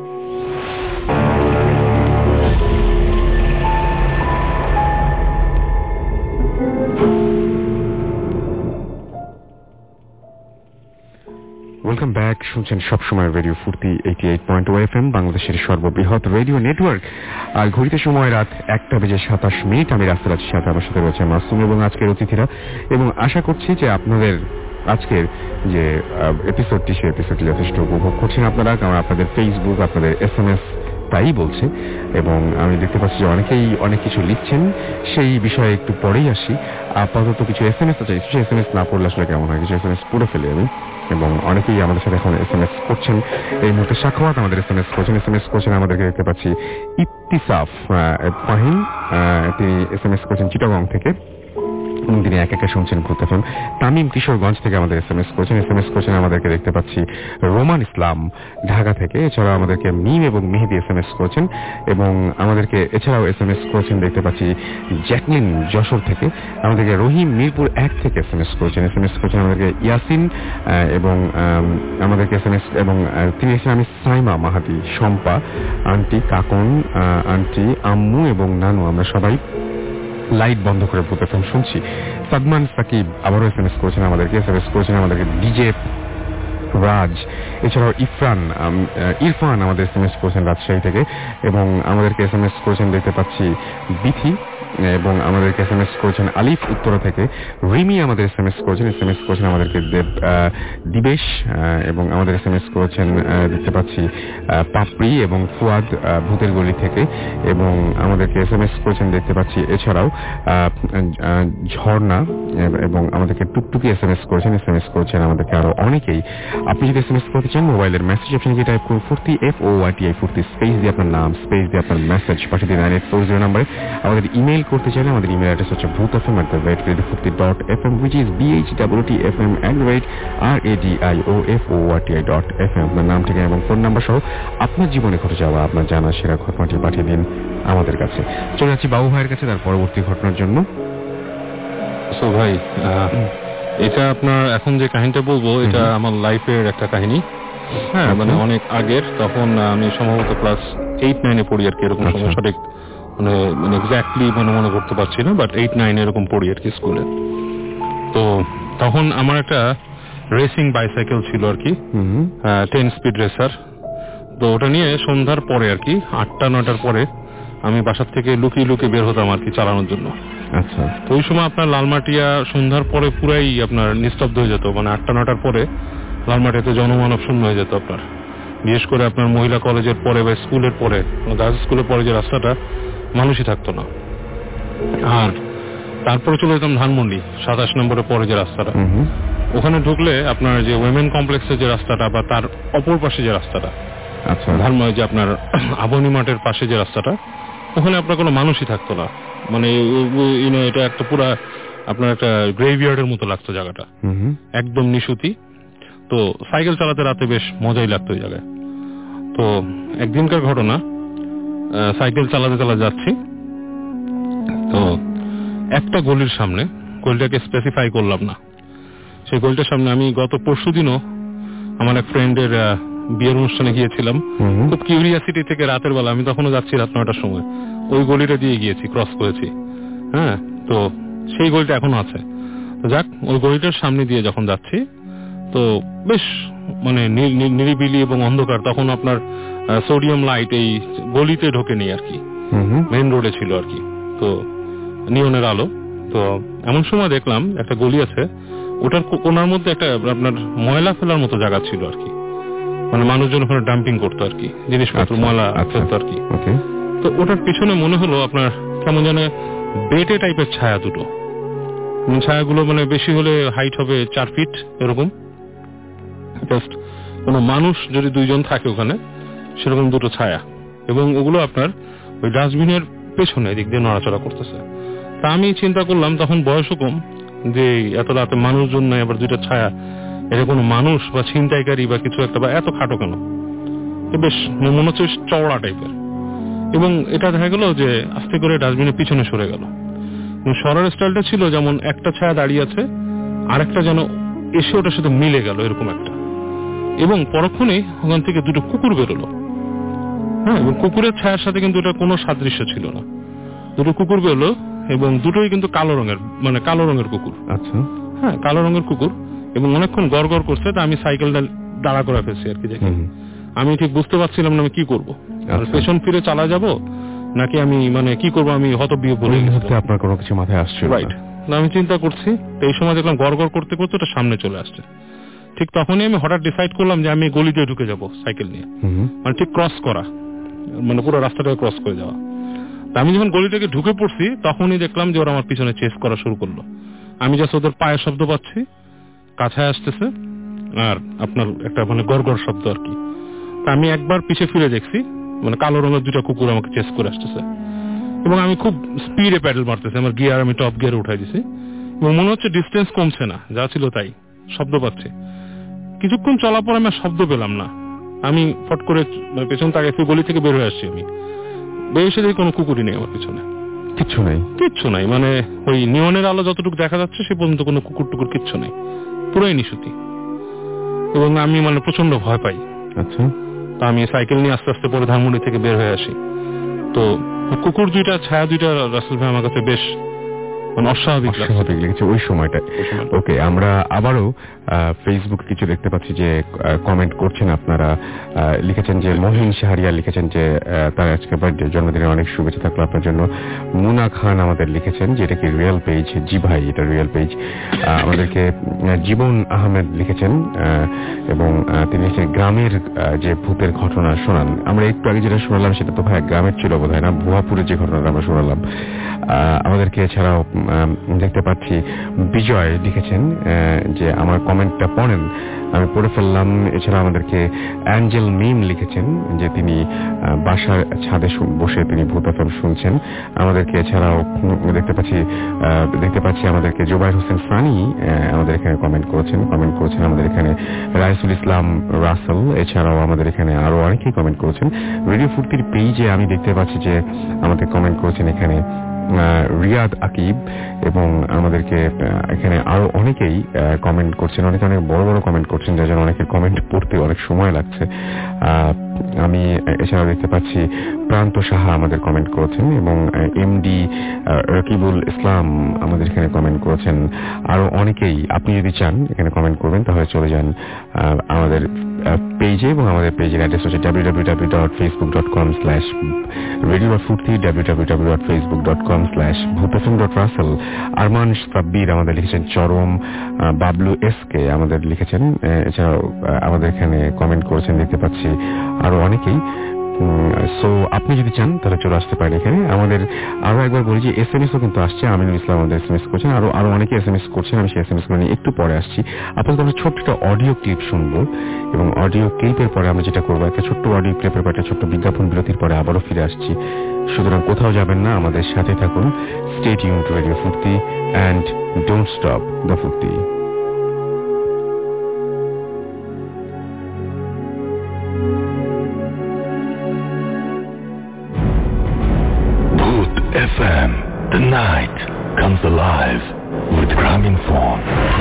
Welcome back. শুনছেন সবসময় রেডিও ফুর্তি 88.2 FM, বাংলাদেশের সর্ববৃহৎ রেডিও নেটওয়ার্ক। আর ঘড়িতে সময় রাত 1:27 আমি রাস্তার আছি, সাথে আমার সাথে রয়েছে মাসুম এবং আজকের অতিথিরা। এবং আশা করছি যে আপনাদের আজকের যে এপিসোডটি, সেই এপিসোডটি যথেষ্ট উপভোগ করছেন আপনারা, কারণ আপনাদের ফেসবুক, আপনাদের SMS তাই বলছে। এবং আমি দেখতে পাচ্ছি যে অনেকেই অনেক কিছু লিখছেন, সেই বিষয়ে একটু পরেই আসি। আপাতত কিছু SMS আছে, কিছু SMS না পড়লে আসলে কেমন হয়, কিছু SMS পড়ে ফেলে আমি। এবং অনেকেই আমাদের সাথে এখন SMS করছেন। এই মুহূর্তে সাখাওয়াত আমাদের SMS করছেন আমাদেরকে দেখতে পাচ্ছি। ইত্তিসাফ ফাহিম তিনি SMS করছেন চিটাগং থেকে, তিনি এক একা শুনছেন ভূত এফএম। তামিম কিশোরগঞ্জ থেকে আমাদের SMS করছেন আমাদেরকে দেখতে পাচ্ছি। রোমান ইসলাম ঢাকা থেকে, এছাড়াও আমাদেরকে মিম এবং মেহেদি SMS করছেন এবং আমাদেরকে এছাড়াও SMS করছেন দেখতে পাচ্ছি জ্যাকলিন যশোর থেকে, আমাদেরকে রহিম মিরপুর 1 থেকে SMS করছেন আমাদেরকে ইয়াসিন এবং আমাদেরকে SMS এবং তিনি এসে আমি সাইমা মাহাতি, শম্পা আন্টি, কাকন আন্টি, আম্মু এবং নানু, আমরা সবাই লাইট বন্ধ করে ভূত এফএম শুনছি। সাদমান সাকিব আবারও SMS করছেন আমাদেরকে ডিজে রাজ, এছাড়াও ইরফান আমাদের SMS করছেন রাজশাহী থেকে এবং আমাদেরকে SMS করছেন দেখতে পাচ্ছি বিথি, এবং আমাদেরকে SMS করছেন আলিফ উত্তরা থেকে। রিমি আমাদের SMS করছেন আমাদেরকে দিবেশ, এবং আমাদের SMS করেছেন দেখতে পাচ্ছি পাপড়ি এবং ফুয়াদ ভূতের গলি থেকে, এবং আমাদেরকে SMS করেছেন দেখতে পাচ্ছি এছাড়াও ঝর্ণা, এবং আমাদেরকে টুকটুকি SMS করেছেন আমাদেরকে আরো অনেকেই। আপনি যদি SMS করতে চান, মোবাইলের মেসেজ অপশনে গিয়ে টাইপ করুন ফুর্তি, FORTI ফুর্তি, স্পেস দিয়ে আপনার নাম, স্পেস দিয়ে আপনার মেসেজ পাঠিয়ে দিন 9840 নম্বরে। আমাদের ইমেল করতে চাইলে আমাদের ইমেল অ্যাড্রেস হচ্ছে bhootfm@radiofurti.fm, which is BHOOTFM@radioforti.fm। আপনার নাম, ঠিকানা এবং ফোন নাম্বার সহ আপনার জীবনে ঘটে যাওয়া আপনার জানা সেরা ঘটনাটি পাঠিয়ে দিন আমাদের কাছে। চলে যাচ্ছি বাবু ভাইয়ের কাছে তার পরবর্তী ঘটনার জন্য। সো ভাই, এটা আপনার এখন যে কাহিনীটা বলবো, এটা আমার লাইফের একটা কাহিনী। হ্যাঁ, মানে অনেক আগের, তখন আমি সম্ভবত ক্লাস 8-9 পড়ি আর কি, এরকম সময় সঠিক মানে এক্স্যাক্টলি মনে করতে পারছি না, বাট 8-9 এরকম পড়ি আর কি স্কুলে। তো তখন আমার একটা রেসিং বাইসাইকেল ছিল আর কি, 10 স্পিড রেসার। তো ওটা নিয়ে সন্ধ্যার পরে আর কি 8টা-9টার পরে আমি বাসার থেকে লুকিয়ে বের হতাম আর কি চালানোর জন্য। আচ্ছা। তো ওই সময় আপনার লালমাটিয়া সন্ধ্যার পরে পুরাই আপনার নিস্তব্ধ হয়ে যেত, মানে 8টা-9টার পরে লালমাটিয়াতে জনমানব শূন্য হয়ে যেত আপনার। বিশেষ করে আপনার মহিলা কলেজের পরে বা স্কুলের পরে, গার্লস স্কুলের পরে যে রাস্তাটা, মানুষই থাকতো না। আর তারপরে চলে যেতাম ধানমন্ডি 27 নম্বরের পরে যে রাস্তাটা, ওখানে ঢুকলে আপনার যে উইমেন কমপ্লেক্সের যে রাস্তাটা বা তার অপর পাশে যে রাস্তাটা, আচ্ছা, ধানমন্ডি যে আপনার আবনি মাঠের পাশে যে রাস্তাটা, ওখানে আপনার কোনো মানুষই থাকতো না। মানে এটা একটা পুরা আপনার একটা গ্রেভইয়ার্ডের মতো লাগতো জায়গাটা, একদম নিশুতি। তো সাইকেল চালাতে রাতে বেশ মজাই লাগতো ওই জায়গায়। তো একদিনকার ঘটনা, সাইকেল চালাতে যাচ্ছি, তো একটা গলির সামনে, গলিটাকে স্পেসিফাই করলাম না, সেই গলিটার সামনে আমি গত পরশুদিনও আমার এক ফ্রেন্ডের বিয়ের অনুষ্ঠানে গিয়েছিলাম। খুব কিউরিয়াসিটি থেকে রাতের বেলা, আমি তখনও যাচ্ছি রাত 9টার সময়, ওই গলিটা দিয়ে গিয়েছি, ক্রস করেছি। হ্যাঁ, তো সেই গলিটা এখনো আছে। তো যাক, ওই গলিটার সামনে দিয়ে যখন যাচ্ছি, তো বেশ মানে নিরিবিলি এবং অন্ধকার। তখন আপনার সোডিয়াম লাইট এই গলিতে ঢোকেনি আর কি, মেইন রোডে ছিল আর কি, তো নিয়নের আলো। তো এমন সময় দেখলাম একটা গলি আছে, ওটার কোনার মধ্যে একটা আপনার ময়লা ফেলার মতো জায়গা ছিল আর কি, মানে মানুষজন ওখানে ডাম্পিং করতো আর কি, জিনিসপত্র ময়লা ফেলতো আর কি। তো ওটার পিছনে মনে হলো আপনার কেমন যেন বেটে টাইপের ছায়া দুটো, ছায়াগুলো মানে বেশি হলে হাইট হবে 4 ফিট এরকম। জাস্ট কোনো মানুষ যদি 2 জন থাকে ওখানে, সেরকম দুটো ছায়া, এবং ওগুলো আপনার ওই ডাস্টবিনের পেছনে দিক দিয়ে নড়াচড়া করতেছে। তা আমি চিন্তা করলাম, তখন বয়সও কম, যে এত রাতে মানুষজন নাই, আবার 2টা ছায়া, এটা কোনো মানুষ বা ছিনতাইকারী বা কিছু একটা, বা এত খাটো কেন? বেশ মনে হচ্ছে চওড়া টাইপের, এবং এটা দেখা গেল যে আস্তে করে ডাস্টবিনের পিছনে সরে গেল। সরার স্টাইলটা ছিল যেমন একটা ছায়া দাঁড়িয়ে আছে আর একটা যেন এসে ওটার সাথে মিলে গেল এরকম একটা, এবং পরক্ষণেই ওখান থেকে দুটো কুকুর বেরোলো। হ্যাঁ, এবং কুকুরের ছায়ার সাথে কিন্তু এটা কোনো সাদৃশ্য ছিল না। দুটো কুকুর বেরোলো এবং দুটোই কিন্তু কালো রঙের কুকুর। আচ্ছা, হ্যাঁ, কালো রঙের কুকুর, এবং অনেকক্ষণ গড় গড় করছে। তা আমি সাইকেলটা দাঁড়া করে ফেলছি আর কি দেখে। আমি ঠিক বুঝতে পারছিলাম না আমি কি করবো, পেছন ফিরে চালা যাব নাকি আমি কি করবো, আমি হতবিয়ে বলে গেছি। আপনার কোনো কিছু মাথায় আসছে? রাইট, আমি চিন্তা করছি। এই সময় দেখলাম গড় গড় করতে করতে ওটা সামনে চলে আসছে। ঠিক তখনই আমি হঠাৎ ডিসাইড করলাম যে আমি গলি দিয়ে ঢুকে যাব সাইকেল নিয়ে, ঠিক ক্রস করা, পুরো রাস্তাটাকে ক্রস করে যাওয়া। তা আমি যখন গলিটাকে ঢুকে পড়ছি তখনই দেখলাম যে ওরা আমার পিছনে চেস করা শুরু করলো। আমি জাস্ট ওদের পায়ের শব্দ পাচ্ছি, কাছায় আসতেছে, আর আপনার একটা গড় গড় শব্দ আর কি। তা আমি একবার পিছে ফিরে দেখছি, কালো রঙের দুটা কুকুর আমাকে চেস করে আসতেছে, এবং আমি খুব স্পিডে প্যাডেল মারতেছি। আমার গিয়ার আমি টপ গিয়ারে উঠাই দিছি, এবং মনে হচ্ছে ডিস্টেন্স কমছে না, যা ছিল তাই, শব্দ পাচ্ছে। কিছুক্ষণ চলার পর আমি শব্দ পেলাম না। আমি ফট করে পেছন তাকাইছি, গলি থেকে বের হয়ে আসছি। আমি বের এসে দেখি কোনো কুকুরই নেই আমার পিছনে, কিচ্ছু নাই। ওই নিয়নের আলো যতটুকু দেখা যাচ্ছে সে পর্যন্ত কোনো কুকুর টুকুর কিচ্ছু নেই, পুরোই নিশুতি। এবং আমি প্রচন্ড ভয় পাই। আচ্ছা, তা আমি সাইকেল নিয়ে আস্তে আস্তে পরে ধানমন্ডি থেকে বের হয়ে আসি। তো কুকুর দুইটা, ছায়া দুইটা রাসেল ভাই আমার কাছে বেশ অস্বাভাবিক লেগেছে ওই সময়টা। ওকে, আমরা আবারও ফেসবুক কিছু দেখতে পাচ্ছি যে কমেন্ট করছেন আপনারা। লিখেছেন যে মহিন শাহরিয়া লিখেছেন যে তার আজকে বার্থডে, জন্মদিনের অনেক শুভেচ্ছা থাকলো আপনার জন্য। মুনা খান আমাদের লিখেছেন যে এটা কি রিয়েল পেজ? জি ভাই, এটা রিয়েল পেজ। আমাদেরকে জীবন আহমেদ লিখেছেন, এবং তিনি লিখেছেন গ্রামের যে ভূতের ঘটনা শোনান। আমরা একটু আগে যেটা শোনালাম সেটা তো ভাই গ্রামের ছিল বোধ হয় না, ভুয়াপুরের যে ঘটনাটা আমরা শোনালাম। আমাদেরকে এছাড়াও দেখতে পাচ্ছি বিজয় লিখেছেন যে আমার কমেন্টটা পড়েন, আমি পড়ে ফেললাম। এছাড়া আমাদেরকে অ্যাঞ্জেল মিম লিখেছেন যে তিনি বাসার ছাদে বসে তিনি ভূত এফএম শুনছেন আমাদেরকে। এছাড়াও দেখতে পাচ্ছি আমাদেরকে জোবাইর হোসেন সানি আমাদের এখানে কমেন্ট করেছেন আমাদের এখানে রাইসুল ইসলাম রাসেল। এছাড়াও আমাদের এখানে আরো অনেকেই কমেন্ট করেছেন। রেডিও ফুর্তির পেজে আমি দেখতে পাচ্ছি যে আমাদের কমেন্ট করেছেন এখানে রিয়াদ আকিব, এবং আমাদেরকে এখানে আরো অনেকেই কমেন্ট করছেন, অনেক বড় বড় কমেন্ট করছেন, যার জন্য অনেকের কমেন্ট পড়তে অনেক সময় লাগছে। আমি এছাড়াও দেখতে পাচ্ছি প্রান্ত সাহা আমাদের কমেন্ট করেছেন, এবং এমডি রকিবুল ইসলাম আমাদের এখানে কমেন্ট করেছেন। আরো অনেকেই, আপনি যদি চান এখানে কমেন্ট করবেন তাহলে চলে যান আমাদের পেজে, এবং আমাদের পেজের অ্যাড্রেস হচ্ছে www.facebook.com/radio.furti, www.facebook.com/bhutafm.russell। আরমান সাব্বির আমাদের লিখেছেন চরম, বাবলু এসকে আমাদের লিখেছেন। এছাড়াও আমাদের এখানে কমেন্ট করেছেন দেখতে পাচ্ছি আরো অনেকেই। সো আপনি যদি চান তাহলে চলে আসতে পারেন এখানে। আমাদের আরো একবার বলি যে এসএমএসও কিন্তু আসছে, আমিনুল ইসলাম আমাদের এসএমএস করছেন, আরো অনেকে এসএমএস করছেন। আমি সেই এসএমএস গুলো নিয়ে একটু পরে আসছি। আপাতত আমরা ছোট্ট একটা অডিও ক্লিপ শুনবো, এবং অডিও ক্লিপের পরে আমরা যেটা করবো, একটা ছোট্ট অডিও ক্লিপের পর একটা ছোট্ট বিজ্ঞাপন বিরতির পরে আবারও ফিরে আসছি। সুতরাং কোথাও যাবেন না, আমাদের সাথে থাকুন। স্টে টিউন টু রেডিও ফুর্তি and don't stop the Foorti. FM, the night comes alive with Graminphone.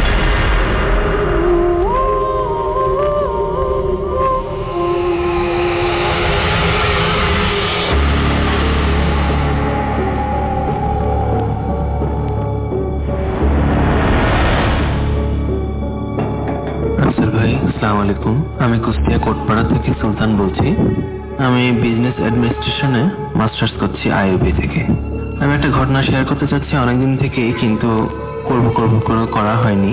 আসসালামু আলাইকুম, আমি কুষ্টিয়া কোটপাড়া থেকে সুলতান বলছি। আমি বিজনেস অ্যাডমিনিস্ট্রেশনে মাস্টার্স করছি আইইউবি থেকে। আমি একটা ঘটনা শেয়ার করতে চাচ্ছি অনেকদিন থেকেই, কিন্তু করব করে করা হয়নি।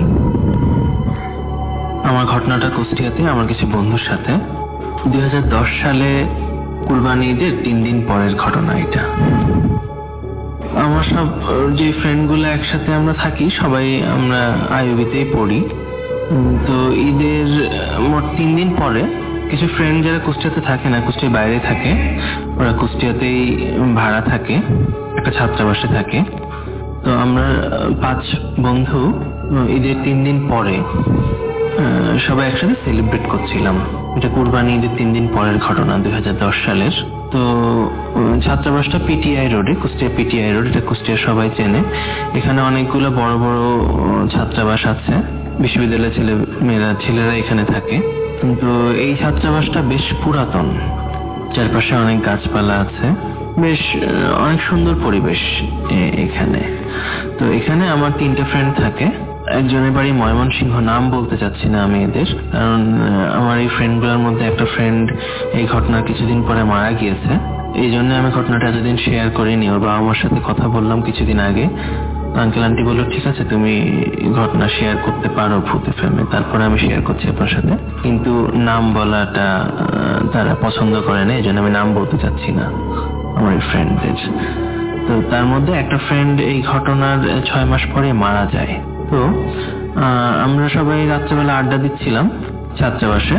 আমার ঘটনাটা কুষ্টিয়াতে আমার কিছু বন্ধুর সাথে 2010 সালে কুরবানি ঈদের 3 দিন পরের ঘটনা এটা। আমার সব যে ফ্রেন্ডগুলো একসাথে আমরা থাকি সবাই আমরা আইইউবিতেই পড়ি। তো ঈদের মোট 3 দিন পরে কিছু ফ্রেন্ড যারা কুষ্টিয়াতে থাকে না, কুষ্টিয়ার বাইরে থাকে, ওরা কুষ্টিয়াতেই ভাড়া থাকে, একটা ছাত্রাবাসে থাকে। তো আমরা 5 বন্ধু ঈদের 3 দিন পরে সবাই একসাথে সেলিব্রেট করছিলাম। এটা কুরবানি ঈদের 3 দিন পরের ঘটনা, 2010 সালের। তো ছাত্রাবাসটা পিটিআই রোডে, কুষ্টিয়া পিটিআই রোড, এটা কুষ্টিয়া সবাই চেনে। এখানে অনেকগুলো বড় বড় ছাত্রাবাস আছে, বিশ্ববিদ্যালয়ের ছেলেরা এখানে থাকে। কিন্তু এই ছাত্রাবাসটা বেশ পুরাতন, চারপাশে অনেক গাছপালা আছে, বেশ অনেক সুন্দর পরিবেশ এখানে। তো এখানে আমার 3টা ফ্রেন্ড থাকে। একজনের বাড়ি ময়মনসিংহ, নাম বলতে চাচ্ছি না আমি এদের, কারণ আমার এই ফ্রেন্ডগুলোর মধ্যে একটা ফ্রেন্ড এই ঘটনার কিছুদিন পরে মারা গিয়েছে। এই জন্য আমি ঘটনাটা এতদিন শেয়ার করিনি। ওর বাবা আমার সাথে কথা বললাম কিছুদিন আগে, আঙ্কেল আন্টি বললো ঠিক আছে তুমি ঘটনা শেয়ার করতে পারো ভূত এফএমে, তারপরে আমি শেয়ার করছি আপনার সাথে। কিন্তু নাম বলাটা তারা পছন্দ করে না, এই জন্য আমি নাম বলতে চাচ্ছি না আমার ফ্রেন্ডদের। তো তার মধ্যে একটা ফ্রেন্ড এই ঘটনার 6 মাস পরে মারা যায়। তো আমরা সবাই রাত্রেবেলা আড্ডা দিচ্ছিলাম ছাত্রাবাসে।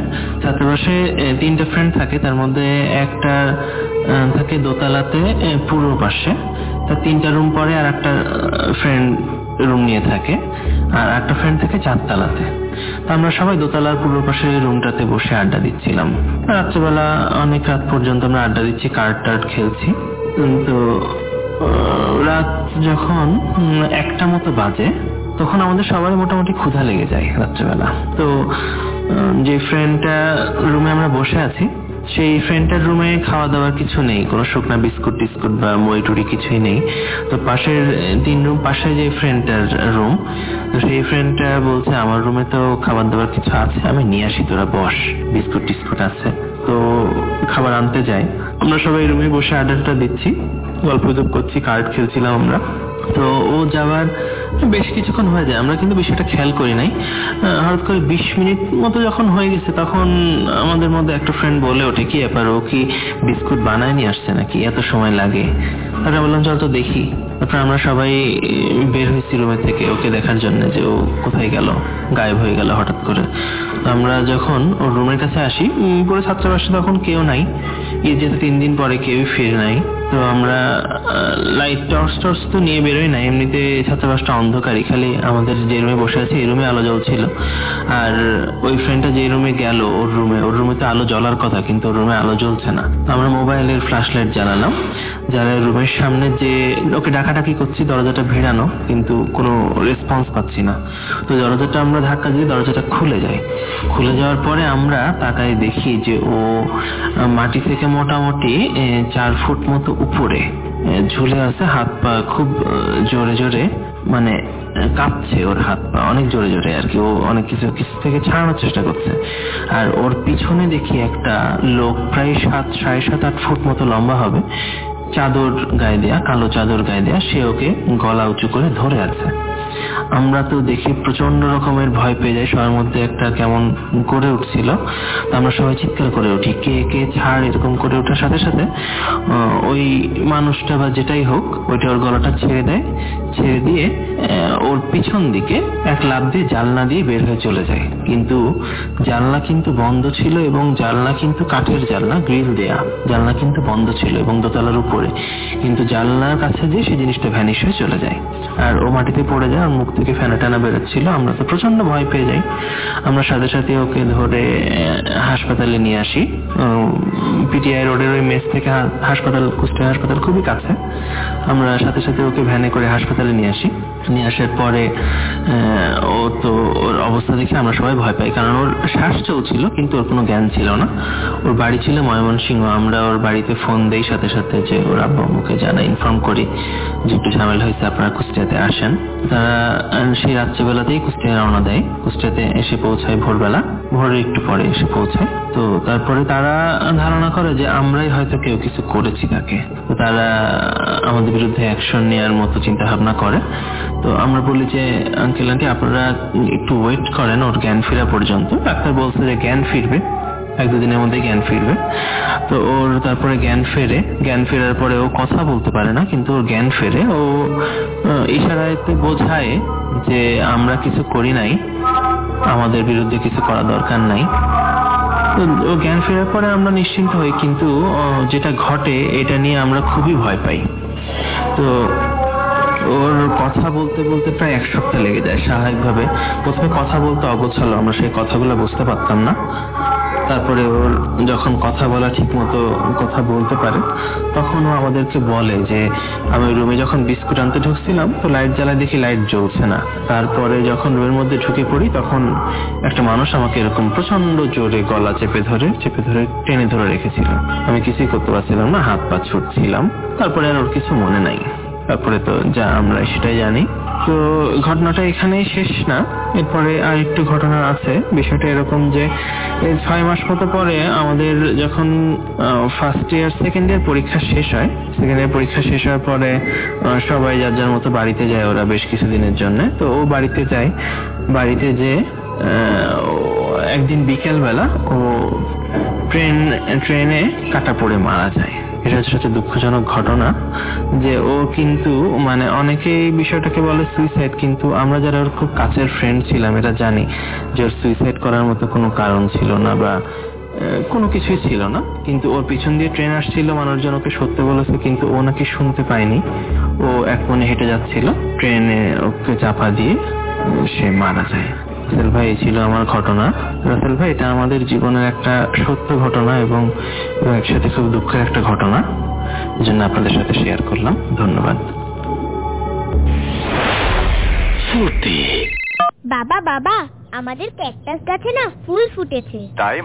3টা ফ্রেন্ড থাকে, তার মধ্যে একটা থাকে দোতলাতে পূর্ব পাশে, তার 3টা রুম পরে আর একটা ফ্রেন্ড রুম নিয়ে থাকে, আর একটা ফ্রেন্ড থাকে 4 তলাতে। তো আমরা সবাই দোতলার পূর্ব পাশের রুমটাতে বসে আড্ডা দিচ্ছিলাম। রাত্রেবেলা অনেক রাত পর্যন্ত আমরা আড্ডা দিচ্ছি, কার্ড টার্ড খেলছি। তো রাত যখন 1টা মতো বাজে, তখন আমাদের সবাই মোটামুটি ক্ষুধা লেগে যায় রাত্রেবেলা। তো যে ফ্রেন্ডটা রুমে আমরা বসে আছি, সেই ফ্রেন্ডটার রুমে খাওয়া দাওয়ার কিছু নেই, কোনো শুকনা বিস্কুট টিস্কুট বা মুড়ি টুড়ি কিছুই নেই। তো পাশের 3 রুম পাশে যে ফ্রেন্ডটার রুম, তো সেই ফ্রেন্ডটা বলছে আমার রুমে তো খাবার দাবার কিছু আছে, আমি নিয়ে আসি, তোরা বস, বিস্কুট টিস্কুট আছে। তো খাবার আনতে যাই, আমরা সবাই রুমে বসে আড্ডাটা দিচ্ছি, গল্প করছি, কার্ড খেলছিলাম আমরা। তো ও যাওয়ার বেশ কিছুক্ষণ হয়ে যায়, আমরা কিন্তু বিষয়টা খেয়াল করি নাই। হঠাৎ করে 20 মিনিট মতো যখন হয়ে গেছে, তখন আমাদের মধ্যে একটা ফ্রেন্ড বলে ওঠে কি ব্যাপার, ও কি বিস্কুট বানায় নিয়ে আসছে নাকি, এত সময় লাগে? তারপরে বললাম চল তো দেখি। তারপরে আমরা সবাই বের হয়েছি রুমের থেকে ওকে দেখার জন্য যে ও কোথায় গেল, গায়েব হয়ে গেল হঠাৎ করে। তো আমরা যখন ওর রুমের কাছে আসি, পুরো ছাত্রাবাসে তখন কেউ নাই, যেহেতু 3 দিন পরে কেউই ফিরে নাই। তো আমরা লাইট টর্চ তো নিয়ে বেরোই না, এমনিতে ছাত্রাবাসটা অন্ধকারই, খালি আমাদের যে রুমে বসে আছি এই রুমে আলো জ্বলছিল। আর ওই ফ্রেন্ডটা যে রুমে গেল, ওর রুমে তো আলো জ্বলার কথা, কিন্তু ওর রুমে আলো জ্বলছে না। আমরা মোবাইলের ফ্ল্যাশ লাইট জ্বালালাম, যারা রুমের সামনে যে ওকে ডাকাডাকি করছি, দরজাটা ভিড়ানো, কিন্তু কোনো রেসপন্স পাচ্ছি না। তো দরজাটা আমরা ধাক্কা দিয়ে দরজাটা খুলে যায়। খুলে যাওয়ার পরে আমরা তাকায় দেখি যে ও মাটি থেকে মোটামুটি 4 ফুট মতো উপরে ঝুলে আছে, হাত পা খুব জোরে জোরে, মানে কাঁপছে ওর হাত পা অনেক জোরে জোরে আর কি, ও অনেক কিছু থেকে ছাড়ানোর চেষ্টা করছে। আর ওর পিছনে দেখি একটা লোক প্রায় 7.5-8 ফুট মতো লম্বা হবে, চাদর গায়ে দেয়া, কালো চাদর গায়ে দেয়া, সে ওকে গলা উঁচু করে ধরে আছে। আমরা তো দেখি প্রচন্ড রকমের ভয় পেয়ে যাই, সবার মধ্যে একটা কেমন করে উঠছিল। তো আমরা সবাই চিৎকার করে উঠি, কে কে ছাড়, এরকম করে ওঠার সাথে সাথে ওই মানুষটা বা যেটাই হোক ওইটা ওর গলাটা ছেড়ে দেয়, ছেড়ে দিয়ে ওর পিছন দিকে এক লাফ দিয়ে জানলা দিয়ে বের হয়ে চলে যায়। কিন্তু জানলা কিন্তু বন্ধ ছিল, এবং জানলা কিন্তু কাঠের জানলা, গ্রিল দেয়া জানলা কিন্তু বন্ধ ছিল এবং দোতলার উপরে, কিন্তু জানলার কাছে দিয়ে সেই জিনিসটা ভ্যানিশ হয়ে চলে যায়। আর ও মাটিতে পড়ে যায়, আর মুখ থেকে ফেনা টানা বেরোচ্ছিল। আমরা তো প্রচন্ড ভয় পেয়ে যাই। আমরা সাথে সাথে ওকে ধরে হাসপাতালে নিয়ে আসি। পিটিআই রোডের ওই মেস থেকে হাসপাতাল, কুষ্টিয়া হাসপাতাল খুবই কাছে। আমরা সাথে সাথে ওকে ভ্যানে করে হাসপাতালে নিয়ে আসি। নিয়ে আসার পরে ও তো ওর অবস্থা দেখে আমরা সবাই ভয় পাই, কারণ ওর শ্বাস চলছিল কিন্তু ওর কোনো জ্ঞান ছিল না। ওর বাড়ি ছিল ময়মনসিংহ। আমরা ওর বাড়িতে ফোন দেই সাথে সাথে, যে ওর আব্বা আম্মুকে জানাই, ইনফর্ম করি যে একটু ঝামেলা হয়েছে, আপনারা কুষ্টিয়াতে আসেন। তারা সেই রাত্রেবেলাতেই কুষ্টিয়া রওনা দেয়। কুষ্টিয়াতে এসে পৌঁছায় ভোরের একটু পরে এসে পৌঁছায়। তো তারপরে তারা ধারণা করে যে আমরাই হয়তো কেউ কিছু করেছি তাকে। তো তারা আমাদের বিরুদ্ধে অ্যাকশন নেওয়ার মতো চিন্তা ভাবনা করে। তো আমরা বলি যে আঙ্কেল আন্টি আপনারা একটু ওয়েট করেন ওর জ্ঞান ফেরা পর্যন্ত। ডাক্তার বলছে যে জ্ঞান ফিরবে, 1-2 দিনের মধ্যে জ্ঞান ফিরবে। তো ওর তারপরে জ্ঞান ফেরার পরে ও কথা বলতে পারে না, কিন্তু ওর জ্ঞান ফেরে। ও ইশারায় বোঝায় যে আমরা কিছু করি নাই, আমাদের বিরুদ্ধে কিছু করা দরকার নাই। তো ও জ্ঞান ফেরার পরে আমরা নিশ্চিন্ত হই, কিন্তু যেটা ঘটে এটা নিয়ে আমরা খুবই ভয় পাই। তো ওর কথা বলতে বলতে প্রায় 1 সপ্তাহ লেগে যায় স্বাভাবিকভাবে। প্রথমে কথা বলতে অগোছালো, আমরা সেই কথাগুলো বুঝতে পারতাম না। তারপরে ওর যখন কথা বলা ঠিক মতো কথা বলতে পারে তখন ও আমাদেরকে বলে যে আমি রুমে যখন বিস্কুট আনতে ঢুকছিলাম তো লাইট জ্বালা দেখি লাইট জ্বলছে না। তারপরে যখন রুমের মধ্যে ঢুকে পড়ি তখন একটা মানুষ আমাকে এরকম প্রচন্ড জোরে গলা চেপে ধরে টেনে ধরে রেখেছিল। আমি কিছুই করতে পারছিলাম না, হাত পা ছুটছিলাম। তারপরে আর ওর কিছু মনে নাই। তারপরে তো যা আমরা সেটাই জানি। তো ঘটনাটা এখানেই শেষ না, এরপরে আর একটু ঘটনা আছে। বিষয়টা এরকম যে 6 মাস মতো পরে আমাদের যখন ফার্স্ট ইয়ার সেকেন্ড ইয়ার পরীক্ষা শেষ হয়, সেকেন্ড ইয়ার পরীক্ষা শেষ হওয়ার পরে সবাই যার যার মতো বাড়িতে যায় ওরা বেশ কিছুদিনের জন্য। তো ও বাড়িতে যায়, বাড়িতে যে একদিন বিকেল বেলা ও ট্রেনে কাটা পড়ে মারা যায়। এটা হচ্ছে সবচেয়ে দুঃখজনক ঘটনা যে ও কিন্তু মানে অনেকেই বিষয়টাকে বলে সুইসাইড, কিন্তু আমরা যারা ওর খুব কাছের ফ্রেন্ড ছিলাম এরা জানি যে ওর সুইসাইড করার মতো কোনো কারণ ছিল না বা কোনো কিছুই ছিল না। কিন্তু ওর পিছন দিয়ে ট্রেন আসছিল, মানুষজন ওকে সত্যি বলেছে কিন্তু ও নাকি শুনতে পায়নি। ও এক মনে হেঁটে যাচ্ছিল, ট্রেনে ওকে চাপা দিয়ে সে মারা যায়। রাসেল ভাই এই ছিল আমার ঘটনা। রাসেল ভাই এটা আমাদের জীবনের একটা সত্য ঘটনা এবং একসাথে খুব দুঃখের একটা ঘটনা, এই জন্য আপনাদের সাথে শেয়ার করলাম। ধন্যবাদ। বাবা বাবা, আমাদের ক্যাকটাস গাছে না ফুল ফুটেছে। তাই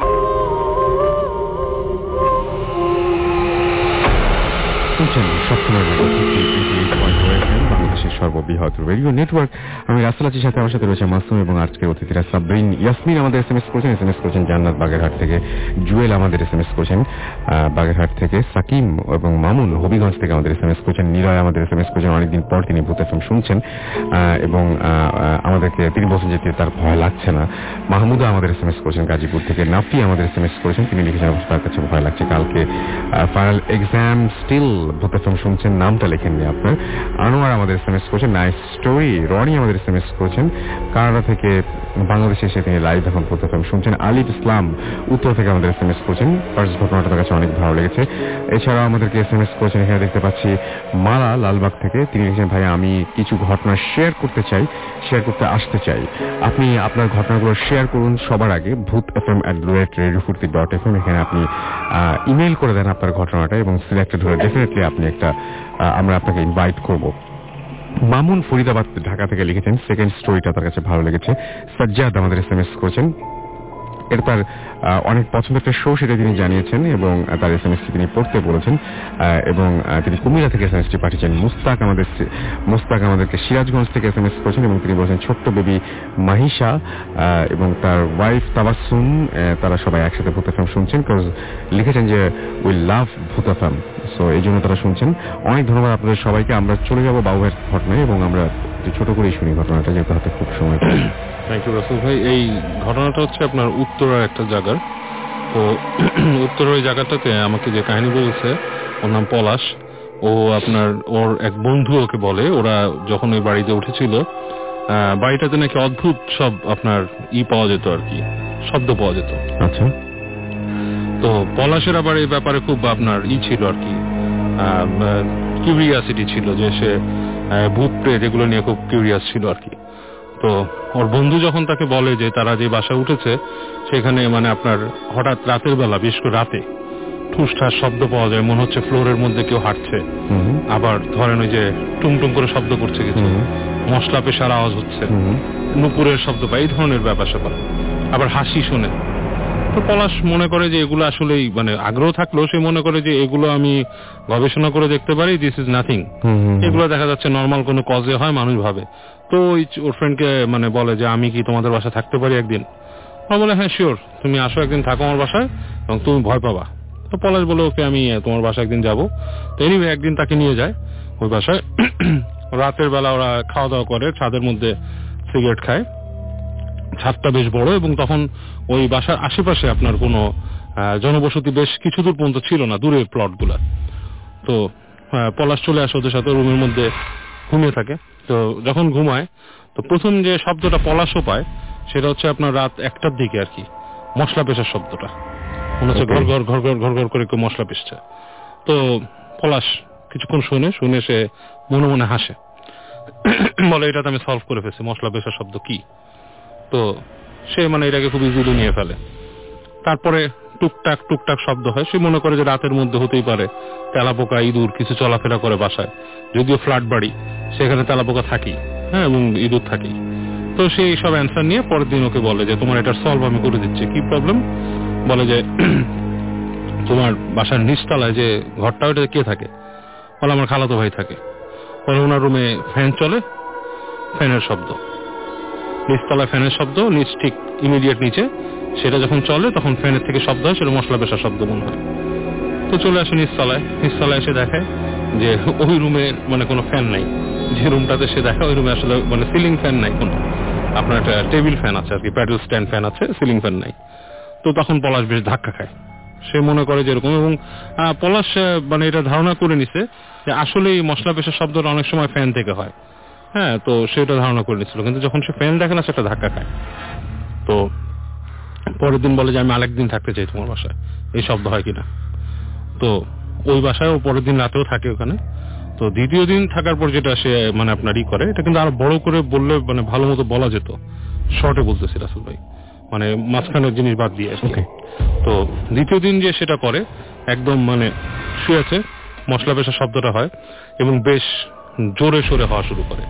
বাংলাদেশের সর্ববৃহৎ রেডিও নেটওয়ার্ক। আমি রাসেল আছি, সাথে আমার সাথে রয়েছে মাসুম এবং আজকের অতিথিরা সাবরিন, ইয়াসমিন আমাদের এসএমএস করেছেন জান্নাত বাগেরহাট থেকে, জুয়েল আমাদের এসএমএস করেছেন বাগেরহাট থেকে, সাকিম এবং মামুন হবিগঞ্জ থেকে আমাদের এসএমএস করেছেন, নিরয় আমাদের এসএমএস করেছেন অনেকদিন পর তিনি ভূত এফএম শুনছেন এবং আমাদেরকে তিনি বলছেন যে তার ভয় লাগছে না। মাহমুদা আমাদের এসএমএস করেছেন গাজীপুর থেকে, নাফি আমাদের এসএমএস করেছেন, তিনি লিখেছেন তার কাছে ভয় লাগছে, কালকে final exam, still Bhoot FM শুনছেন, নামটা লেখেননি আপনার। আনোয়ার আমাদের এসএমএস করেছেন, নাইস স্টোরি। রনি আমাদের এসএমএস করেছেন কানাডা থেকে, বাংলাদেশে এসে তিনি লাইভ এখন ভূত এফএম শুনছেন। আলিফ ইসলাম উত্তর থেকে আমাদের এসএমএস করেছেন, ফার্স্ট ঘটনাটা তার কাছে অনেক ভালো লেগেছে। এছাড়াও আমাদেরকে এসএমএস করেছেন, এখানে দেখতে পাচ্ছি মালা লালবাগ থেকে, তিনি লিখেছেন ভাই আমি কিছু ঘটনা শেয়ার করতে আসতে চাই, আপনি আপনার ঘটনাগুলো শেয়ার করুন সবার আগে bhuthfm@radiofurti.fm, এখানে আপনি ইমেইল করে দেন আপনার ঘটনাটা এবং সিলেক্টেড হলে ডেফিনেটলি আপনি আমরা আপনাকে ইনভাইট করব। মামুন ফরিদাবাদ ঢাকা থেকে লিখেছেন সেকেন্ড স্টোরিটা তার কাছে ভালো লেগেছে। সাজ্জাদ আমাদের এসএমএস করেছেন, এটা তার অনেক পছন্দের একটা শো সেটা তিনি জানিয়েছেন এবং তার এসএমএসটি তিনি পড়তে বলেছেন এবং তিনি কুমিল্লা থেকে এসএমএসটি পাঠিয়েছেন। মুস্তাক আমাদেরকে সিরাজগঞ্জ থেকে এসএমএস করেছেন এবং তিনি বলেছেন ছোট্ট বেবি মাহিশা এবং তার ওয়াইফ তাবাসসুম তারা সবাই একসাথে ভূত এফএম শুনছেন, বিকজ লিখেছেন যে উই লাভ ভূত এফএম, সো এই জন্য তারা শুনছেন। অনেক ধন্যবাদ আপনাদের সবাইকে। আমরা চলে যাব বাবুয়ের ঘটনায় এবং আমরা ছোট করেই শুনি ঘটনাটা, যেহেতু হাতে খুব সময়। থ্যাংক ইউ রাসেল ভাই। এই ঘটনাটা হচ্ছে আপনার উত্তরার একটা জায়গার। তো উত্তরের ওই জায়গাটাতে আমাকে যে কাহিনী বলছে ওর নাম পলাশ। ও আপনার ওর এক বন্ধু ওকে বলে ওরা যখন ওই বাড়িতে উঠেছিল বাড়িটাতে নাকি অদ্ভুত সব আপনার পাওয়া যেত আর কি, শব্দ পাওয়া যেত। আচ্ছা। তো পলাশের আবার এই ব্যাপারে খুব আপনার ছিল আর কি, কিউরিয়াসিটি ছিল যে সে ভূত প্রেত এগুলো নিয়ে খুব কিউরিয়াস ছিল আর কি। তো ওর বন্ধু যখন তাকে বলে যে তারা যে বাসায় উঠেছে সেখানে মানে আপনার হঠাৎ রাতের বেলা, বিশেষ করে রাতে ঠুসঠাস শব্দ পাওয়া যায়, মনে হচ্ছে ফ্লোরের মধ্যে কেউ হাঁটছে, আবার ধরেন ওই যে টুমটুম করে শব্দ করছে, কিছু মশলা পেশার আওয়াজ হচ্ছে, নুপুরের শব্দ পায়, এই ধরনের ব্যাপার স্যাপার, আবার হাসি শোনে। তো পলাশ মনে করে যে এগুলো আসলেই মানে আগ্রহ থাকলেও সে মনে করে যে এগুলো আমি গবেষণা করে দেখতে পারি, দিস ইজ নাথিং, এগুলো দেখা যাচ্ছে নর্মাল কোনো কজে হয়, মানুষ ভাবে। তো ওর ফ্রেন্ডকে মানে বলে যে আমি কি তোমাদের বাসায় থাকতে পারি একদিন? ও বলে হ্যাঁ শিওর, তুমি আসো একদিন, থাকো আমার বাসায় এবং তুমি ভয় পাবা। তো পলাশ বলে ওকে আমি তোমার বাসায় একদিন যাবো। তো এনিওয়ে একদিন তাকে নিয়ে যায় ওই বাসায়। রাতের বেলা ওরা খাওয়া দাওয়া করে, ছাদের মধ্যে সিগারেট খায়, ছাদটা বেশ বড় এবং তখন ওই বাসার আশেপাশে আপনার কোনো জনবসতি বেশ কিছু দূর পর্যন্ত ছিল না, দূরের প্লটগুলা। তো পলাশ চলে আসে ওদের সাথে, রুমের মধ্যে ঘুমিয়ে থাকে। তো যখন ঘুমায় তো প্রথম যে শব্দটা পলাশও পায় সেটা হচ্ছে আপনার রাত 1টার দিকে আর কি, মশলা পেশার শব্দটা মনে হচ্ছে ঘর ঘর ঘর ঘর ঘর ঘর করে কেউ মশলা পিষছে। তো পলাশ কিছুক্ষণ শুনে সে মনে মনে হাসে। বলে এটাতে আমি সলভ করে ফেলছি, মশলা পেশার শব্দ কি। তো সে মানে এটাকে খুব ইজিলি নিয়ে ফেলে। তারপরে টুকটাক টুকটাক শব্দ হয়, সে মনে করে যে রাতের মধ্যে হতেই পারে তেলাপোকা ইঁদুর কিছু চলাফেরা করে বাসায়, যদিও ফ্ল্যাট বাড়ি, সেখানে তেলাপোকা থাকি, হ্যাঁ, এবং ইঁদুর থাকি। তো সে এইসব অ্যান্সার নিয়ে পরের দিন ওকে বলে যে তোমার এটার সলভ আমি করে দিচ্ছি, কি প্রবলেম। বলে যে তোমার বাসার নিচতলায় যে ঘরটা ওইটা কে থাকে? বলে আমার খালাতো ভাই থাকে। বলে ওনার রুমে ফ্যান চলে, ফ্যানের শব্দ, নিচতলায় ফ্যানের শব্দ, নিচ ঠিক ইমিডিয়েট নিচে, সেটা যখন চলে তখন ফ্যানের থেকে শব্দ হয়, সেটা মশলা পেশার শব্দ মনে হয়। তো চলে আসে নিচতলায়, নিচতলায় এসে দেখে যে ওই রুমে মানে কোনো ফ্যান নাই, যে রুমটাতে সে দেখে ওই রুমে আসলে মানে সিলিং ফ্যান নাই, কোনো আপনার একটা টেবিল ফ্যান আছে আর কি, প্যাডেল স্ট্যান্ড ফ্যান আছে, সিলিং ফ্যান নাই। তো তখন পলাশ বেশ ধাক্কা খায়, সে মনে করে যে এরকম, এবং পলাশ মানে এটা ধারণা করে নিছে যে আসলে এই মশলা পেশার শব্দটা অনেক সময় ফ্যান থেকে হয়, হ্যাঁ। তো সেটা ধারণা করে নিছিল, কিন্তু যখন সে ফ্যান দেখে না সেটা ধাক্কা খায়। তো পরের দিন বলে যে আমি আরেকদিন থাকতে চাই তোমার বাসায়, এই শব্দ হয় কিনা। তো ওই বাসায় ও পরের দিন রাতেও থাকে ওখানে। তো দ্বিতীয় দিন থাকার পর যেটা সে মানে আপনার ই করে, এটা কিন্তু আরো বড় করে বললে মানে ভালো মতো বলা যেত, শর্টে বলতেছি রাসেল ভাই, মানে মাঝখানের জিনিস বাদ দিয়ে। তো দ্বিতীয় দিন যে সেটা করে, একদম মানে শুয়েছে, মশলা পেশার শব্দটা হয় এবং বেশ জোরে সোরে হওয়া শুরু করে,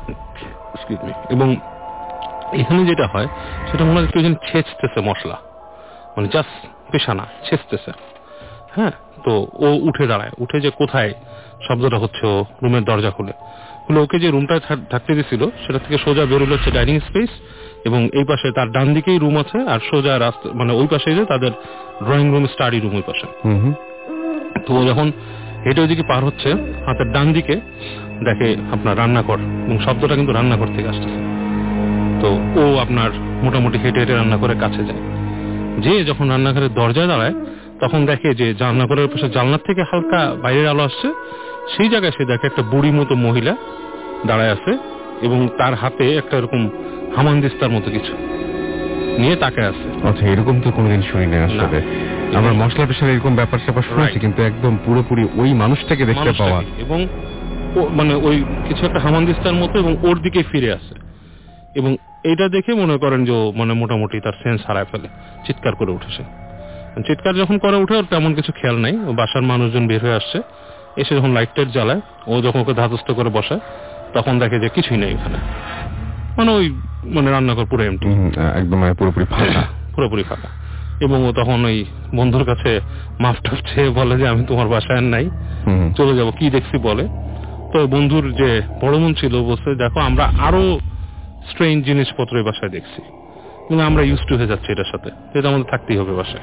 এবং এখানে যেটা হয় সেটা মনে হয় কেউ যেন ছেঁচতেছে মশলা, মানে জাস্ট পেশা না, ছেঁচতেছে, হ্যাঁ। তো ও উঠে দাঁড়ায়, উঠে যে কোথায় শব্দটা হচ্ছে, ও রুমের দরজা খুলে ওকে যে রুমটায় থাকতে দিয়েছিল সেটা থেকে সোজা বেরোলো হচ্ছে ডাইনিং স্পেস, এবং এই পাশে তার ডান দিকেই রুম আছে, আর সোজা রাস্তা মানে ওই পাশে যে তাদের ড্রয়িং রুম, স্টাডি রুম ওই পাশে। তো যখন হেঁটে ওইদিকে পার হচ্ছে, হাতের ডান দিকে দেখে আপনার রান্নাঘর, এবং শব্দটা কিন্তু রান্নাঘর থেকে আসতেছে। তো ও আপনার মোটামুটি হেঁটে হেঁটে রান্নাঘরের কাছে যায়, যে যখন রান্নাঘরের দরজায় দাঁড়ায় তখন দেখে যে রান্নাঘরের পাশে জানলার থেকে হালকা বাইরের আলো আসছে, সেই জায়গায় সে দেখে একটা বুড়ি মতো মহিলা দাঁড়ায় আছে, এবং তার হাতে একটা এরকম হামানদিস্তার মতো কিছু নিয়ে তাকে আছে। আচ্ছা, এরকম তো কোনোদিন শুনি না আসলে। আমরা মশলা পেশার এরকম ব্যাপার স্যাপার শুনেছি, কিন্তু একদম পুরোপুরি ওই মানুষটাকে দেখতে পাওয়া, এবং মানে ওই কিছু একটা হামানদিস্তার মতো, এবং ওর দিকে ফিরে আসে, এবং এটা দেখে মনে করেন যে ও মানে মোটামুটি তার সেন্স হারায় ফেলে, চিৎকার করে উঠেছে। চিৎকার যখন করে উঠে ওর তেমন কিছু খেয়াল নাই, ও বাসার মানুষজন বের হয়ে আসছে, এসে যখন লাইট টাইট জ্বালায়, ও যখন ওকে ধাতস্থ করে বসায় তখন দেখে যে কিছুই নেই এখানে, মানে ওই মানে রান্নাঘর পুরো এমটি, একদম পুরোপুরি ফাঁকা, পুরোপুরি ফাঁকা। এবং ও তখন ওই বন্ধুর কাছে মাফ টাফ চেয়ে বলে যে আমি তোমার বাসায় নাই, চলে যাব, কি দেখছি বলে। তো বন্ধুর যে বড় মন ছিল বলছে দেখো আমরা আরো স্ট্রেঞ্জ জিনিসপত্র এই বাসায় দেখছি, কিন্তু আমরা ইউজ টু হয়ে যাচ্ছি এটার সাথে, এটা আমাদের থাকতেই হবে বাসায়।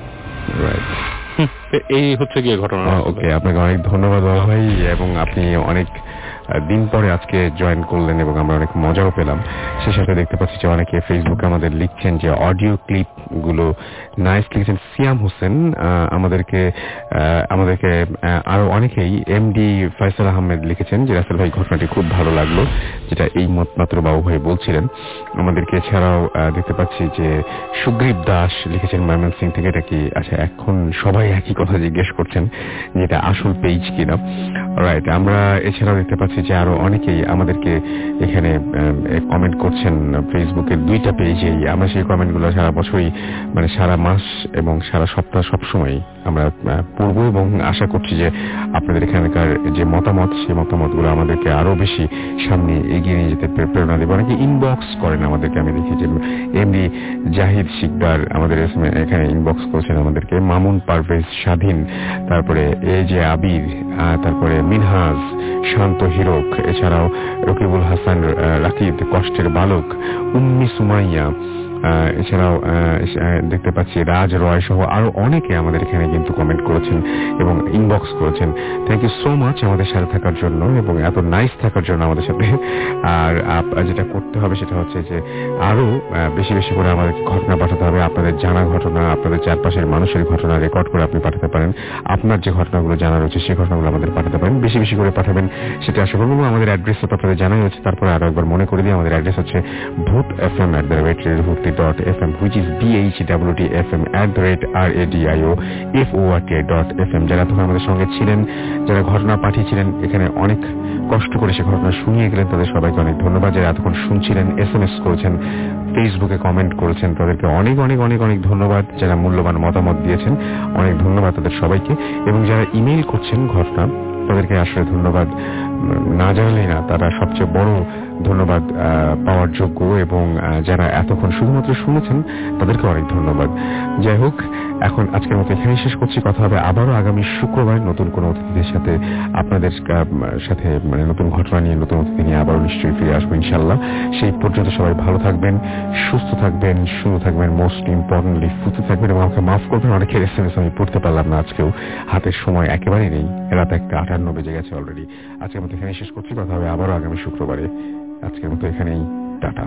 এই হচ্ছে গিয়ে ঘটনা। ওকে, আপনাকে অনেক ধন্যবাদ বাবা ভাই, এবং আপনি অনেক দিন পরে আজকে জয়েন করলেন এবং আমরা অনেক মজাও পেলাম। সে সাথে দেখতে পাচ্ছি যে অনেকে ফেসবুকে আমাদের লিখছেন যে অডিও ক্লিপ গুলো নাইস লিখছেন। সিয়াম হোসেন আমাদেরকে আরো অনেকেই, এমডি ফয়সাল আহমেদ লিখেছেন যে রাসেল ভাই ঘটনাটি খুব ভালো লাগলো, যেটা এই মাত্র বাবু ভাই বলছিলেন আমাদেরকে। এছাড়াও দেখতে পাচ্ছি যে সুগ্রীব দাস লিখেছেন ময়মনসিংহ থেকে, এটা কি আচ্ছা এখন সবাই একই কথা জিজ্ঞেস করছেন যে এটা আসল পেজ কিনা। রাইট, আমরা এছাড়াও দেখতে পাচ্ছি যে আরো অনেকেই আমাদেরকে এখানে কমেন্ট করছেন ফেসবুকের দুইটা পেজেই। আমরা সেই কমেন্টগুলো সারা বছরই মানে সারা মাস এবং সারা সপ্তাহ সবসময় আমরা পড়বো, এবং আশা করছি যে আপনাদের এখানকার যে মতামত, সেই মতামতগুলো আমাদেরকে আরো বেশি সামনে এগিয়ে নিয়ে যেতে প্রেরণা দেবে। অনেকে ইনবক্স করেন আমাদেরকে, আমি দেখি যে এমডি জাহিদ শিকদার আমাদের এখানে ইনবক্স করেছেন আমাদেরকে, মামুন পারভেজ স্বাধীন, তারপরে এ যে আবির, তারপরে মিনহাজ, শান্ত হিরক, এছাড়াও রকিবুল হাসান রাকিব, কষ্টের বালক, উম্মি সুমাইয়া, এছাড়াও দেখতে পাচ্ছি রাজ রয় সহ আরো অনেকে আমাদের এখানে কিন্তু কমেন্ট করেছেন এবং ইনবক্স করেছেন। থ্যাংক ইউ সো মাচ আমাদের সাথে থাকার জন্য এবং এত নাইস থাকার জন্য আমাদের সাথে। আর যেটা করতে হবে সেটা হচ্ছে যে আরো বেশি বেশি করে আমাদেরকে ঘটনা পাঠাতে হবে, আপনাদের জানা ঘটনা, আপনাদের চারপাশের মানুষের ঘটনা রেকর্ড করে আপনি পাঠাতে পারেন। আপনার যে ঘটনাগুলো জানা রয়েছে সেই ঘটনাগুলো আমাদের পাঠাতে পারেন, বেশি বেশি করে পাঠাবেন, সেটা আশা করবো। আমাদের অ্যাড্রেস তো আপনাদের জানাই হচ্ছে, তারপরে আরো একবার মনে করে দিই, আমাদের অ্যাড্রেস হচ্ছে ভূত FM@ভূত bhwtfm, which is BHWTFM @RADIOFORT.FM। যারা তখন আমাদের সঙ্গে ছিলেন, যারা ঘটনা পাঠিয়েছিলেন, এখানে অনেক কষ্ট করে সে ঘটনা শুনিয়ে গেলেন, তাদের সবাইকে অনেক ধন্যবাদ। যারা এতক্ষণ শুনছিলেন, SMS করেছেন, ফেসবুকে কমেন্ট করেছেন, তাদেরকে অনেক অনেক অনেক অনেক ধন্যবাদ। যারা মূল্যবান মতামত দিয়েছেন, অনেক ধন্যবাদ তাদের সবাইকে। এবং যারা ইমেইল করছেন ঘটনা, তাদেরকে আসলে ধন্যবাদ না জানালেই না, তারা সবচেয়ে বড় ধন্যবাদ পাওয়ার যোগ্য। এবং যারা এতক্ষণ শুধুমাত্র শুনেছেন, তাদেরকে অনেক ধন্যবাদ। যাই হোক, এখন আজকের মতো এখানেই শেষ করছি। কথা হবে আবারও আগামী শুক্রবার নতুন কোনো অতিথিদের সাথে, আপনাদের সাথে নতুন ঘটনা নিয়ে, নতুন অতিথি নিয়ে আবারও নিশ্চয়ই ফিরে আসবো ইনশাল্লাহ। সেই পর্যন্ত সবাই ভালো থাকবেন, সুস্থ থাকবেন, সুন্দর থাকবেন, মোস্ট ইম্পর্টেন্টলি ফুটে থাকবেন। এবং আমাকে মাফ করবেন, অনেকের SMS আমি পড়তে পারলাম না আজকেও, হাতের সময় একেবারেই নেই, রাত 1:58 বেজে গেছে অলরেডি। আজকের মতো এখানেই শেষ করছি। কথা হবে আবারও আগামী শুক্রবারে। আজকের মতো এখানেই, tata.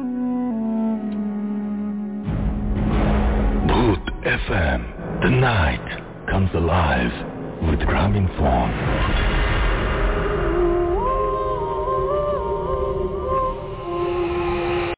Bhoot FM. The night comes alive with Gramin Phone.